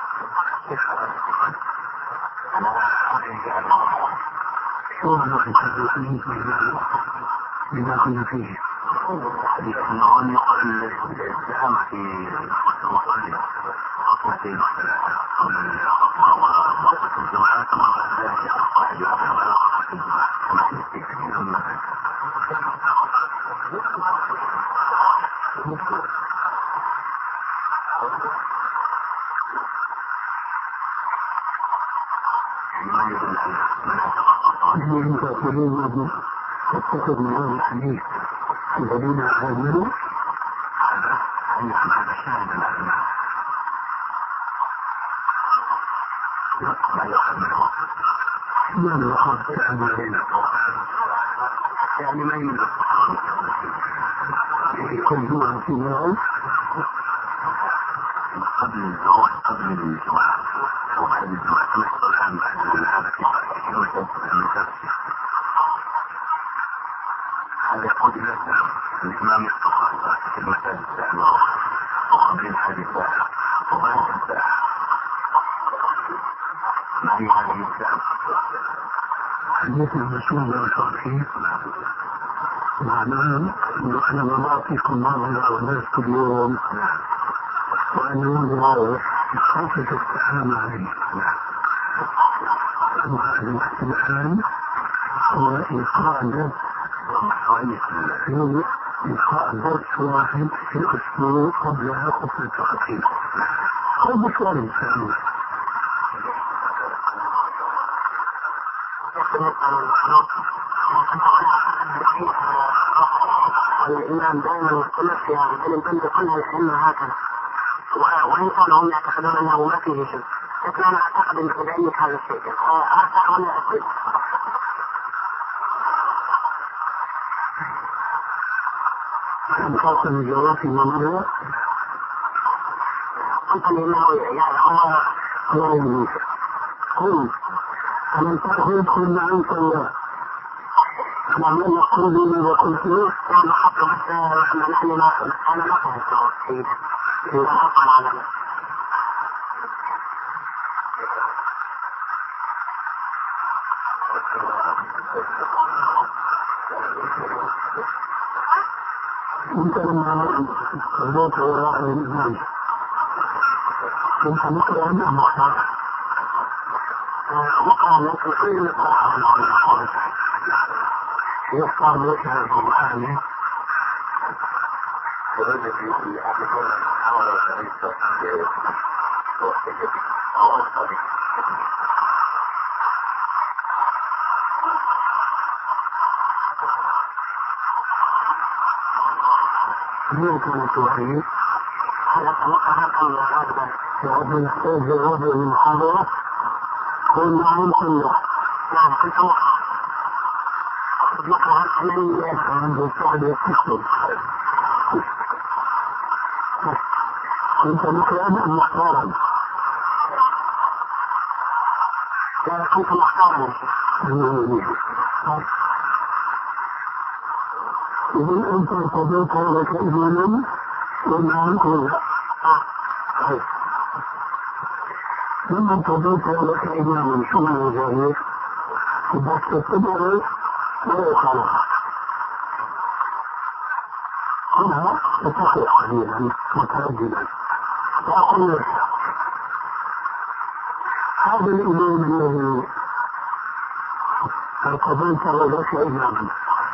S2: شو نحن الحديث بما كنا فيه؟
S3: حديث أنه أن يقل السلام في المصلي خطوتين وثلاثة قبل الخطبة وخطوة الجمعة ثم ذلك واحد يقرأ على خطوة الجمعة كما حديث ثم
S2: أنت تقولون أن تتخذ من هذا الحديث الذين آمنوا
S3: هذا هذا شاهد العلماء ما يؤخذ منه
S2: ما يؤخذ علينا
S3: يعني ما يملك
S2: يكون جمعة في يوم
S3: قبل الزواج قبل الجمعة وبعد الجمعة تمثل الآن بعد هذا في هذا يقول إلى السلام الإمام يخطف في المساجد الساعة وقبل الحادي ساعة وبعد الساعة ما هي هذه الساعة
S2: حديث المسؤول والتوحيد معناه أنه أنا ما أعطيكم مرة أو ناس كل يوم وأنا يوم خافة السلام عليه. الوقت الآن هو إلقاء درس في إلقاء درس واحد في الأسبوع قبلها خطبة الخطيب. هو مشوار إنسان.
S1: الإمام دائما مستمر في هذا، بل البلد كلها الأئمة هكذا، وإن كانوا هم يعتقدون أنه ما فيه شيء، لكن أنا أعتقد أن بدأية هذا الشيء أرفع ولا أسد؟
S2: أنت الجواب في مرة
S1: أنت لأنه يعني هو
S2: الله يجيك قل ألم تأخذ كل عنك الله نعم لما قل لي وقلت له
S1: كان حقه بس نحن ما أنا ما فهمته سيدا إذا حقا على الله
S2: أنت لما قضيت وراء الإمام كنت مقرأ أم مختار؟
S1: مقرأ لكن كل مقرأ
S2: يختار لك هذا القرآن
S3: ورد في أحدهم حاول الرئيس أو الصديق
S2: هي كانت وحيد
S1: هذا مقرأ كم راجبا
S2: وهذا يحتاج جواب المحاضرة قل نعم كله
S1: نعم كنت مقرأ أقصد مقرأ كمان
S2: عند السعد يكتب كنت مقرأ أم مختارا؟
S1: لا كنت مختارا
S2: إذن أنت ارتضيت لك إذنا ونعم كله لما ارتضيت لك إذنا شو من ذلك بدك تتبعه ولا يخالف هنا تتخذ قليلا مترددا وأقول لك هذا الإمام الذي ارتضيت لك إماما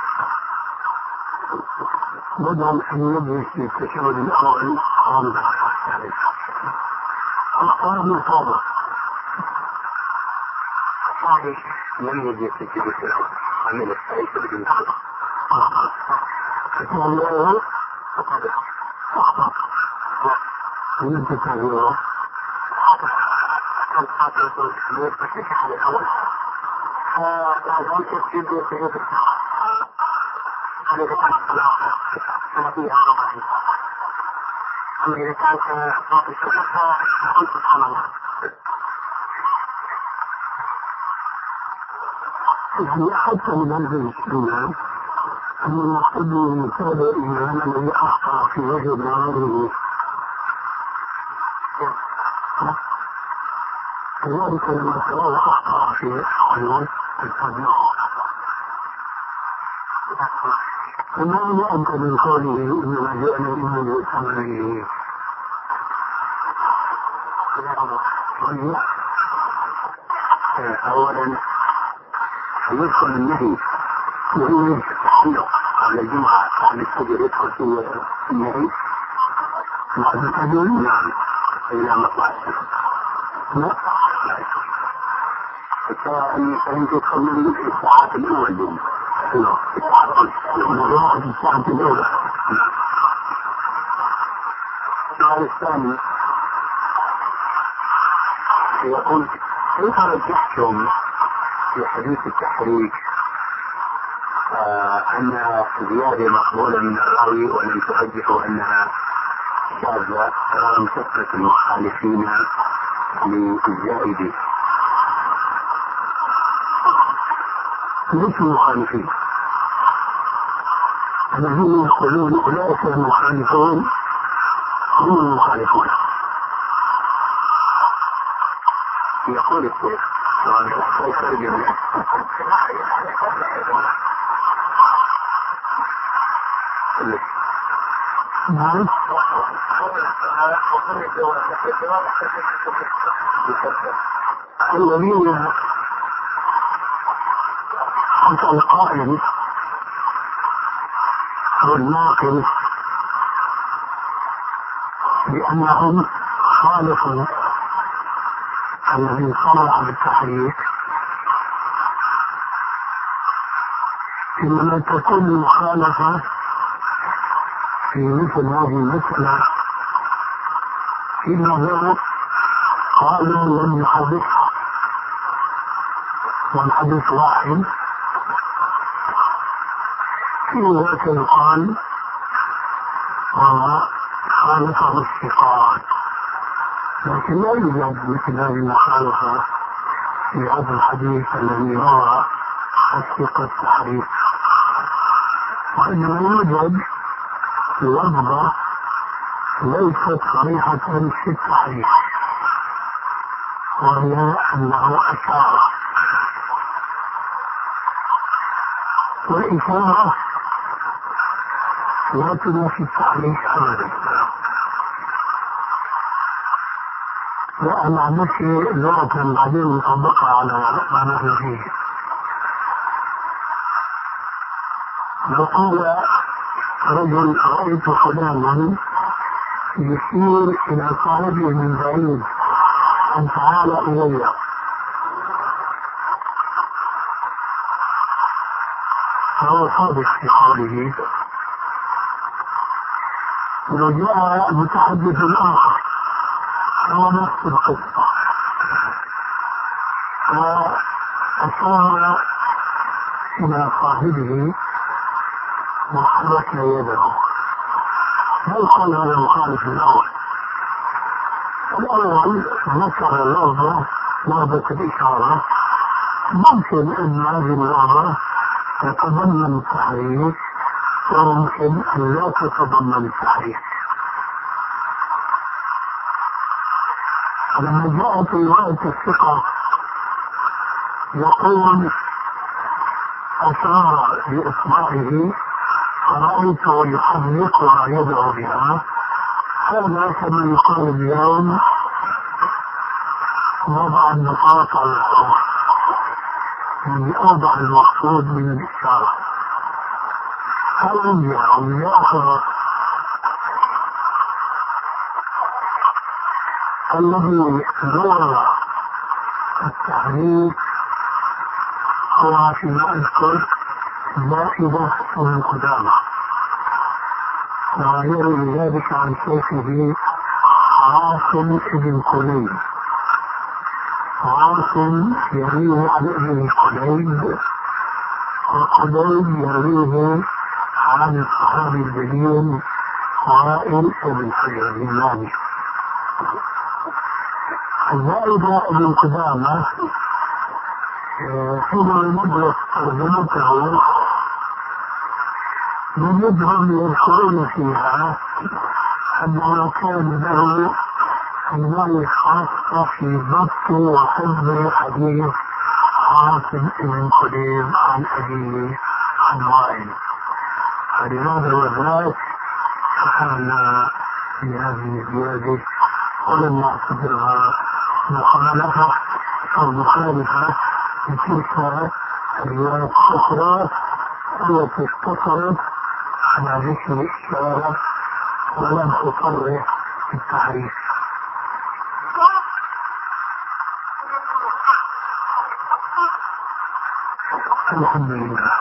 S2: بدل أن يجلس في التشهد الأول قام بالركعة الثالثة اختار من طابق
S1: صحيح
S3: لم يجلس في التشهد الأول عمل الثالثة بدون خطأ
S2: التشهد الأول أخطأ من تتابعه
S1: كان خاطر يقول بس على الأول فلازم تسجد بسجود الساعة هذا إذا كانت الآخر ثلاثية أو رباعية أما إذا كانت صوت الشكر فقل سبحان الله
S2: يعني حتى من هذه السنة أن المقتدي يتابع الإمام الذي أخطأ في وجه نظره كذلك لما تراه أخطأ في حلول التابعه فما أنت من قوله إنما جاءنا الإيمان بثمره
S3: أولا يدخل النهي وهو التحلق على الجمعة عن الفجر يدخل في النهي
S2: بعد الفجر
S3: نعم إلى مطلع الشمس
S2: لا
S3: فإن تدخل من الساعات الأول دون
S2: الواحد الساعة الأولى.
S3: السؤال الثاني يقول كيف رجحتم في حديث التحريك آه أن زيادة مقبولة من الراوي ولم ترجحوا أنها شاذة رغم كثرة المخالفين للزائد؟
S2: ليس مخالفين الذين يقولون أولئك المخالفون هم المخالفون.
S3: يقول الشيخ
S2: نعم الذين حتى القائل أو الناقل بأنهم خالفوا الذي صرح بالتحريك إنما تكون المخالفة في مثل هذه المسألة فيما هو قالوا لم يحدثها، والحديث واحد. في ذاك يقال وخالفه الثقات، لكن لا يوجد مثل هذه المخالفة في هذا الحديث الذي روى الثقة التحريف، وإنما يوجد لفظة ليست صريحة في التحريف، وهي أنه أشار، والإشارة لا تنافي التحريف أبدا. وأنا نفسي لغة بعدين مطبقة على ما نحن فيه. لو قال رجل رأيت فلانا يشير إلى صاحبه من بعيد أن تعال إلي، فهو صادق في قوله. لو جاء المتحدث الآخر هو نفس القصة، فأشار إلى صاحبه وحرك يده، لا يقول هذا مخالف الأول. الأول ذكر اللفظة لفظة الإشارة، ممكن أن هذه اللفظة تتضمن التحريف وممكن أن لا تتضمن التحريف. فلما جاءت رواية الثقة يقول أشار بإصبعه فرأيته يحرك يده بها، هذا كما يقال اليوم وضع النقاط على الحروف، يعني أوضع المقصود من الإشارة. هل يوم آخر الذي روى التحريف هو فيما أذكر زائدة من قدامى، ويروي ذلك عن شيخه عاصم بن كليب، عاصم يرويه عن ابن كليب، وكليب يرويه عن الصحابي الجليل وائل بن حجر الإمامي. الزائدة بن قدامى حينما ندرس ترجمته نجدهم يذكرون فيها أنه كان له عناية خاصة في ضبط وحفظ حديث عاصم بن كليب عن أبيه عن وائل، فلهذا وذاك فعلنا بهذه الزيادة ولم نعتبرها مخالفة أو مخالفة لتلك الروايات الأخرى التي اقتصرت على ذكر الإشارة ولم تصرح بالتحريف. الحمد لله.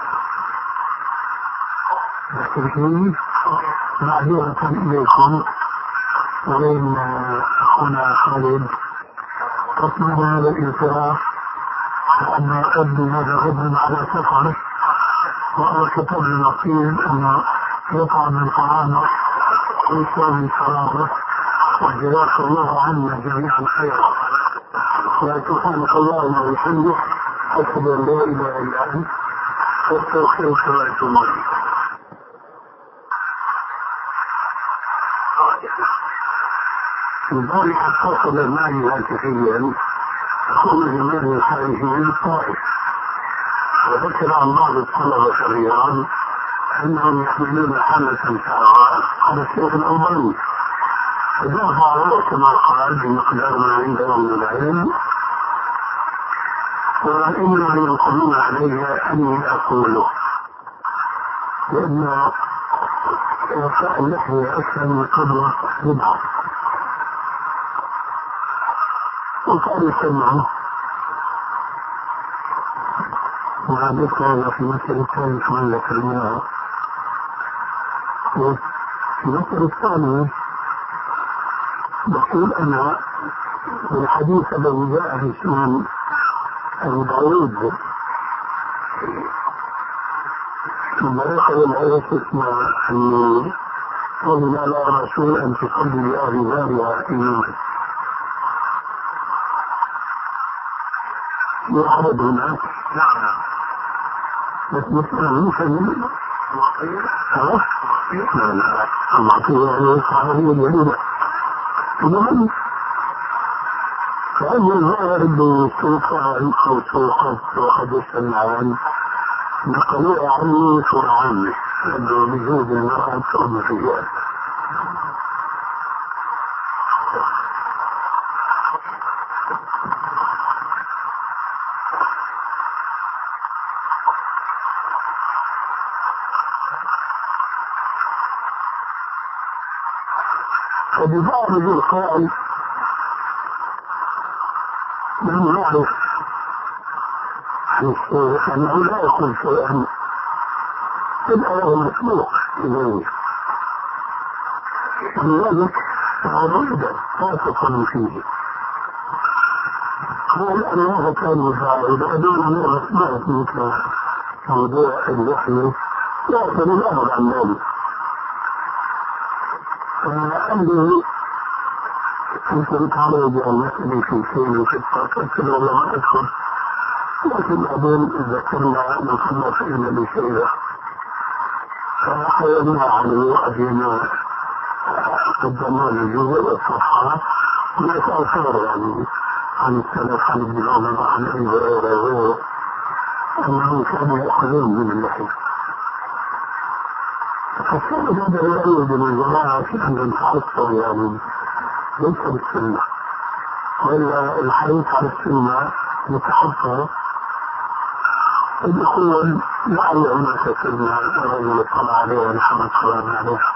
S2: التركيب معذرة إليكم وبين أخونا خالد تصمم هذا الانصراف لأن ابني هذا غد على سفر، وهو كتب لي نصيب أنه يطعم من طعامه ويسوي شرابه، وجزاك الله عنا جميعا خيرا. وسبحانك اللهم وبحمدك أشهد أن لا إله إلا أنت أستغفرك وأتوب إليك. البارحة اتصل معي هاتفيا أخونا جمال الحارثي من الطائف، وذكر عن بعض الطلبة في الرياض أنهم يحملون حالة سواء على الشيخ الألباني، فدافعوا كما قال بمقدار ما عندهم من العلم، وإنما ينقلون علي أني أقوله، لأن وفاء اللحية أكثر من قدوة بدعة. وكانوا يسمعوا وعادت هذا في المثل الثاني كمان ذكرناه. وفي المثل الثاني بقول أنا الحديث الذي جاء في سنن أبي داود ثم يأخذ الآية اسمها أن ومن على الرسول أن تصلي لأهل ذارها إيمان يحرد هناك.
S3: نعم نعم.
S2: بس مثلا مثلا خلاص لا لا المعطية يعني الصحابية الجليلة إنما فأي الظاهر بسوقان أو سوقات وقد السمعان نقلوا عني صورة عامة بوجود المرأة أم الرجال. فببعض القائل من يعرف عن الشيخ أنه لا يقول شيئا إلا له مسبوق إليه ولذلك فعرض واثق فيه. قال أنه كان يفاعل أدون مرة سمعت مثل موضوع اللحية لكن الأمر عن ذلك فقال لي أنت بتعرض المسألة في شيء وفي الطاقة قلت له والله ما أدخل لكن بعدين ذكرنا من خلص إلى بشيء فحيرنا عليه وأجينا قدمنا الجزء والصفحة ونسأل خير يعني عن السلف عن ابن عمر عن أبي هريرة وغيره أنهم كانوا يأخذون من اللحية. فالسبب هذا يؤيد من جماعة أن تعصب يعني ليس بالسنة وإلا الحديث على السنة متحفظ يقول لعل هناك سنة الرجل اطلع عليها ونحن اطلعنا عليها.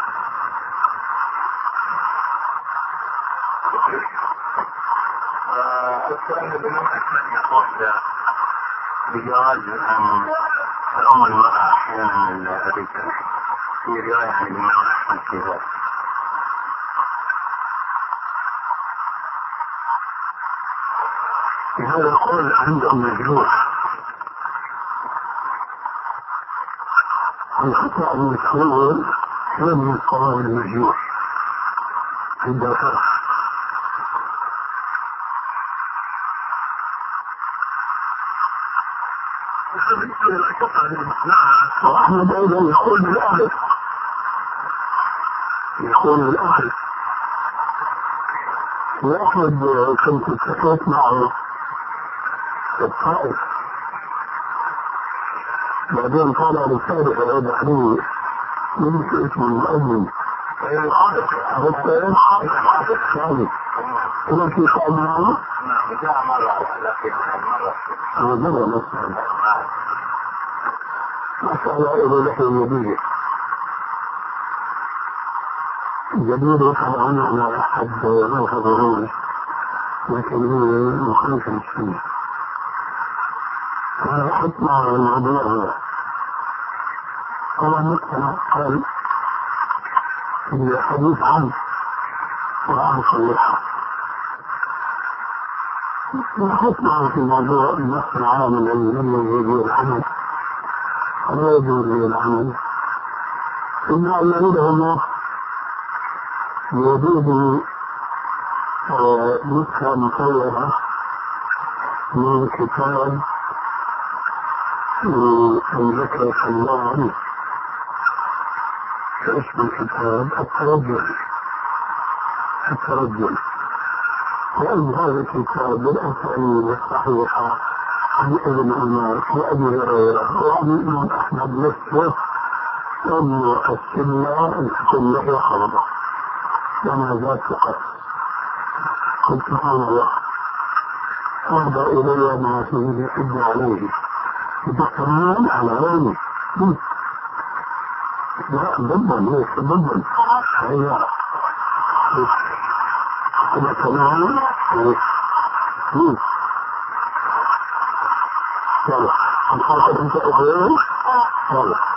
S3: السؤال الإمام أحمد يقول بجواز أن الأم المرأة أحيانا الرجال في رواية عن الإمام أحمد في ذلك.
S2: هذا القول عندهم مجروح والخطأ المسؤول هو من القول المجروح عند الفرق. وأحمد أيضا يقول بالأهل يقول بالأهل وأحمد كنت اتفقت معه في الطائف بعدين طالع رسالة في العيد حديث من اسمه المؤمن عرفت ايه؟ ثاني كنا في قائم معه؟
S3: نعم جاء مرة لكن مرة
S2: أنا مرة مسألة مسألة إلى لحية جديدة جديدة طبعا أنا أحد ما حضروني لكن هي مخالفة للسنة. أنا رحت مع الموضوع هذا طبعا مقتنع قال الحديث عن وعن صلحة رحت معه في موضوع النص العام الذي لم يجوز العمل ولا يجوز لي العمل إن الذين يجوز نسخة مصورة من كتاب من ذكر الله اسم الكتاب الترجل الترجل وأن هذا الكتاب بالأسانيد الصحيحة عن ابن عمر وأبي هريرة وعن الإمام أحمد نفسه أن السنة أن تكون له خربة وما ذات فقط. قلت سبحان الله أرضى إلي ما فيه يحب عليه بكمان على عيني لا ضمن ليس ضمن هيا كما كمان يلا هنحاول انت اخوين يلا